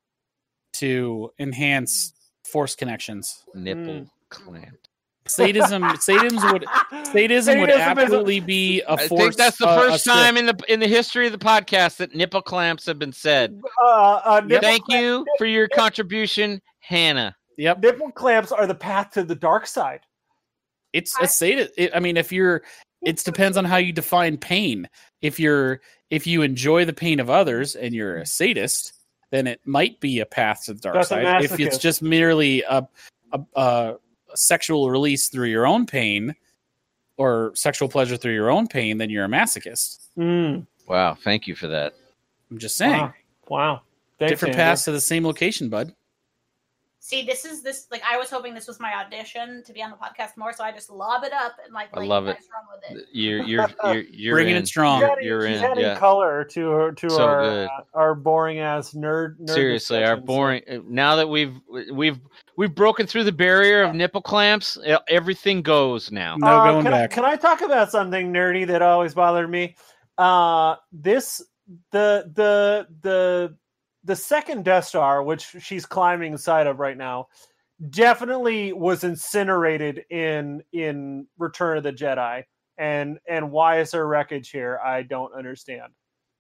to enhance force connections. Nipple Mm. clamp. Sadism sadism would sadism would Sadism is a- absolutely be a I force. think that's the uh, first a time Sith. in the in the history of the podcast that nipple clamps have been said. Uh, uh, nipple, Thank clamp- you for your contribution, Hannah. Yep, Nipple clamps are the path to the dark side. it's I- a sadist. It, I mean, if you're, it depends on how you define pain. If you're, if you enjoy the pain of others and you're a sadist, then it might be a path to the dark That's a side. If it's masochist. just merely a, a, a sexual release through your own pain or sexual pleasure through your own pain, then you're a masochist. Mm. Wow, thank you for that. I'm just saying, Wow. Wow. Thanks, different Andrew. paths to the same location, bud. See, this is this like I was hoping this was my audition to be on the podcast more, so I just lob it up and like I lay love you it. guys run with it. You're you're you're you're Bringing in. it strong. She's You're, adding, you're she's in. adding Yeah. color to her to So our good. uh, our boring ass nerd. nerd Seriously, our discussions. boring. Now that we've we've we've broken through the barrier of nipple clamps, e- everything goes now. No Uh, going can back. I, can I talk about something nerdy that always bothered me? Uh, this the the the the second Death Star, which she's climbing inside of right now, definitely was incinerated in in Return of the Jedi. And and why is there wreckage here? I don't understand.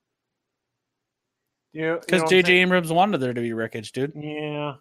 You, you know Because what I'm J J saying? Abrams wanted there to be wreckage, dude. Yeah.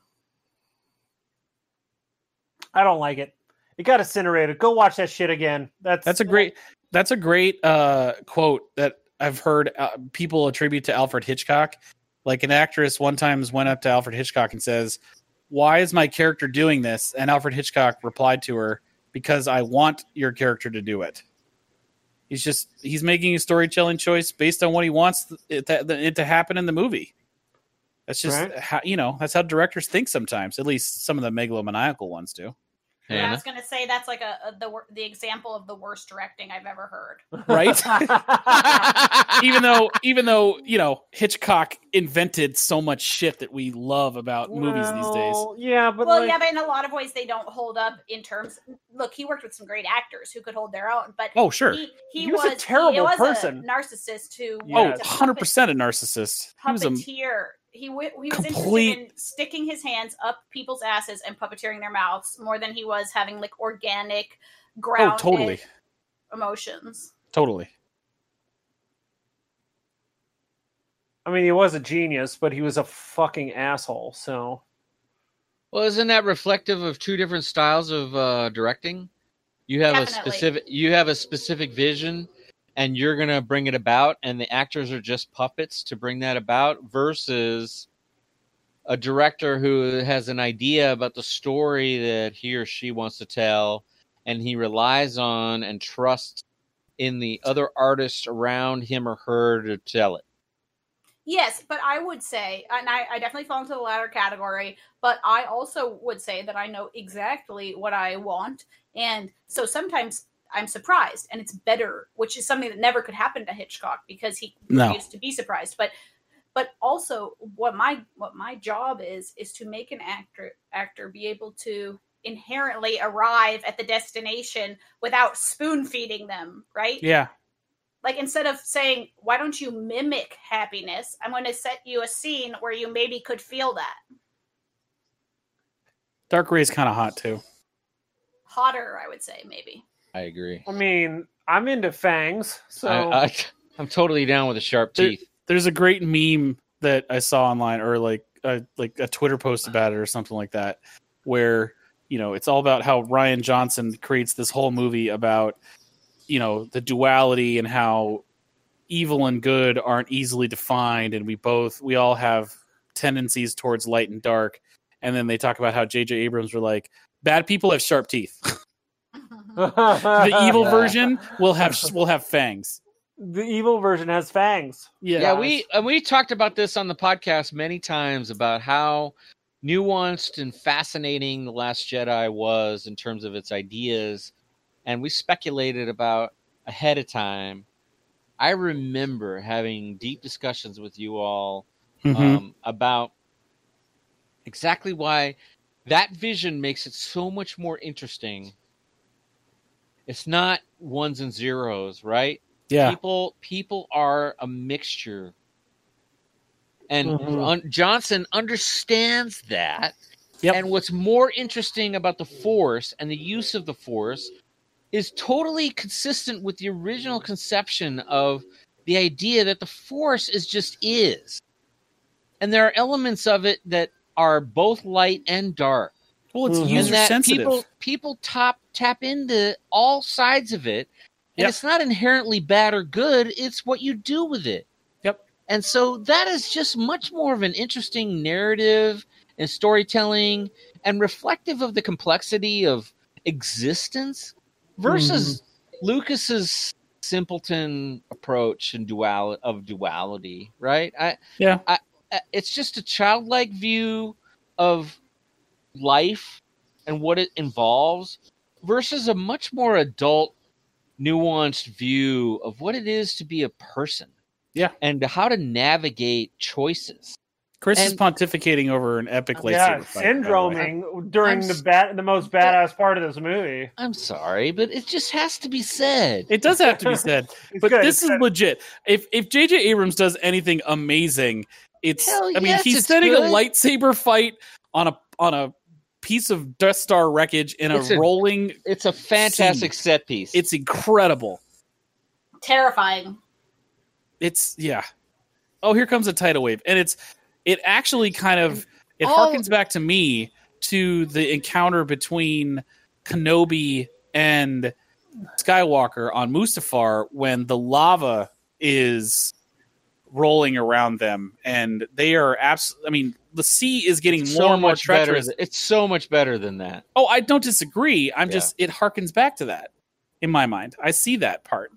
I don't like it. It got incinerated. Go watch that shit again. That's That's a great. That's a great uh, quote that I've heard uh, people attribute to Alfred Hitchcock. Like an actress one time went up to Alfred Hitchcock and says, "Why is my character doing this?" And Alfred Hitchcock replied to her, "Because I want your character to do it." He's just he's making a storytelling choice based on what he wants it to, it to happen in the movie. That's just Right. how you know. That's how directors think sometimes. At least some of the megalomaniacal ones do. Yeah, I Hannah. was gonna say that's like a, a the wor- the example of the worst directing I've ever heard. Right? even though, even though you know Hitchcock invented so much shit that we love about movies these days. Well, Yeah, but Well, like, yeah, but in a lot of ways they don't hold up in terms. Look, he worked with some great actors who could hold their own, but Oh, sure. he, he, He was a was terrible he was person. a narcissist who Yeah. Oh, wanted one to hundred puppet- percent a narcissist. He was a puppeteer. He w- he was complete- interested in sticking his hands up people's asses and puppeteering their mouths more than he was having like organic, oh, grounded totally, emotions. totally. I mean, he was a genius, but he was a fucking asshole. So Well, isn't that reflective of two different styles of uh, directing? You have Definitely. a specific you have a specific vision, and you're gonna bring it about, and the actors are just puppets to bring that about. Versus a director who has an idea about the story that he or she wants to tell, and he relies on and trusts in the other artists around him or her to tell it. Yes, but I would say, and I, I definitely fall into the latter category, but I also would say that I know exactly what I want. And so sometimes I'm surprised and it's better, which is something that never could happen to Hitchcock because he No. refused to be surprised. But but also what my what my job is is to make an actor actor be able to inherently arrive at the destination without spoon feeding them, right? Yeah, Like instead of saying, why don't you mimic happiness? I'm going to set you a scene where you maybe could feel that. Dark Ray's kind of hot too. Hotter, I would say, maybe. I agree. I mean, I'm into fangs. So I, I, I'm totally down with the sharp There- teeth. There's a great meme that I saw online, or like a, like a Twitter post about it, or something like that, where you know it's all about how Rian Johnson creates this whole movie about you know the duality and how evil and good aren't easily defined, and we both we all have tendencies towards light and dark. And then they talk about how J J Abrams were like, bad people have sharp teeth. The evil Yeah. version will have will have fangs. the evil version has fangs. Yeah, Yeah, we and we talked about this on the podcast many times about how nuanced and fascinating The Last Jedi was in terms of its ideas, and we speculated about ahead of time. I remember having deep discussions with you all Mhm. um, about exactly why that vision makes it so much more interesting. It's not ones and zeros, right? yeah. People people are a mixture. And Mhm. un- Johnson understands that. Yep. And what's more interesting about the Force and the use of the Force is totally consistent with the original conception of the idea that the Force is just is. And there are elements of it that are both light and dark. Well, it's Mhm. And user that sensitive. people people top tap into all sides of it. And Yep. it's not inherently bad or good, it's what you do with it. Yep. And so that is just much more of an interesting narrative and storytelling and reflective of the complexity of existence versus Lucas's simpleton approach and dual of duality, right? I Yeah. I, I it's just a childlike view of life and what it involves versus a much more adult nuanced view of what it is to be a person. Yeah. And how to navigate choices. Chris is and- pontificating over an epic lightsaber Yeah, fight. by the way. syndroming during I'm the s- bat the most badass part of this movie. I'm sorry, but it just has to be said. It does have to be said, It's but good, this it's is good. legit. If if J J Abrams does anything amazing, it's. Hell I mean, yes, he's it's setting a good. lightsaber fight on a on a piece of Death Star wreckage in a, It's a- rolling. It's a fantastic Scene. set piece. It's incredible. Terrifying. It's yeah. Oh, here comes a tidal wave, and it's it actually kind of it All- harkens back to me to the encounter between Kenobi and Skywalker on Mustafar when the lava is rolling around them, and they are abs- I mean, the sea is getting It's more so and more much better. treacherous. th- It's so much better than that. Oh, I don't disagree. I'm Yeah. just it harkens back to that in my mind. I see that part.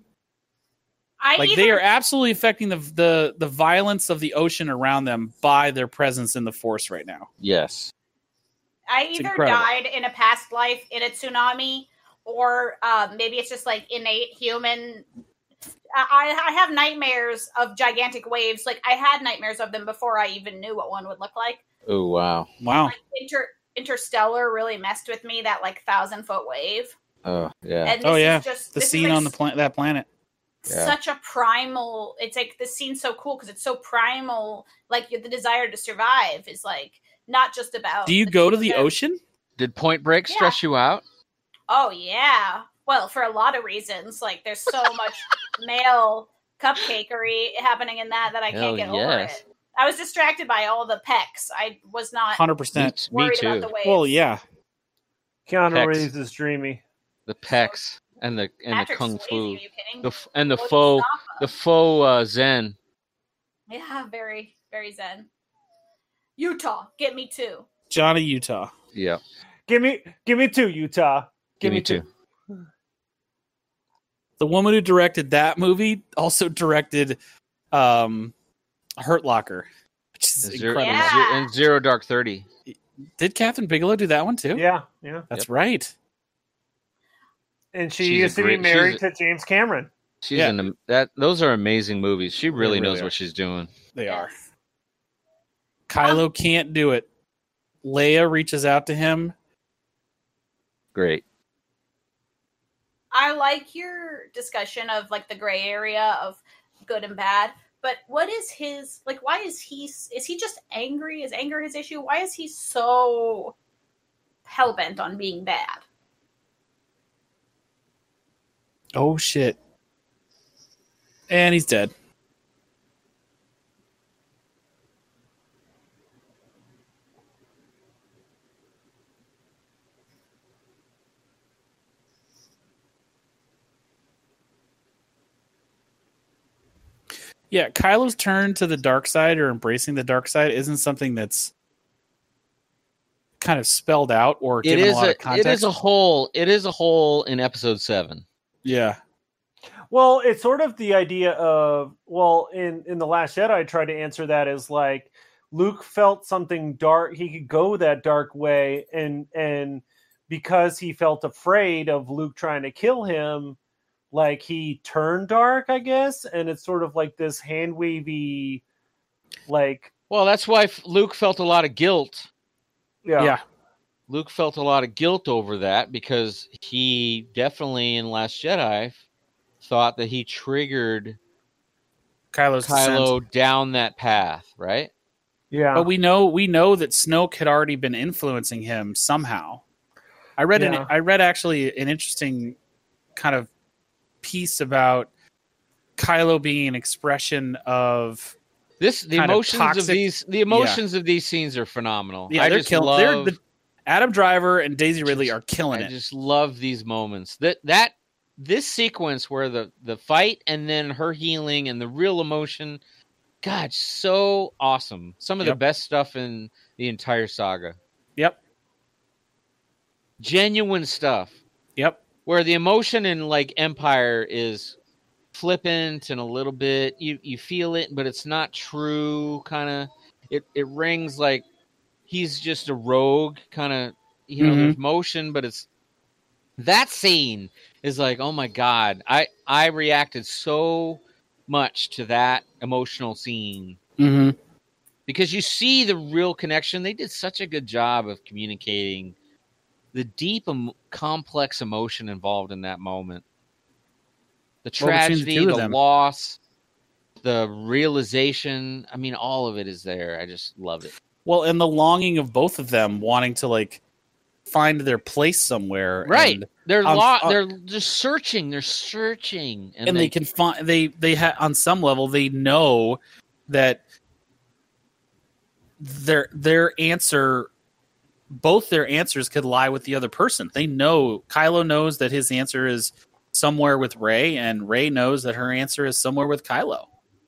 I Like even, they are absolutely affecting the the the violence of the ocean around them by their presence in the Force right now. Yes. I It's either incredible. died in a past life in a tsunami, or um, maybe it's just like innate human. I, I have nightmares of gigantic waves. Like I had nightmares of them before I even knew what one would look like. Oh wow. Wow. Like Inter Interstellar really messed with me. That like thousand foot wave. Oh yeah. And this Oh, yeah. is just The this is, scene like, on the planet, that planet. Yeah. such a primal. It's like this scene's so cool because it's so primal. Like the desire to survive is like not just about. Do you the go two to the of them. ocean? Did Point Break Yeah. stress you out? Oh yeah. Well, for a lot of reasons. Like there's so much male cupcakery happening in that that I Hell can't get over yes. it. I was distracted by all the pecs. I was not one hundred percent. Me, me worried too. about the waves. Well, yeah. Keanu Hex. Reeves is dreamy. The pecs and the and Patrick the kung Swayze, fu, are you kidding? the f- and the Bodhisattva. faux the faux uh, zen. Yeah, very, very zen. Utah, get me too. Johnny Utah. Yeah. Give me, give me two, Utah. Give me two. The woman who directed that movie also directed um, Hurt Locker, which is And zero, incredible. and Yeah. zero, and zero Dark Thirty. Did Catherine Bigelow do that one too? Yeah, yeah. That's Yep. right. And she She's a used to great- be married she's to James Cameron. She's Yeah. in the, that. Those are amazing movies. She really, really knows are. what she's doing. They are. Yes. Kylo can't do it. Leia reaches out to him. Great. I like your discussion of like the gray area of good and bad, but what is his like? Why is he? Is he just angry? Is anger his issue? Why is he so hell bent on being bad? Oh shit. And he's dead. Yeah, Kylo's turn to the dark side or embracing the dark side isn't something that's kind of spelled out or It given a is lot a, of context. it is a hole. It is a hole in episode seven. Yeah. Well, it's sort of the idea of well, in in the Last Jedi, I tried to answer that as like Luke felt something dark. He could go that dark way, and and because he felt afraid of Luke trying to kill him, like he turned dark, I guess. And it's sort of like this hand wavy, like Well, that's why f- Luke felt a lot of guilt. yeah, Yeah. Luke felt a lot of guilt over that because he definitely in Last Jedi thought that he triggered Kylo's Kylo descent. down that path, right? yeah. But we know we know that Snoke had already been influencing him somehow. I read Yeah. an I read actually an interesting kind of piece about Kylo being an expression of This the Kind of emotions of, toxic- these the emotions of these scenes are phenomenal. yeah I they're just killing love, they're the Adam Driver and Daisy Ridley Just- are killing I it. just love these moments. That that this sequence where the the fight and then her healing and the real emotion, God, so awesome. Some of Yep. the best stuff in the entire saga. Yep. Genuine stuff. Yep. Where the emotion in like Empire is flippant and a little bit you you feel it, but it's not true. Kind of it it rings like he's just a rogue. Kind of you know Mhm. there's motion, but it's that scene is like oh my god. I I reacted so much to that emotional scene Mm-hmm. because you see the real connection. They did such a good job of communicating the deep, um, complex emotion involved in that moment. The Well, between the tragedy, two the, of them. loss, the realization. I mean, all of it is there. I just love it. Well, and the longing of both of them wanting to like find their place somewhere, Right. And, They're Um, lo- uh, they're just searching. They're searching, and, and they can find they they ha- on some level they know that their their answer, both their answers could lie with the other person. They know Kylo knows that his answer is somewhere with Rey, and Rey knows that her answer is somewhere with Kylo.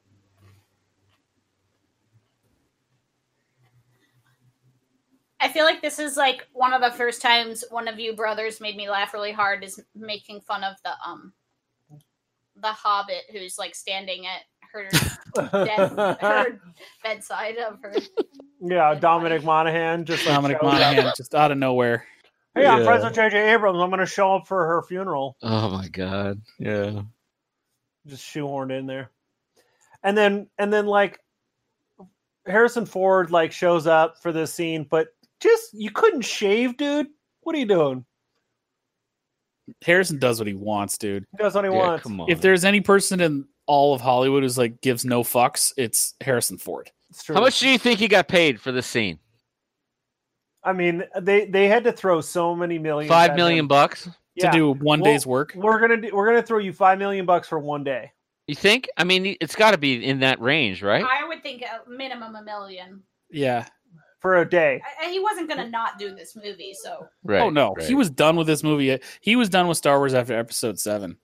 I feel like this is like one of the first times one of you brothers made me laugh really hard is making fun of the um the Hobbit who's like standing at her death, her bedside of her. Yeah, dead Dominic body. Monaghan just like, Dominic shows up. Monaghan just out of nowhere. Hey, I'm Yeah. friends with J J Abrams. I'm going to show up for her funeral. Oh my god. Yeah. Just shoehorned in there. And then, and then, like, Harrison Ford like shows up for this scene, but just you couldn't shave, dude. What are you doing? Harrison does what he wants, dude. He does what he Yeah, wants. come on. If there's any person in all of Hollywood who's like gives no fucks, it's Harrison Ford. It's true. How much do you think he got paid for this scene? I mean, they they had to throw so many million. Five at million him. bucks? Yeah. To do one Well, day's work. We're gonna do, we're gonna throw you five million bucks for one day. You think? I mean, it's got to be in that range, right? I would think a minimum a million. Yeah. For a day. I, I- he wasn't gonna not do this movie, so Right. oh no, right. he was done with this movie. He was done with Star Wars after Episode Seven.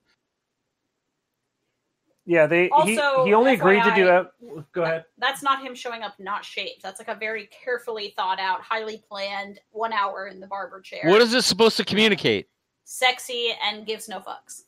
Yeah, they Also, he, he only F Y agreed to do I, it. Go ahead. that's not him showing up not shaved. That's like a very carefully thought out, highly planned one hour in the barber chair. What is this supposed to communicate? Sexy and gives no fucks.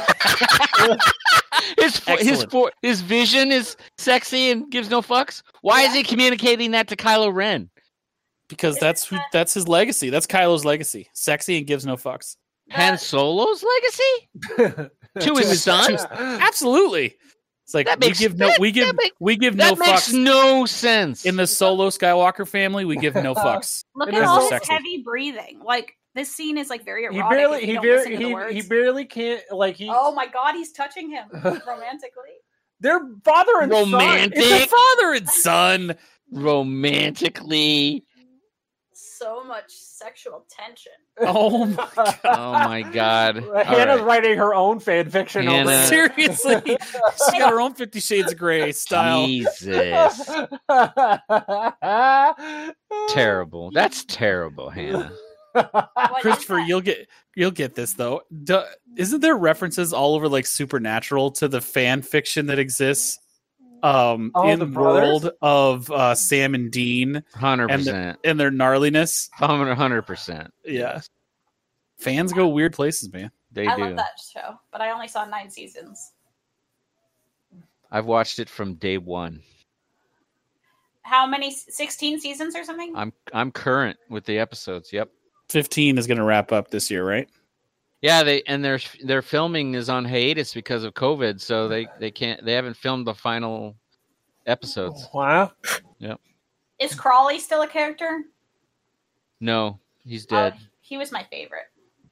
his fo- his Excellent. fo- his vision is sexy and gives no fucks. Why is Yeah. he communicating that to Kylo Ren? Because that's who that's his legacy. That's Kylo's legacy. Sexy and gives no fucks. Han That- Solo's legacy to his his- son? to- Absolutely. It's like That we makes- give no that- we give that make- we give no That makes fucks no sense. in the Solo Skywalker family. We give no fucks. Look It at is all his sexy. heavy breathing. Like this scene is like very he erotic. barely if you he don't listen barely to the he, words. he barely can't like he Oh my god, he's touching him romantically. they're father and Romantic. It's a father and son. Romantically. So much sexual tension. Oh my god. Oh my god. All Hannah's right. writing her own fan fiction over Hannah. it. Seriously. She's got her own Fifty Shades of Grey style. Jesus. Terrible. That's terrible, Hannah. What is Christopher, that? you'll get you'll get this though. Du- isn't there references all over like Supernatural to the fan fiction that exists um, Oh, in the the brothers? world of uh, Sam and Dean one hundred and percent. and their gnarliness? one hundred percent. Yeah, fans go weird places, man. They I do. love that show, but I only saw nine seasons. I've watched it from day one. How many? Sixteen seasons or something? I'm I'm current with the episodes. Yep. Fifteen is going to wrap up this year, right? Yeah, they and their their filming is on hiatus because of COVID, so they they can't they haven't filmed the final episodes. Wow. Is Crawley still a character? No, he's dead. Oh, he was my favorite.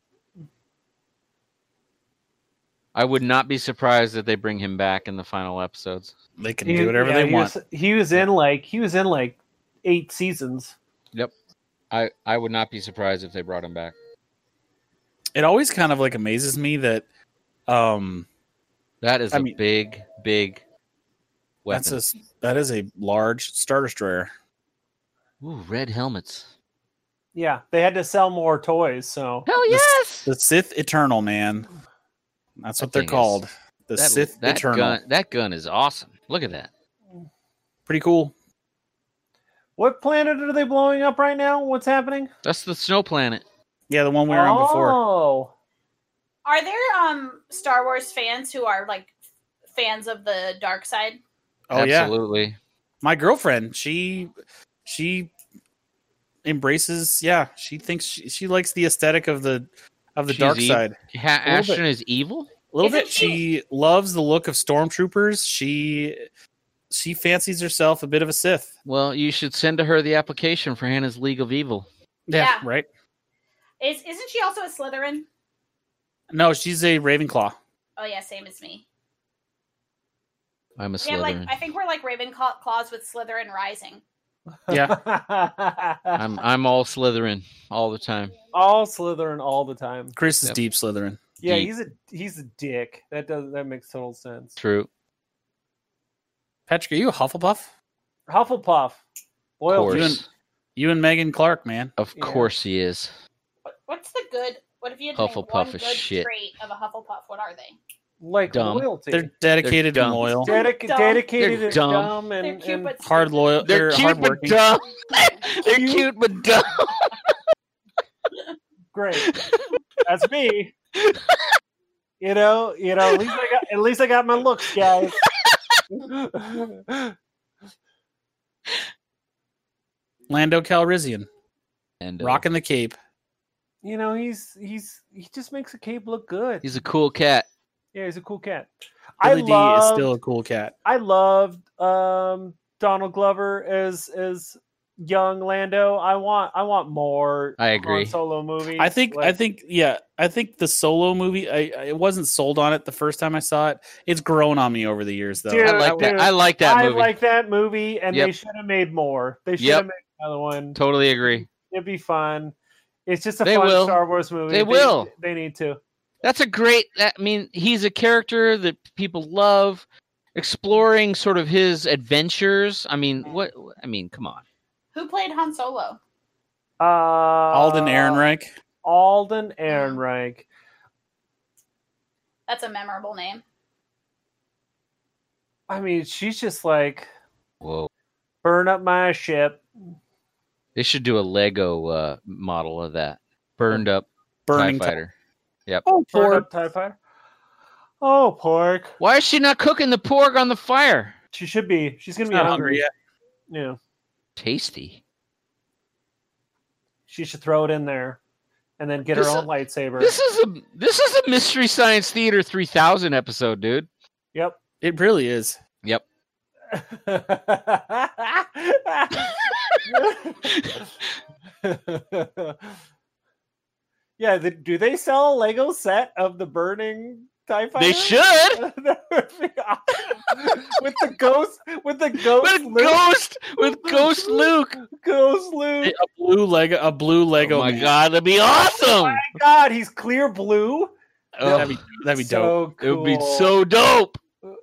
I would not be surprised if they bring him back in the final episodes. They can He- do whatever yeah, they he want. Was, he was in like he was in like eight seasons. I I would not be surprised if they brought him back. It always kind of like amazes me that um, That is I a mean- big big weapon. that's a that is a large Star Destroyer. Ooh, red helmets. Yeah, they had to sell more toys, so Hell The- yes. The Sith Eternal, man. That's That what they're thing is- called. The that, Sith that Eternal. gun that gun is awesome. Look at that. Pretty cool. what planet are they blowing up right now? What's happening? That's the snow planet. Yeah, the one we were on before. Oh, Are there um Star Wars fans who are like fans of the dark side? Oh yeah, Absolutely. my girlfriend. She she embraces. Yeah, she thinks she, she likes the aesthetic of the of the She's dark ev- side Ha- little Ashton bit. is evil? a little Isn't bit. She she- loves the look of stormtroopers. She she fancies herself a bit of a Sith. Well, you should send to her the application for Hannah's League of Evil. Yeah, Yeah. right. Is isn't she also a Slytherin? No, she's a Ravenclaw. Oh yeah, same as me. I'm a Yeah, like Slytherin. I think we're like Ravenclaws with Slytherin rising. Yeah. I'm I'm all Slytherin all the time. all Slytherin all the time. Chris is Yep. deep Slytherin. Yeah, Deep. he's a he's a dick. That does that makes total sense. True. Patrick, are you a Hufflepuff? Hufflepuff, Of loyal. course. You and- You and Megan Clark, man. Of Yeah. course he is. What, what's the good? What if you had to name Hufflepuff one is good shit. trait of a Hufflepuff? What are they? like Dumb. loyalty. They're dedicated They're and dumb. loyal. Dedic- Dumb. dedicated They're and dumb. dumb, and, They're cute and but Hard stupid. loyal. They're, They're, cute but hardworking. dumb. They're Cute. cute but dumb. great. That's me. You know, you know. At least I got at least I got my looks, guys. Lando Calrissian, And uh, rocking the cape. You know, he's he's he just makes a cape look good. he's a cool cat. Yeah, he's a cool cat. Billy I D loved, is still a cool cat. I loved um, Donald Glover as as young Lando. I want I want more. I agree. Han Solo movies. I think I Like, think yeah, I think the Solo movie. I, I wasn't sold on it the first time I saw it. It's grown on me over the years, though. Dude, I like that. dude, I like that I movie. like that movie, and Yep. they should have made more. They should Yep. have made another one. Totally agree. It'd be fun. It's just a They fun will. Star Wars movie. They will. They need to. That's a great. I mean, he's a character that people love. Exploring sort of his adventures. I mean, what? I mean, come on. Who played Han Solo? Uh, Alden Ehrenreich. Alden Ehrenreich. That's a memorable name. I mean, she's just like, Whoa. burn up my ship. They should do a Lego uh, model of that. Burned up Burning TIE fighter. Yep. Oh, Burn poor. up TIE Fighter. Oh, pork. Why is she not cooking the pork on the fire? She should be. She's gonna be Not hungry. hungry yet. Yeah. Tasty. She should throw it in there, and then get This her is- own lightsaber. This is a this is a Mystery Science Theater three thousand episode, dude. Yep. It really is. Yep. Yeah, the, do they sell a Lego set of the burning TIE fighter? They should. That would be awesome. With the ghost, with the ghost, With Luke. Ghost with Ghost Luke. Ghost Luke. A blue Lego, a blue Lego. Oh my man. god, that'd be awesome. My God, he's clear blue. Oh, That'd be that'd be dope. So it would be cool. so dope.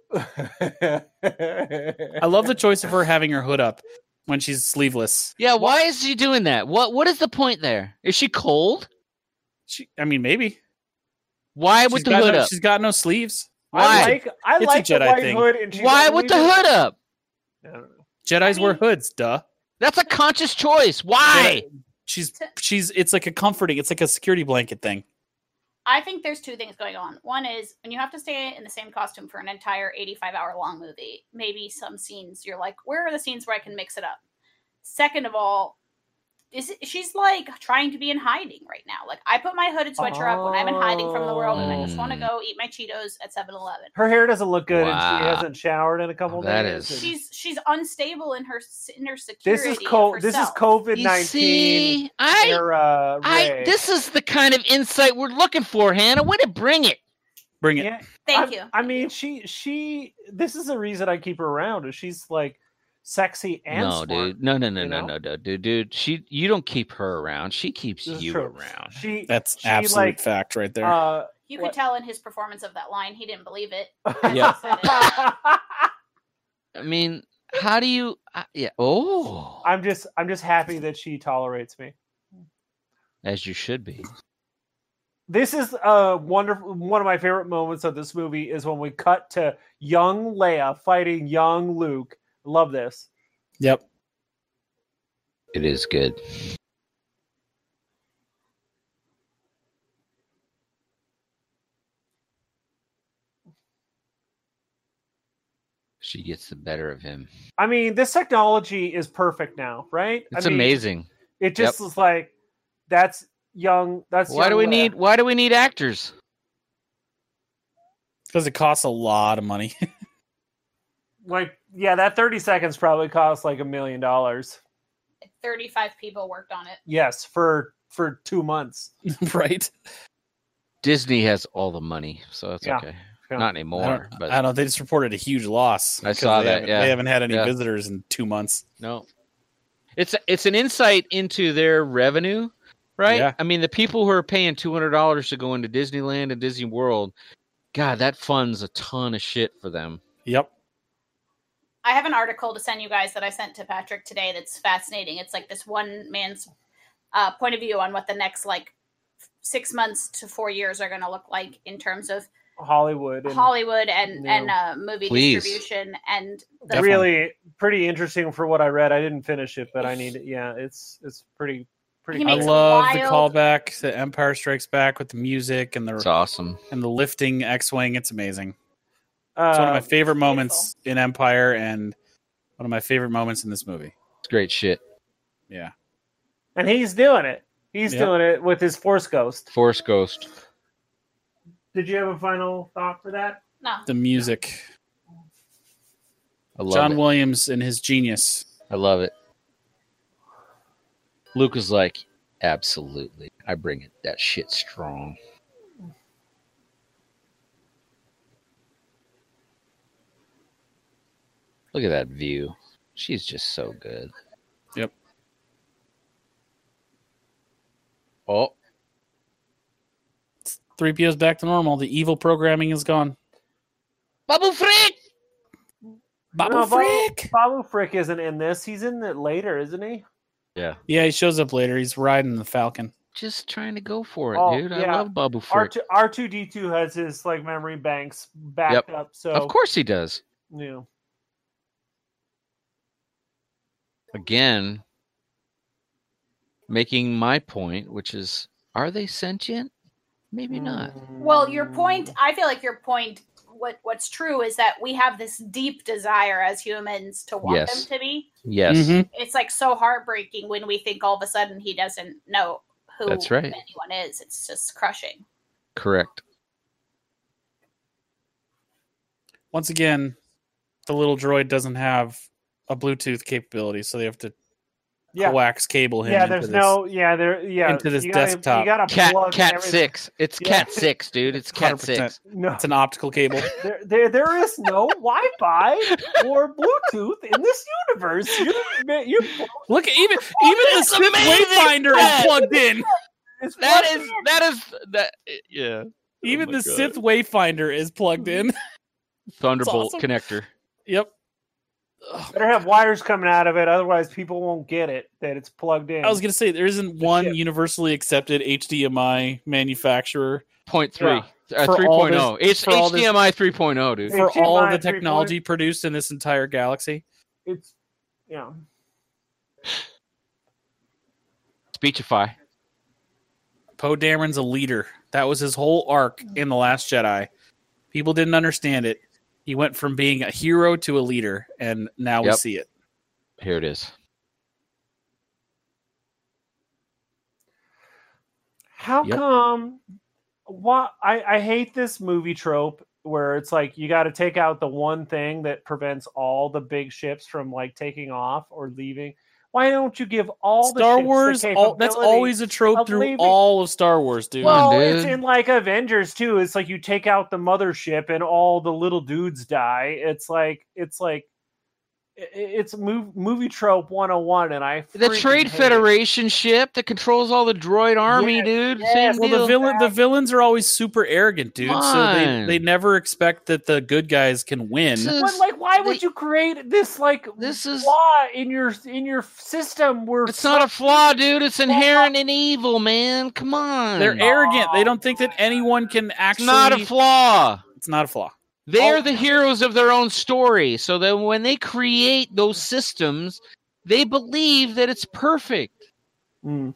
I love the choice of her having her hood up when she's sleeveless. Yeah, why is she doing that? What what is the point there? Is she cold? She, I mean, maybe. Why She's with the got hood no, up? She's got no sleeves. Why? I like I It's a like the Jedi white thing. hood, and she's Why only with the just- hood up? I don't know. Jedis I wear mean- hoods, duh. That's a conscious choice. Why? She's she's it's like a comforting, it's like a security blanket thing. I think there's two things going on. One is when you have to stay in the same costume for an entire eighty-five hour long movie, maybe some scenes you're like, where are the scenes where I can mix it up? Second of all, is it, she's like trying to be in hiding right now. Like I put my hooded sweatshirt up when I'm in hiding from the world and I just want to Mm. go eat my Cheetos at seven eleven. Her hair doesn't look good, and Wow. she hasn't showered in a couple That days. is- and- She's she's unstable in her inner security. This is of co- This is herself. COVID You nineteen see, I era. I Ray. this is the kind of insight we're looking for, Hannah. Way to bring it. Bring it. Yeah, Thank I, you. I mean, she she. This is the reason I keep her around. Is she's like sexy and No, smart. dude. No, no, no, you no, know? no, no, dude, dude. She you don't keep her around. She keeps This is you true. around. She That's she, absolute like, fact right there. Uh, You what- could tell in his performance of that line, he didn't believe it. Yeah. I mean, how do you uh, yeah, oh, I'm just I'm just happy that she tolerates me. as you should be. This is a wonderful one of my favorite moments of this movie is when we cut to young Leia fighting young Luke. Love this. Yep. It is good. She gets the better of him. I mean, this technology is perfect now, right? It's I mean, amazing. It just is like that's young. That's Why young do we Leia. need why do we need actors? Because it costs a lot of money. like yeah, that thirty seconds probably cost like a million dollars. thirty-five people worked on it. Yes, for for two months. Right? Disney has all the money, so it's Yeah. okay. Yeah. Not I anymore, don't, but I don't know. They just reported a huge loss. I because saw they that, haven't- yeah. They haven't had any Yeah. visitors in two months. no. It's it's an insight into their revenue, right? Yeah. I mean, the people who are paying two hundred dollars to go into Disneyland and Disney World, God, that funds a ton of shit for them. Yep. I have an article to send you guys that I sent to Patrick today that's fascinating. It's like this one man's uh, point of view on what the next like six months to four years are going to look like in terms of Hollywood and Hollywood and Yeah. and uh, movie Please. distribution and the, Definitely. really pretty interesting for what I read. I didn't finish it, but I need it. Yeah, it's it's pretty pretty. He I makes cool. a love the wild- callback to Empire Strikes Back with the music and It's the awesome. and the lifting X-wing. It's amazing. Uh, It's one of my favorite moments in Empire, and one of my favorite moments in this movie. It's great shit. Yeah. and he's doing it. He's Yep. doing it with his Force Ghost. Force Ghost. Did you have a final thought for that? No. The music. I love John it. Williams and his genius. I love it. Luke is like, absolutely. I bring it that shit strong. Look at that view. She's just so good. Yep. Oh, three P O's back to normal. The evil programming is gone. Babu Frick! Babu No, Frick! Babu Frick isn't in this. He's in it later, isn't he? Yeah. Yeah, he shows up later. He's riding the Falcon. Just trying to go for it, Oh, dude. I yeah. love Babu Frick. R two D two has his like memory banks backed Yep. up. So Of course he does. Yeah. Again, making my point, which is, are they sentient? Maybe not. Well, your point, I feel like your point, what what's true is that we have this deep desire as humans to want Yes. them to be. Yes. Mhm. It's like so heartbreaking when we think all of a sudden he doesn't know who That's right. anyone is. It's just crushing. Correct. Once again, the little droid doesn't have a Bluetooth capability, so they have to Yeah. coax cable him. Yeah, into there's this. no yeah, there yeah into this you gotta, desktop. You gotta Cat plug Cat everything. six. It's Yeah. Cat six, dude. It's Cat one hundred percent. six. No, It's an optical cable. there, there there is no Wi-Fi or Bluetooth in this universe. You you Look, even even the It's Sith amazing, Wayfinder Brad. is plugged in. it's That plugged is in. that is that yeah. Even Oh my the God. Sith Wayfinder is plugged in. Thunderbolt awesome. connector. Yep. Better have wires coming out of it, otherwise people won't get it that it's plugged in. I was gonna say there isn't one shit. universally accepted H D M I manufacturer Point three. Uh, For three all point oh. It's for all this- H D M I three point oh, dude. for H D M I all of the three point oh. technology produced in this entire galaxy. It's yeah. Speechify. Poe Dameron's a leader. That was his whole arc in The Last Jedi. People didn't understand it. He went from being a hero to a leader, and now we Yep. see it. Here it is. How Yep. come? Why I, I hate this movie trope where it's like you got to take out the one thing that prevents all the big ships from like taking off or leaving. Why don't you give all the Star ships Wars, the all, that's capability always a trope of through leaving- all of Star Wars, dude. Well, Well, dude. it's in like Avengers too. It's like you take out the mothership and all the little dudes die. It's like it's like i- it's mov- movie trope one oh one, and I The freaking Trade hate it. Federation ship that controls all the droid army, Yes, dude. yes. Same Well, deal. the villain, the villains are always super arrogant, dude. Come So they, on. they never expect that the good guys can win. This is- But like, why would they- you create this like This is- flaw in your in your system? Where It's not a flaw, dude. It's inherent in evil, man. Come on. They're arrogant. They don't think that anyone can it's actually. not a flaw. It's not a flaw. They Oh. are the heroes of their own story. So that when they create those systems, they believe that it's perfect. Mm.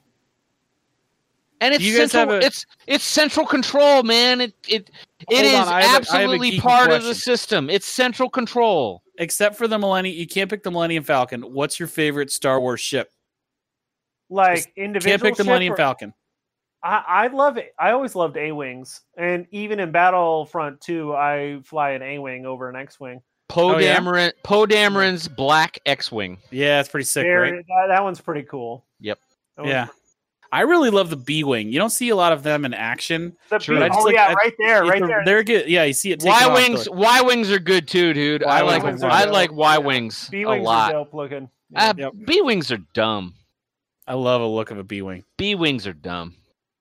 And it's Do you guys central, have a- it's it's central control, man. It it it Hold is on, I have a- I have a absolutely geeky part of the question. system. It's central control. Except for the Millennium, you can't pick the Millennium Falcon. What's your favorite Star Wars ship? Like individual. Can't pick the ship Millennium or- Falcon. I, I love it. I always loved A wings, and even in Battlefront two, I fly an A wing over an X wing. Poe Oh, yeah? Dameron, Poe Dameron's Black X-wing. Yeah, it's pretty sick, Very- right? that, that one's pretty cool. Yep. That one's Yeah. I really love the B wing. You don't see a lot of them in action. The Sure. B- I just oh like- yeah, I- right there, right It's a- there. They're good. Yeah, you see it. taking Y off, wings, but- Y wings are good too, dude. I like Y-wings are I dope. like Y wings B a wings are lot. dope looking. Uh, Yep. B wings are dumb. I love a look of a B wing. B wings are dumb.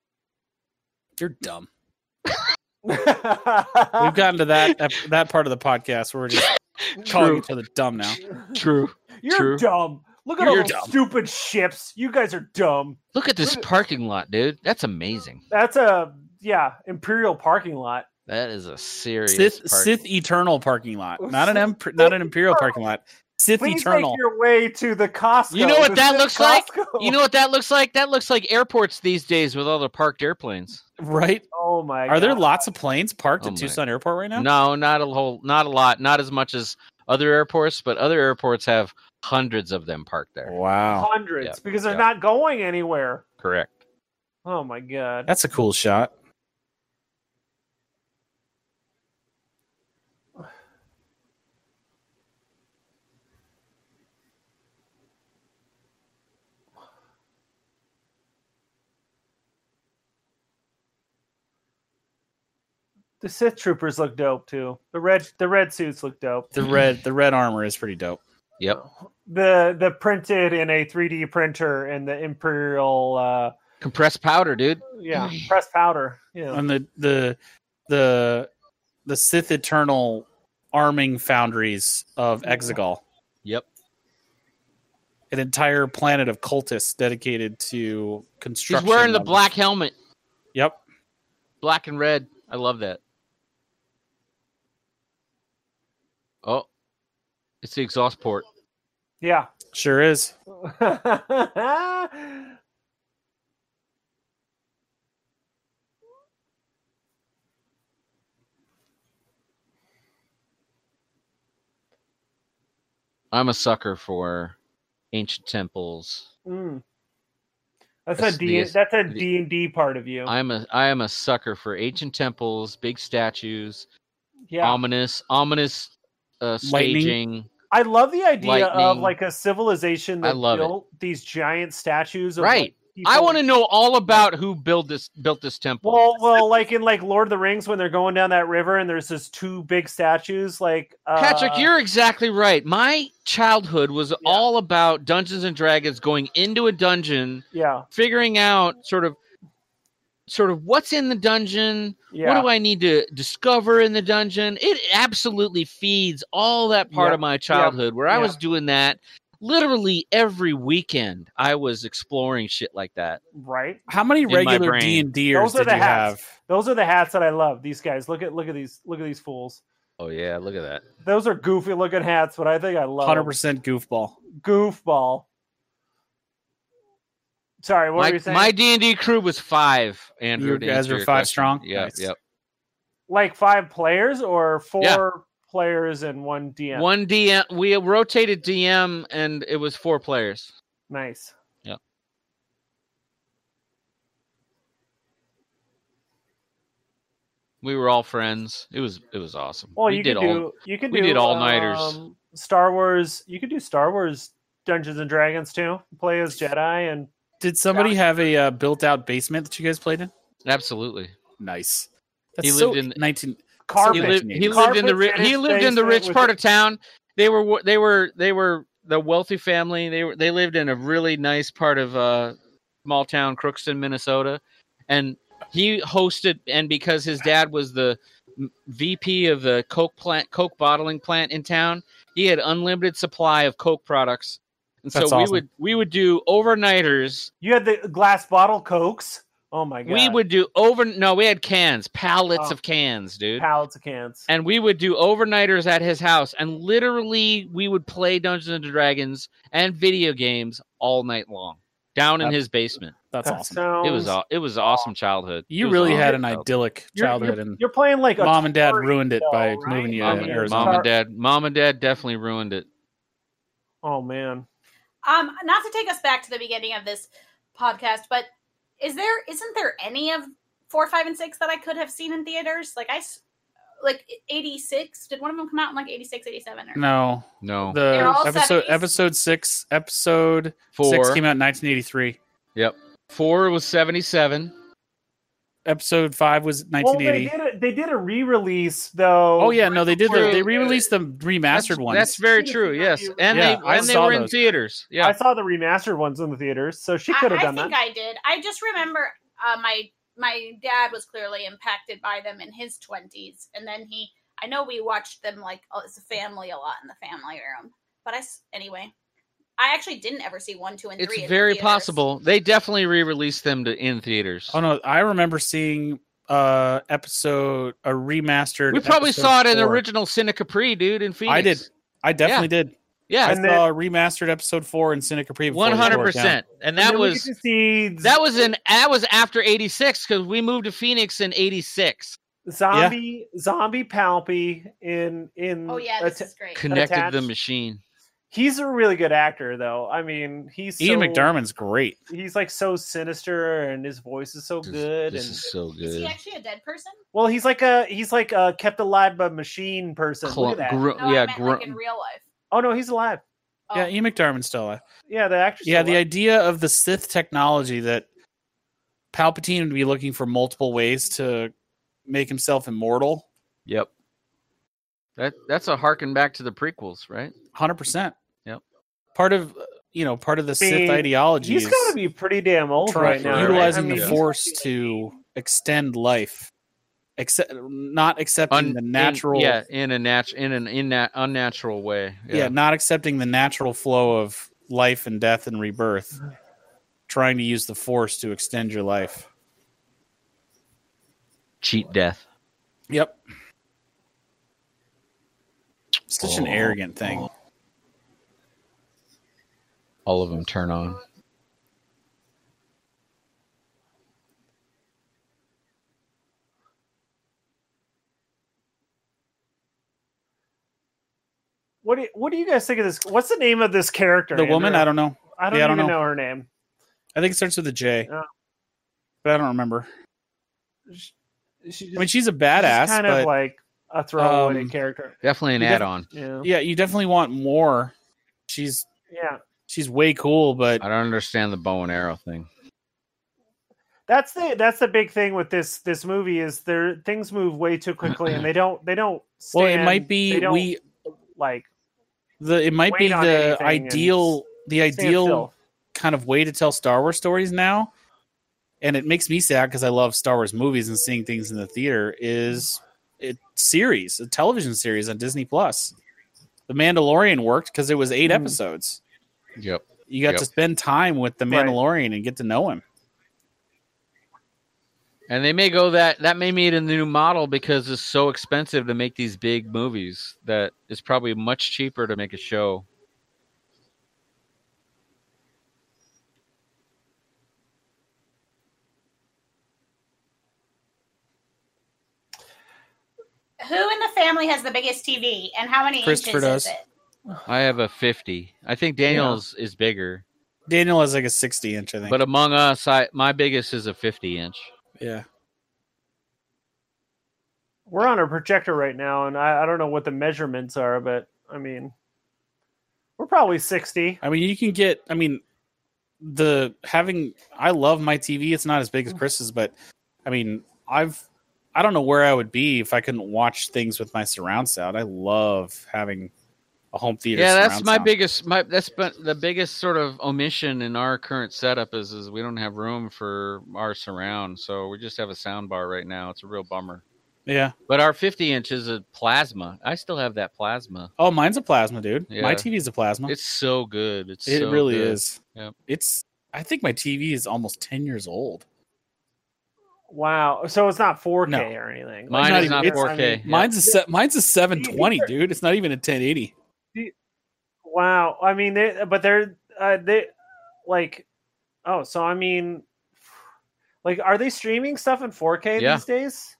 You're dumb. We've We've gotten to that ep- that part of the podcast where we're just calling True. each other dumb now. True. You're True. dumb. Look at all You're those dumb. stupid ships. You guys are dumb. Look at this Look at- parking lot, dude. That's amazing. That's a yeah Imperial parking lot. That is a serious Sith park- Sith Eternal parking lot, not an Emp- not an Imperial parking lot. Sith Please Eternal. make your way to the Costco. You know what the that Sith looks like? Costco. You know what that looks like? That looks like airports these days with all the parked airplanes. Right? Oh my! Are there God. lots of planes parked Oh at my- Tucson Airport right now? No, not a whole, not a lot, not as much as other airports, but other airports have hundreds of them parked there. Wow. Hundreds Yeah, because they're yeah. not going anywhere. Correct. Oh my God! That's a cool shot. The Sith troopers look dope too. The red, the red suits look dope. The red the red armor is pretty dope. Yep. The the printed in a three D printer and the Imperial, uh, Compressed powder, dude. yeah, pressed powder. Yeah, And the the the the Sith Eternal arming foundries of Exegol. Yep. An entire planet of cultists dedicated to He's construction. wearing the of- black helmet, Yep. black and red. I love that. Oh, it's the exhaust port. yeah. Sure is. I'm a sucker for ancient temples. Mm. That's That's a D. the- That's a the- D and D part of you. I'm a I am a sucker for ancient temples, big statues, Yeah, ominous, ominous uh, Lightning. staging. I love the idea of lightning. like a civilization I that love it. built these giant statues. Of, Right. like, people- I want to know all about who built this built this temple. Well, well, like in like Lord of the Rings when they're going down that river and there's this two big statues. Like uh, Patrick, you're exactly right. My childhood was all about Dungeons and Dragons, going into a dungeon, yeah, figuring out sort of sort of what's in the dungeon, yeah. what do I need to discover in the dungeon. It absolutely feeds all that part Yep, of my childhood where I yep. was doing that literally every weekend. I was exploring shit like that. Right. How many my regular brain. D and Ders Those are did the you hats. have? Those are the hats that I love. These guys. Look at look at these look at these fools. Oh yeah, look at that. Those are goofy looking hats, but I think I love one hundred them. percent goofball. Goofball. Sorry, what were My you saying? my D and D crew was five. Andrew, You to guys answer were your five question. strong? Yep, Nice. yep. Like five players or four Yeah. players and one D M. One D M. We rotated D M, and it was four players. Nice. Yeah. We were all friends. It was it was awesome. Well, we you did could all. do you could we do did all-nighters. um, Star Wars. You could do Star Wars Dungeons and Dragons too. Play as Jedi and Did somebody have a uh, built-out basement that you guys played in? Absolutely. Nice. That's He so lived in- nineteen. carpet. He lived. He Carpets lived in the in ri- his he lived in the basement rich with part the- of town. They were they were they were the wealthy family. They were they lived in a really nice part of uh, small town Crookston, Minnesota, and he hosted. And because his dad was the V P of the Coke plant, Coke bottling plant in town, he had unlimited supply of Coke products. And so That's we awesome. would we would do overnighters. You had the glass bottle Cokes. Oh my god. We would do over. No, we had cans, pallets Oh. of cans, dude. pallets of cans. And we would do overnighters at his house, and literally we would play Dungeons and Dragons and video games all night long down in That- his basement. That's That awesome. sounds- It was aw- it was awesome childhood. You It was really awesome had an childhood. idyllic You're- childhood, you're, and you're playing like a mom and dad Atari, ruined it by though, right? moving you Mom, to and, Arizona. mom and dad, mom and dad definitely ruined it. Oh man. Um, not to take us back to the beginning of this podcast, but is there isn't there any of four, five, and six that I could have seen in theaters? Like I, s- like eighty-six. Did one of them come out in like eighty-six, eighty-seven? Or No, No, the They're all episode seventies? episode six episode four. six came out in nineteen eighty-three. Yep, four was seventy-seven. Episode five was Well, nineteen they eighty. did a, they did a re-release though. Oh yeah, no, they did. The, True. they re-released the remastered That's, ones. that's very true. Yes, and Yeah, they I and they saw were in those. theaters. I Yeah, saw the remastered ones in the theaters, so she could have I, I done think that. I did. I just remember uh, my my dad was clearly impacted by them in his twenties, and then he. I know we watched them like as a family a lot in the family room, but I s- anyway. I actually didn't ever see one, two, and it's three. in very theaters. possible. They definitely re-released them to in theaters. Oh no, I remember seeing uh episode a remastered. We probably episode saw it in the four. original Cine Capri, dude, in Phoenix. I did. I definitely did. Yeah, I And then- saw remastered episode four in Cine Capri. before one they hundred tore it down. percent. And And that then we was get to see that was in that was after eighty-six because we moved to Phoenix in eighty-six. zombie zombie Palpy in in Oh yeah, a this t- is great. Connected the Attached. machine. he's a really good actor though. I mean, he's Ian so, McDermott's great. He's like so sinister and his voice is so This, good this and is so Is he good. actually a dead person? well, he's like a he's like a kept alive by machine person. Clo- Look at that. gro- No, yeah, I meant gro- like in real life. Oh no, he's alive. Oh. Yeah, Ian McDermott's still alive. Yeah, the actor's Yeah, still the alive. idea of the Sith technology that Palpatine would be looking for multiple ways to make himself immortal. Yep. That that's a harken back to the prequels, right? one hundred percent. Yep. Part of you know part of the I mean, Sith ideology He's is got to be pretty damn old try- right now. right? utilizing I mean, the he's Force gotta be like- to extend life, accept not accepting Un- the natural. in, yeah, in a nat- in an in that unnatural way. yeah, not accepting the natural flow of life and death and rebirth, trying to use the Force to extend your life. Cheat death. Yep. Such an Oh. arrogant thing. All of them turn on. What do you, what do you guys think of this? What's the name of this character? The woman, Andrew? I don't know. I don't yeah, I don't even know. know. her name. I think it starts with a J, Oh. but I don't remember. She, she just, I mean, she's a she's badass, kind but of like a throwaway um, character. Definitely an You def- add-on. Yeah, yeah, you definitely want more. She's yeah. she's way cool, but I don't understand the bow and arrow thing. That's the that's the big thing with this this movie is there things move way too quickly and they don't they don't. well, it stand- might they be don't, we like the it might be wait on the anything and ideal the stand ideal still. kind of way to tell Star Wars stories now, and it makes me sad because I love Star Wars movies and seeing things in the theater. Is it series a television series on Disney Plus? The Mandalorian worked because it was eight Mm. episodes. Yep. You got Yep. to spend time with the Right. Mandalorian and get to know him. And they may go that that may be the new model because it's so expensive to make these big movies that it's probably much cheaper to make a show. Who in the family has the biggest T V, and how many Christopher inches does. is it? I have a fifty. I think Daniel's is bigger, Daniel has like a sixty inch, I think. but among us, I my biggest is a fifty inch. yeah, We're on a projector right now, and I, I don't know what the measurements are, but I mean, we're probably sixty. I mean, you can get. I mean, the having. I love my T V. It's not as big as Chris's, but I mean, I've. I don't know where I would be if I couldn't watch things with my surround sound. I love having a home theater. Yeah, that's surround my sound. biggest. My that's been the biggest sort of omission in our current setup is is we don't have room for our surround, so we just have a sound bar right now. It's a real bummer. Yeah. But our fifty inch is a plasma. I still have that plasma. Oh, mine's a plasma, dude. Yeah. My T V's a plasma. It's so good. It's it so really good. is. Yep. It's. I think my T V is almost ten years old. Wow, so it's not four K No. or anything. Mine not is even- not it's- four K. I mean, Mine's a se- mine's a seven These twenty, are- dude. It's not even a ten eighty. Wow, I mean, they but they're uh, they like oh, so I mean, like, are they streaming stuff in four K Yeah. these days?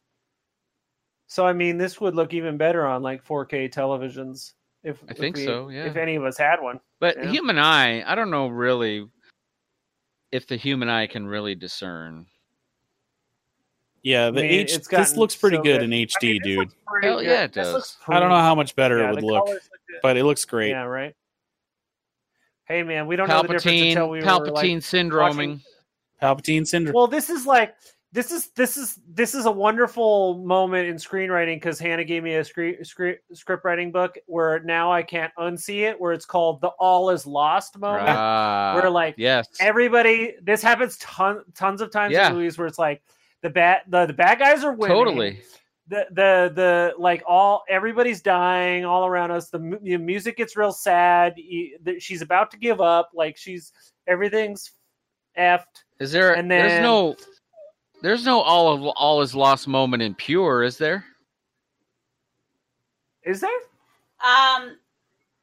So I mean, this would look even better on like four K televisions. If I if think we- so, yeah. If any of us had one, But Yeah. human eye, I don't know really if the human eye can really discern. Yeah, the I mean, H. it's This gotten looks pretty so good, good. in H I D, mean, this dude. looks pretty Hell good. yeah, it This does. looks I don't know pretty- how much better yeah, it would the look, colors look good. but it looks great. Yeah, right. Hey man, we don't know the difference Palpatine, until we were Palpatine like, syndroming. Palpatine syndrome. well, this is like this is this is this is a wonderful moment in screenwriting because Hannah gave me a screen, script script writing book where now I can't unsee it, where it's called the "all is lost" moment, Ah, where like yes, everybody. This happens ton, tons of times Yeah. in movies where it's like the bad the, the bad guys are winning. totally. The, the the like all everybody's dying all around us. The, mu- the music gets real sad. You- the- She's about to give up. Like she's everything's effed. Is there? And there's then- no. There's no all of all is lost moment in Pure, is there? Is there? Um,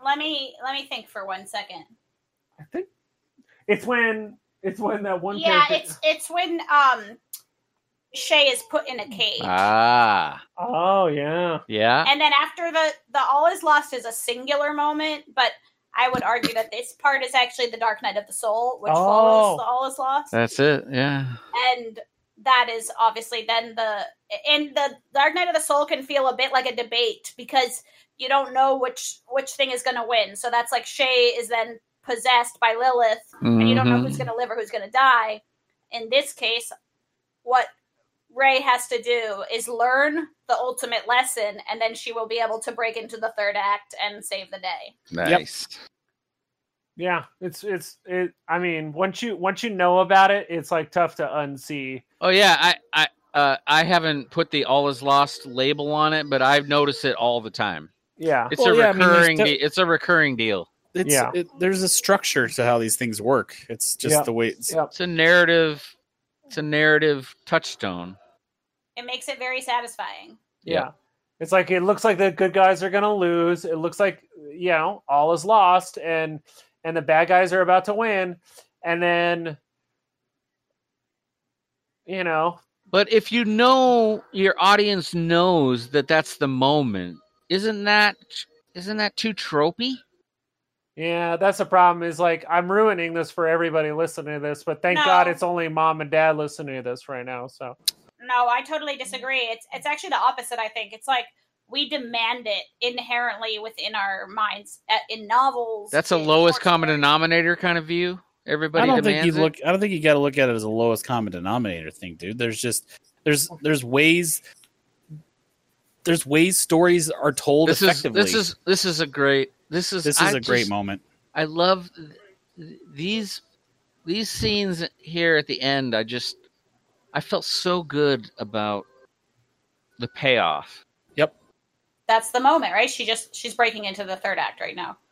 let me let me think for one second. I think it's when it's when that one. Yeah, character... it's it's when um Shay is put in a cage. Ah. Oh yeah. Yeah. And then after the the all is lost is a singular moment, but I would argue that this part is actually the Dark Night of the Soul, which Oh. follows the all is lost. That's it. Yeah. And that is obviously then the and the Dark Night of the Soul can feel a bit like a debate because you don't know which which thing is going to win. So that's like Shay is then possessed by Lilith, Mm-hmm. and you don't know who's going to live or who's going to die. In this case, what Rey has to do is learn the ultimate lesson, and then she will be able to break into the third act and save the day. Nice. Yeah, it's it's it. I mean, once you once you know about it, it's like tough to unsee. Oh yeah, I I uh, I haven't put the all is lost label on it, but I've noticed it all the time. Yeah, It's Well, a yeah, I mean, there's recurring. de- de- it's a recurring deal. It's, Yeah. it, there's a structure to how these things work. It's just Yeah. the way it's. Yep. It's a narrative. It's a narrative touchstone. It makes it very satisfying. yeah. Yeah. It's like it looks like the good guys are gonna lose. It looks like you know all is lost, and and the bad guys are about to win, and then you know But if you know your audience knows that that's the moment, isn't that isn't that too tropey? yeah, that's the problem. Is like I'm ruining this for everybody listening to this, but thank No. God it's only mom and dad listening to this right now. So No, I totally disagree. It's it's actually the opposite, I think. It's like we demand it inherently within our minds uh, in novels. That's a in lowest short common stories. denominator kind of view. Everybody I don't think demands you it. look. I don't think you got to look at it as a lowest common denominator thing, dude. There's just there's there's ways there's ways stories are told This is effectively. this is this is a great this is this is I a great just- moment. I love th- these these scenes here at the end. I just I felt so good about the payoff. That's the moment, right? She just she's breaking into the third act right now.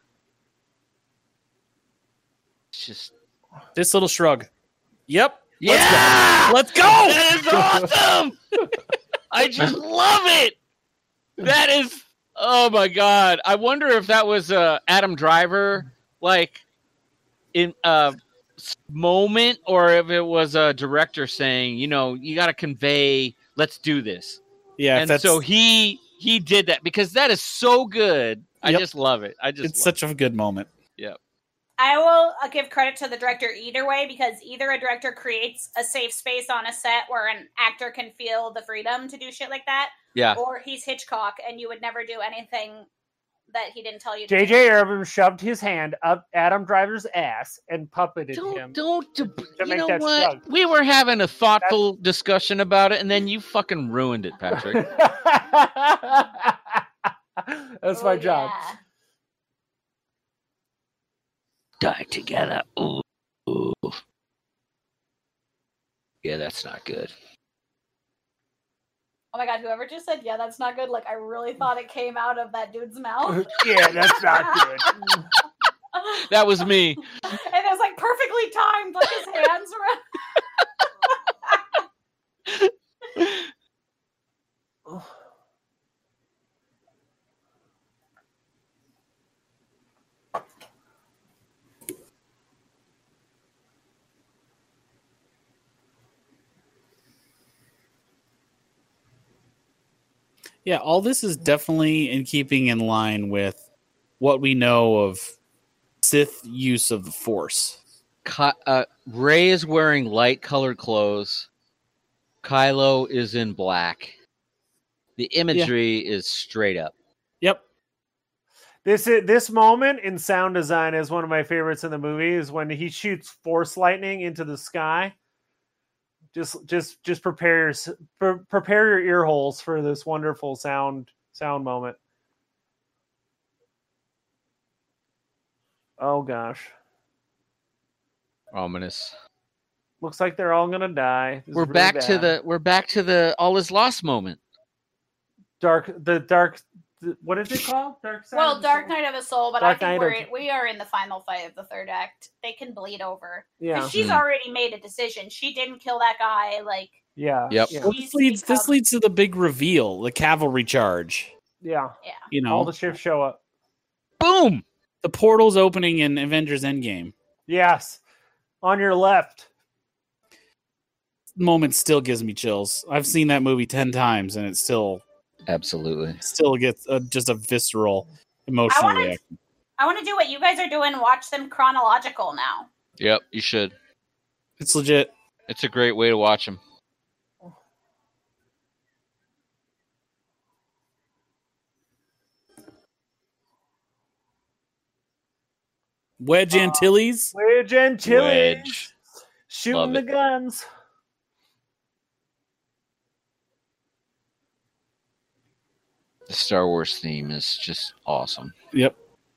It's just This little shrug. Yep. yeah, Let's go. that is awesome. I just love it. That is oh my god. I wonder if that was uh, Adam Driver like in a moment, or if it was a director saying, you know, you got to convey, let's do this. Yeah. if And that's, so he he did that because that is so good. I Yep. just love it. I just it's love such a good moment. I will uh, give credit to the director either way because either a director creates a safe space on a set where an actor can feel the freedom to do shit like that, it. Yeah. or he's Hitchcock and you would never do anything that he didn't tell you to J do. J Abrams shoved his hand up Adam Driver's ass and puppeted Don't him. don't you make know that what? shrug. We were having a thoughtful discussion about it, and then you fucking ruined it, Patrick. That's Oh, my job. yeah. Die together. Ooh. Ooh. Yeah, that's not good. Oh my god, whoever just said, yeah, that's not good. Like, I really thought it came out of that dude's mouth. Yeah, that's not good. That was me. And it was like perfectly timed, like his hands were. Yeah, all this is definitely in keeping in line with what we know of Sith use of the Force. Ky- uh, Rey is wearing light colored clothes. Kylo is in black. The imagery is straight up. Yep. This is, this moment in sound design is one of my favorites in the movie. Is when he shoots force lightning into the sky. Just, just, just prepare your, pre- prepare your ear holes for this wonderful sound sound moment. Oh gosh, Ominous. looks like they're all gonna die. This is We're really back to bad. the we're back to the all is lost moment. dark. The dark. The, what is it called? Dark side. Well, of the Dark Soul? Night of the Soul, but Dark I think Night we're of- in, we are in the final fight of the third act. They can bleed over. Yeah, Because she's Hmm. already made a decision. She didn't kill that guy. Like, yeah. Yep. Yeah. Well, She's this leads this become- leads to the big reveal, the cavalry charge. yeah. yeah. You know, All the ships show up. Boom. The portal's opening in Avengers Endgame. Yes. On your left. Moment still gives me chills. I've seen that movie ten times, and it still Absolutely. still gets a, just a visceral emotional I wanna- reaction. I want to do what you guys are doing. Watch them chronological now. Yep, you should. It's legit. It's a great way to watch them. Wedge Antilles. Wedge and Chili. Wedge. Shooting Love the it. guns. The Star Wars theme is just awesome. Yep.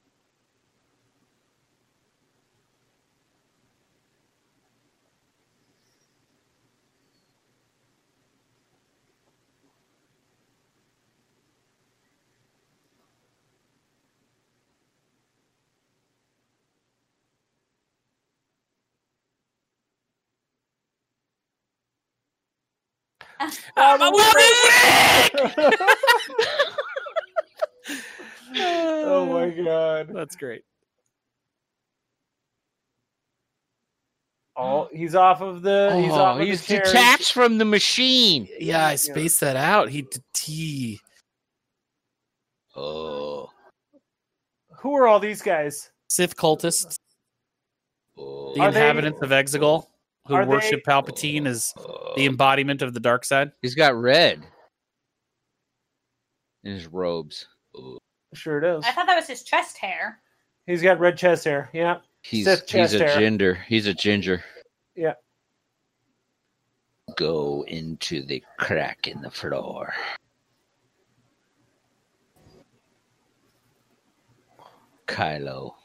I'm a Oh my god. That's great. Oh, he's off of the. He's oh, off of he's the chair. detached from the machine. Yeah, I spaced that out. He did T. Oh. Who are all these guys? Sith cultists, oh. the Are they- inhabitants of Exegol, who are worship they- Palpatine as the embodiment of the dark side. He's got red in his robes. Oh. Sure it is. I thought that was his chest hair. He's got red chest hair. Yeah. He's Sith he's chest a hair. ginger. He's a ginger. Yeah. Go into the crack in the floor. Kylo.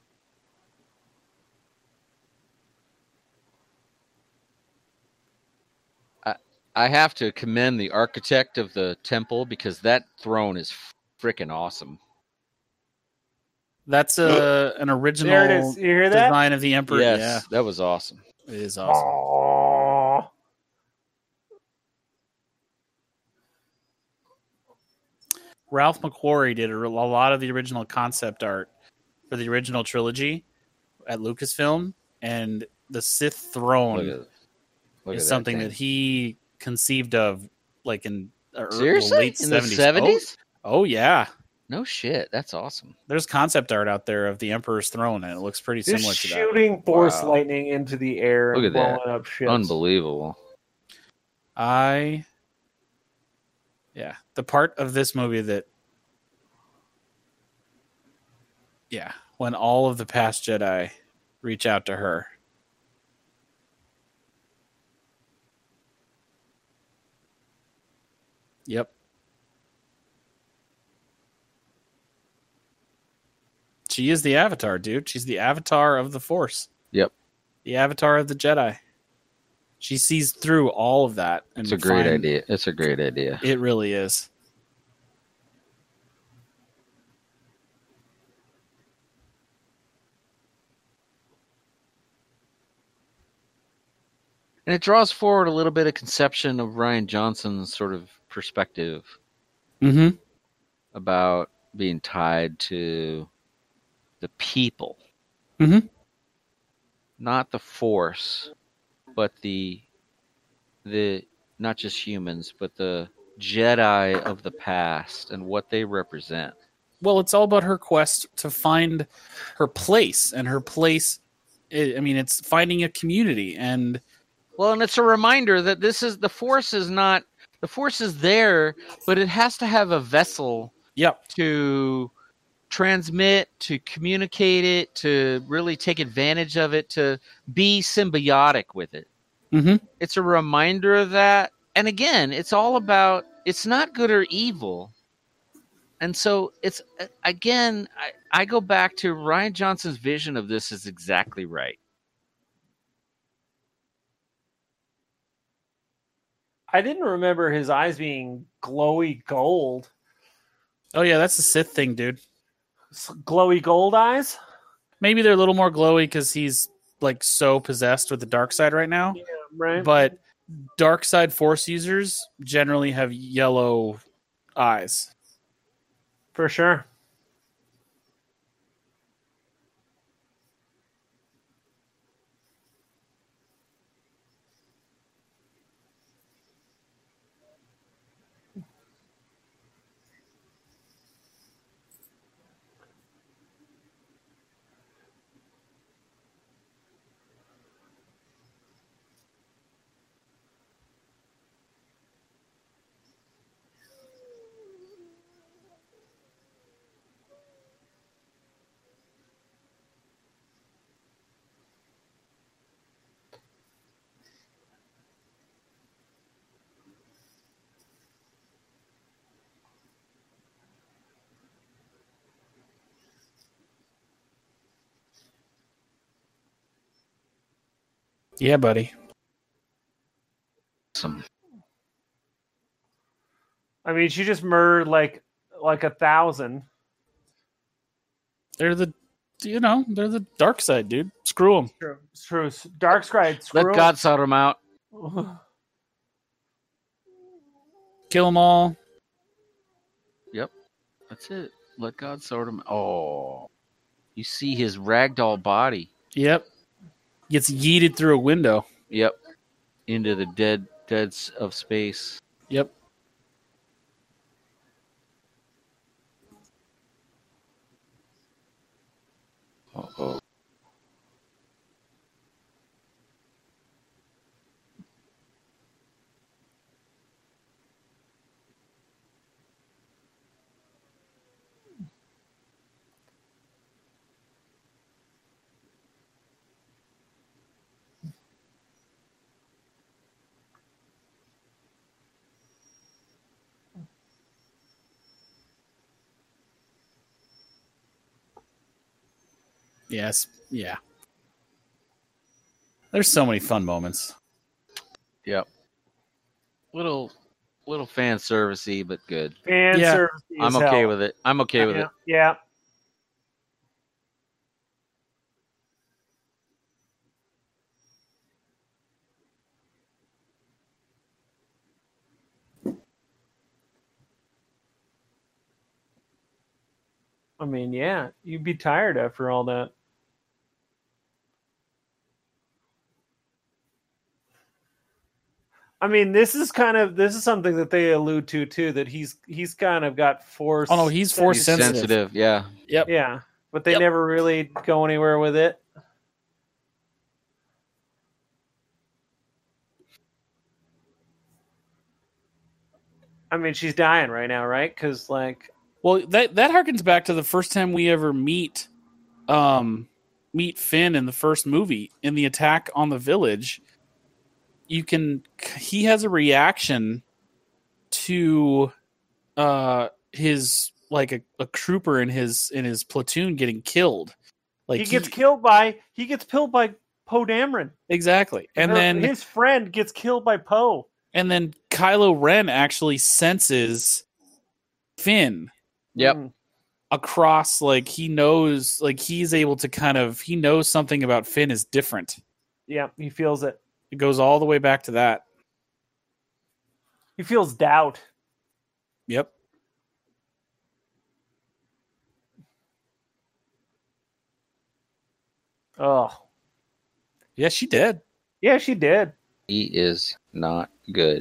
I I have to commend the architect of the temple because that throne is freaking awesome. That's a an original There it is. You hear that? design of the Emperor. Yes, Yeah, that was awesome. it is awesome. Aww. Ralph McQuarrie did a, a lot of the original concept art for the original trilogy at Lucasfilm, and the Sith Look throne at, look is at something that, that, thing. he conceived of, like in the ear- Seriously late in the seventies. seventies. Oh, oh yeah, No shit, that's awesome. there's concept art out there of the Emperor's throne, and it looks pretty Just similar to that. shooting force Wow. lightning into the air Look and at that. blowing up shit. Unbelievable. I, yeah, the part of this movie that, yeah, when all of the past Jedi reach out to her. Yep. She is the Avatar, dude. She's the Avatar of the Force. Yep. The Avatar of the Jedi. She sees through all of that. And It's a great find- idea. It's a great idea. It really is. And it draws forward a little bit of conception of Ryan Johnson's sort of perspective Mm-hmm. about being tied to the people. Mhm. Not the force, but the the not just humans, but the Jedi of the past and what they represent. Well, it's all about her quest to find her place, and her place. I I mean, it's finding a community, and Well, and it's a reminder that this is the force is not the force is there, but it has to have a vessel yep, to transmit, to communicate it, to really take advantage of it, to be symbiotic with it. mm-hmm. It's a reminder of that. And again, it's all about it's not good or evil. And so it's again, I, I go back to Ryan Johnson's vision of this is exactly right. I didn't remember his eyes being glowy gold. Oh yeah, that's the Sith thing, dude. S- Glowy gold eyes? Maybe they're a little more glowy because he's like so possessed with the dark side right now. Yeah, right. But dark side Force users generally have yellow eyes. For sure. Yeah, buddy. Some I mean, she just murdered like like a thousand. They're the, you know, they're the dark side, dude. Screw them. True, it's true. Dark side. Screw let God sort them out. Kill them all. Yep, that's it. Let God sort them. Oh, you see his ragdoll body. Yep. Gets yeeted through a window. Yep, into the dead deads of space. Yep. Uh-oh. Yes. Yeah. There's so many fun moments. Yep. Little little fan servicey, but good. Fan Yeah. service. I'm okay with it. I'm okay with yeah. it. Yeah. I mean, yeah, you'd be tired after all that. I mean, this is kind of this is something that they allude to too. That he's he's kind of got force. Oh no, he's force He's sensitive. sensitive. Yeah. Yep. Yeah, but they Yep. never really go anywhere with it. I mean, she's dying right now, right? Because like, Well, that that harkens back to the first time we ever meet, um, meet Finn in the first movie in the attack on the village. You can he has a reaction to uh his like a, a trooper in his in his platoon getting killed. Like he gets killed by he gets killed by Poe Dameron, exactly, and Her- then his friend gets killed by Poe. and then Kylo Ren actually senses Finn Yep. Mm. across, like he knows, like he's able to kind of he knows something about Finn is different. Yeah, he feels it. It goes all the way back to that. He feels doubt. Yep. Oh, Yeah, she did. yeah, she did. He is not good.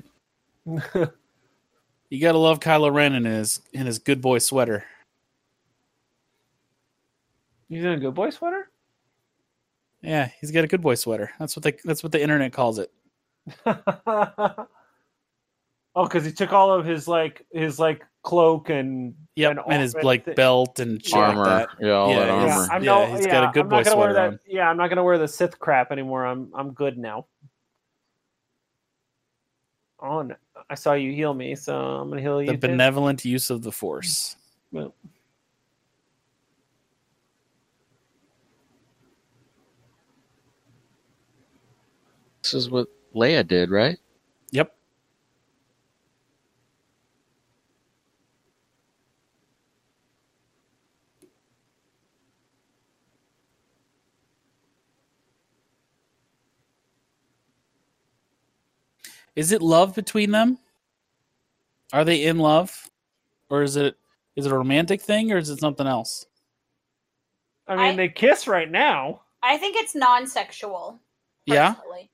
You gotta love Kylo Ren in his in his good boy sweater. He's in a good boy sweater. Yeah, he's got a good boy sweater. That's what they that's what the internet calls it. Oh, because he took all of his like his like cloak and Yep, and, and his and like thi- belt and shit Armor. like that. Yeah, all Yeah, that he's- armor. Yeah, I'm Yeah, no, he's yeah, got a good I'm boy not gonna wear sweater that. on. Yeah, I'm not gonna wear the Sith crap anymore. I'm I'm good now. Oh, no. I saw you heal me, so I'm gonna heal you. The too. benevolent use of the Force. Well, This is what Leia did, right? Yep. Is it love between them? Are they in love? Or is it is it a romantic thing or is it something else? I mean, I- they kiss right now. I think it's non-sexual. Yeah? Personally.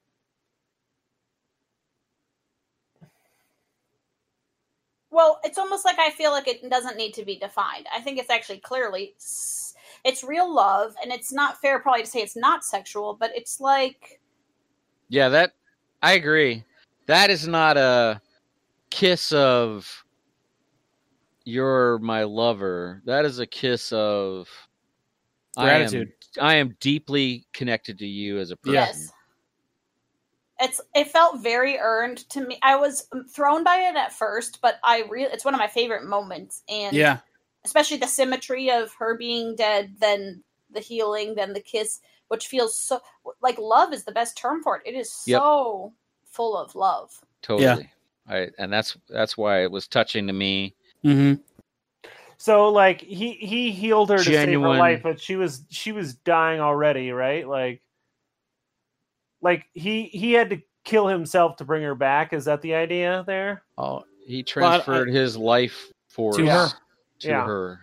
Well, it's almost like I feel like it doesn't need to be defined. I think it's actually clearly s- it's real love, and it's not fair probably to say it's not sexual, but it's like Yeah, that I agree. That is not a kiss of you're my lover. That is a kiss of Gratitude. I am, I am deeply connected to you as a person. yes. It's it felt very earned to me. I was thrown by it at first, but I really it's one of my favorite moments, and Yeah. especially the symmetry of her being dead, then the healing, then the kiss, which feels so like love is the best term for it. It is so yep. full of love. Totally. Yeah. I, and that's that's why it was touching to me. Mm-hmm. So like he he healed her Genuine. to save her life, but she was she was dying already, right? Like like he he had to kill himself to bring her back. Is that the idea there? Oh, he transferred I, his life force to her. To yeah. her.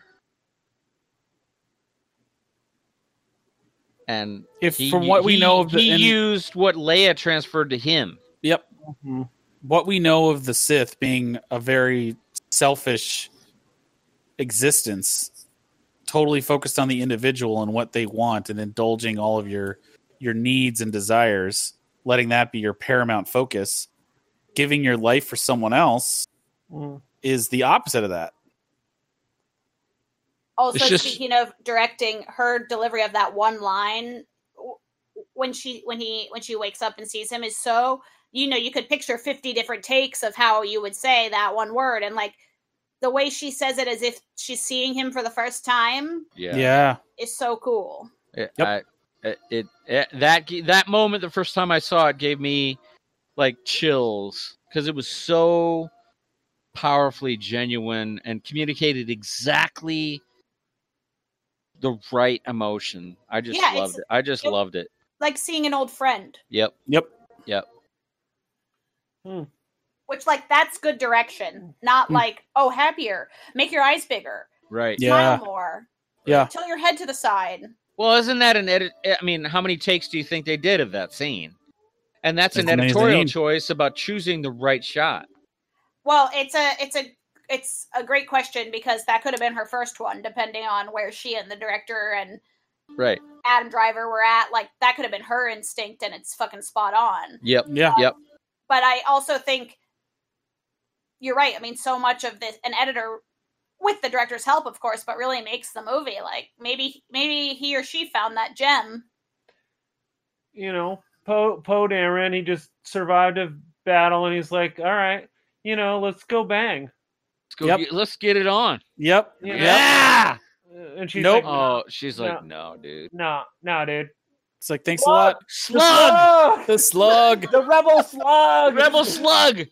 And if he, from what he, we know of the he and, used what Leia transferred to him. Yep. Mm-hmm. What we know of the Sith being a very selfish existence, totally focused on the individual and what they want, and indulging all of your your needs and desires, letting that be your paramount focus. Giving your life for someone else mm. is the opposite of that. Also, just... speaking of directing, her delivery of that one line when she when he when she wakes up and sees him is so, you know, you could picture fifty different takes of how you would say that one word, and like the way she says it as if she's seeing him for the first time. Yeah, yeah, is so cool. It, yep. I, it, it, it that that moment, the first time I saw it, gave me like chills because it was so powerfully genuine and communicated exactly the right emotion. I just yeah, loved it. I just it, loved it. Like seeing an old friend. Yep. Yep. Yep. Hmm. Which, like, that's good direction. Not hmm. like, oh, happier. Make your eyes bigger. Right. Yeah. Smile more. Yeah. Tilt your head to the side. Well, isn't that an edit? I mean, how many takes do you think they did of that scene? And that's, that's an amazing. editorial choice about choosing the right shot. Well, it's a, it's a, it's a great question because that could have been her first one, depending on where she and the director and right Adam Driver were at. Like that could have been her instinct, and it's fucking spot on. Yep. Yeah. Um, yep. But I also think you're right. I mean, so much of this, an editor, with the director's help, of course, but really makes the movie. Like maybe, maybe he or she found that gem. You know, Poe Poe Dameron, he just survived a battle, and he's like, "All right, you know, let's go bang." Let's go. Yep. Get, let's get it on. Yep. You know? Yeah. And she's nope. like, oh, no, she's no, like, no, dude. No, no, dude. It's like, thanks slug. a lot. Slug. The slug. The rebel slug. The rebel slug.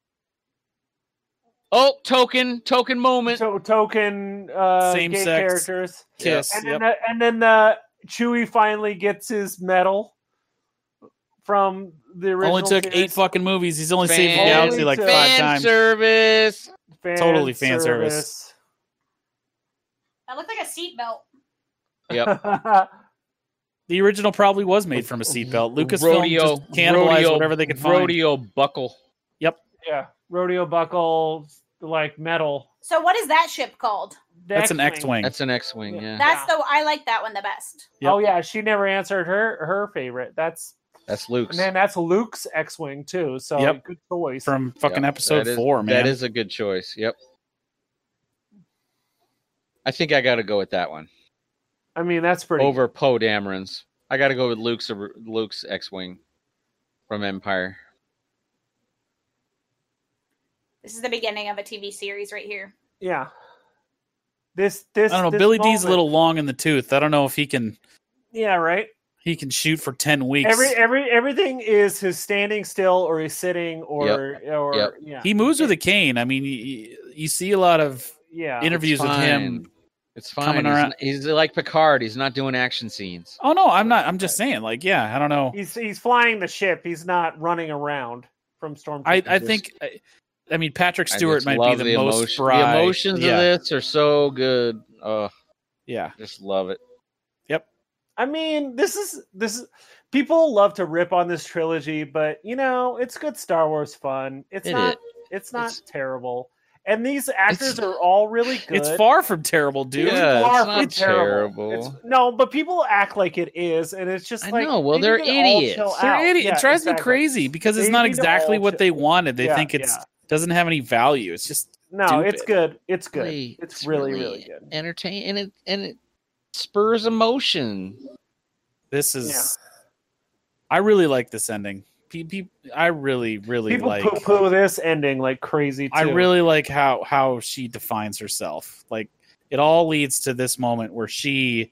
Oh, token, token moment. So token uh, same gay sex characters. Kiss. And yep. then, the, and then the Chewie finally gets his medal from the original. Only took series. eight fucking movies. He's only fan, saved the galaxy like to, five fan times. Service. Fan totally fan service. service. That looked like a seatbelt. Yep. The original probably was made from a seatbelt. Lucasfilm rodeo, just cannibalized rodeo, whatever they could find. Rodeo buckle. Yep. Yeah. Rodeo buckle, like metal. So what is that ship called? The That's an X-Wing. X-wing. That's an X-wing. Yeah. That's Yeah. the I like that one the best. Yep. Oh yeah, she never answered her her favorite. That's That's Luke's. and then that's Luke's X-wing too. So Yep. good choice. From fucking Yep. episode That is- four, man. That is a good choice. Yep. I think I got to go with that one I mean, that's pretty over Poe Dameron's. I got to go with Luke's Luke's X-wing from Empire. This is the beginning of a T V series right here. Yeah. This this I don't know. this Billy D's moment- a little long in the tooth. I don't know if he can Yeah, right. he can shoot for ten weeks. Every every everything is his standing still or he's sitting or or Yep. yeah. he moves with a cane. I mean, you, you see a lot of yeah. interviews with him. It's fine. coming He's, around- he's like Picard. He's not doing action scenes. Oh no, I'm not. I'm just saying. Like, yeah, I don't know. He's he's flying the ship. He's not running around from Stormtroopers. I I think. I, I mean, Patrick I Stewart just might be love the, the most emotion. spry. The emotions yeah. of this are so good. Oh, Yeah. just love it. Yep. I mean, this is this is people love to rip on this trilogy, but you know, it's good Star Wars fun. It's It not is. it's not It's- terrible. And these actors It's- are all really good. It's far from terrible, dude. Yeah, Far it's from not terrible. It's, no, but people act like it is, and it's just I like know, well, they they're need to all idiots. chill They're out. idiot. Yeah, it drives me exactly. crazy because it's They not need to exactly all what chill- they wanted. They Yeah, think it's yeah. doesn't have any value. It's just No, stupid. it's good. It's good. Really- it's, it's really, really really good. Entertain and it and it spurs emotion. this is. I really like this ending. Pe- pe- I really, really People like. poo-poo this ending like crazy. Too. I really like how how she defines herself. Like it all leads to this moment where she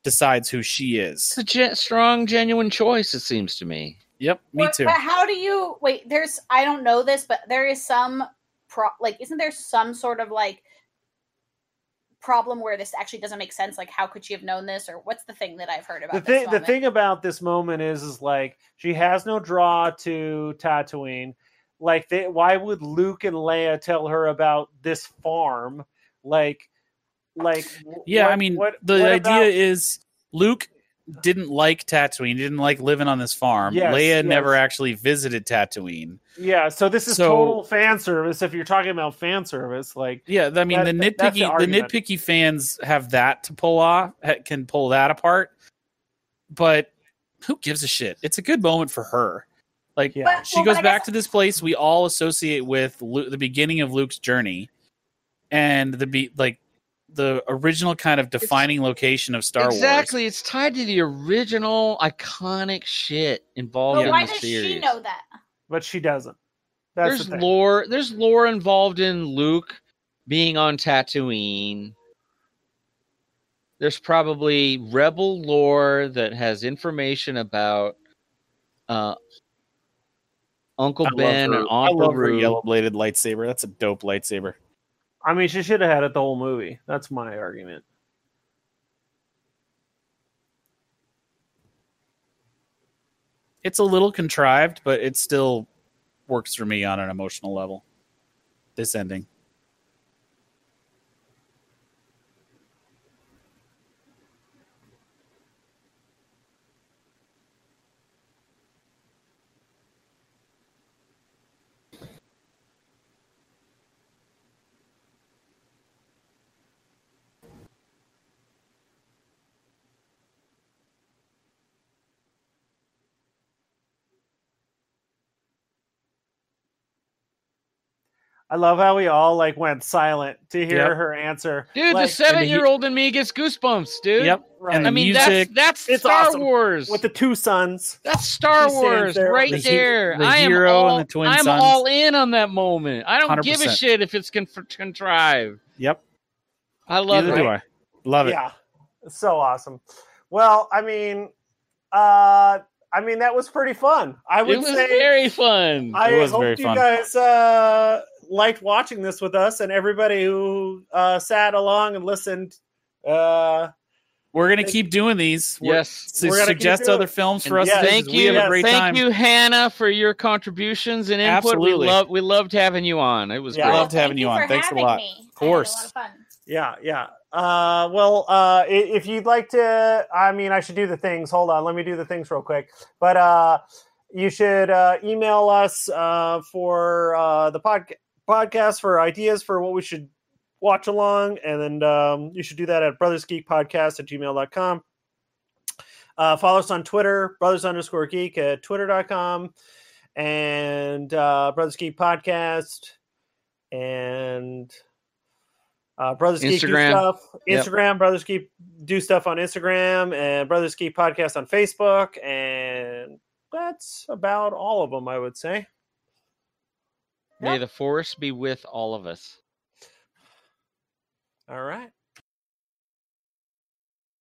decides who she is. It's a gen- strong, genuine choice, it seems to me. Yep, me But- too. But how do you wait? There's I don't know this, but there is some pro like isn't there some sort of like problem where this actually doesn't make sense? Like, how could she have known this, or what's the thing that I've heard about The this thing, the moment? thing about this moment is, is like she has no draw to Tatooine. Like, they, why would Luke and Leia tell her about this farm? Like, like Yeah, what- I mean, what- the what idea about- is Luke didn't like Tatooine, didn't like living on this farm. Yes, Leia yes. never actually visited Tatooine. Yeah, so this is So- total fan service. If you're talking about fan service, like Yeah, I mean, That- the that- that's the nitpicky, the, argument. nitpicky fans have that to pull off, ha- can pull that apart. But who gives a shit? It's a good moment for her. Like, Yeah. But- she well, goes but I back guess- to this place we all associate with Lu- the beginning of Luke's journey, and the be like the original kind of defining location of Star Wars. Exactly. It's tied to the original iconic shit involved But in why the does series. she know that? but she doesn't. That's There's the thing. lore. There's lore involved in Luke being on Tatooine. There's probably rebel lore that has information about uh, Uncle I love Ben her, and I Aunt love her Beru. yellow bladed lightsaber. That's a dope lightsaber. I mean, she should have had it the whole movie. That's my argument. It's a little contrived, but it still works for me on an emotional level. This ending. I love how we all like went silent to hear Yep. her answer. Dude, Like, the seven-year-old in me gets goosebumps, dude. Yep. right. And I the mean, music. that's that's It's Star awesome. Wars. with the two sons. That's Star She stands Wars there right with the- there. the I am hero all, and the twin I'm sons. all in on that moment. I don't one hundred give a percent. shit if it's con- contrived. Yep. I love Neither it. do I. Love it. Yeah, it's so awesome. Well, I mean, uh, I mean that was pretty fun. I would It was say very fun. I It was hope very you fun. guys uh, liked watching this with us, and everybody who uh, sat along and listened. Uh, We're gonna keep doing these. We're- Yes. to We're gonna keep suggest doing other it. films for And us. to yes, do, thank 'cause we you, have a great thank time. you, Hannah, for your contributions and input. Absolutely. We love, we loved having you on. It was Yeah. great. Loved Thank having you on. for Thanks a having lot. me. Of course. I had a lot of fun. yeah, yeah. Uh, well, uh, i- if you'd like to, I mean, I should do the things. Hold on, let me do the things real quick. But uh, you should uh, email us uh, for uh, the pod- podcast for ideas for what we should watch along, and then um, you should do that at brothersgeekpodcast at gmail dot com. Uh, follow us on Twitter, brothers underscore geek at twitter dot com, and uh, Brothers Geek Podcast, and uh, Brothers Geek do Instagram. stuff. Yep. Instagram, Brothers Geek do stuff on Instagram, and Brothers Geek Podcast on Facebook, and that's about all of them, I would say. May Yeah. the force be with all of us. All right.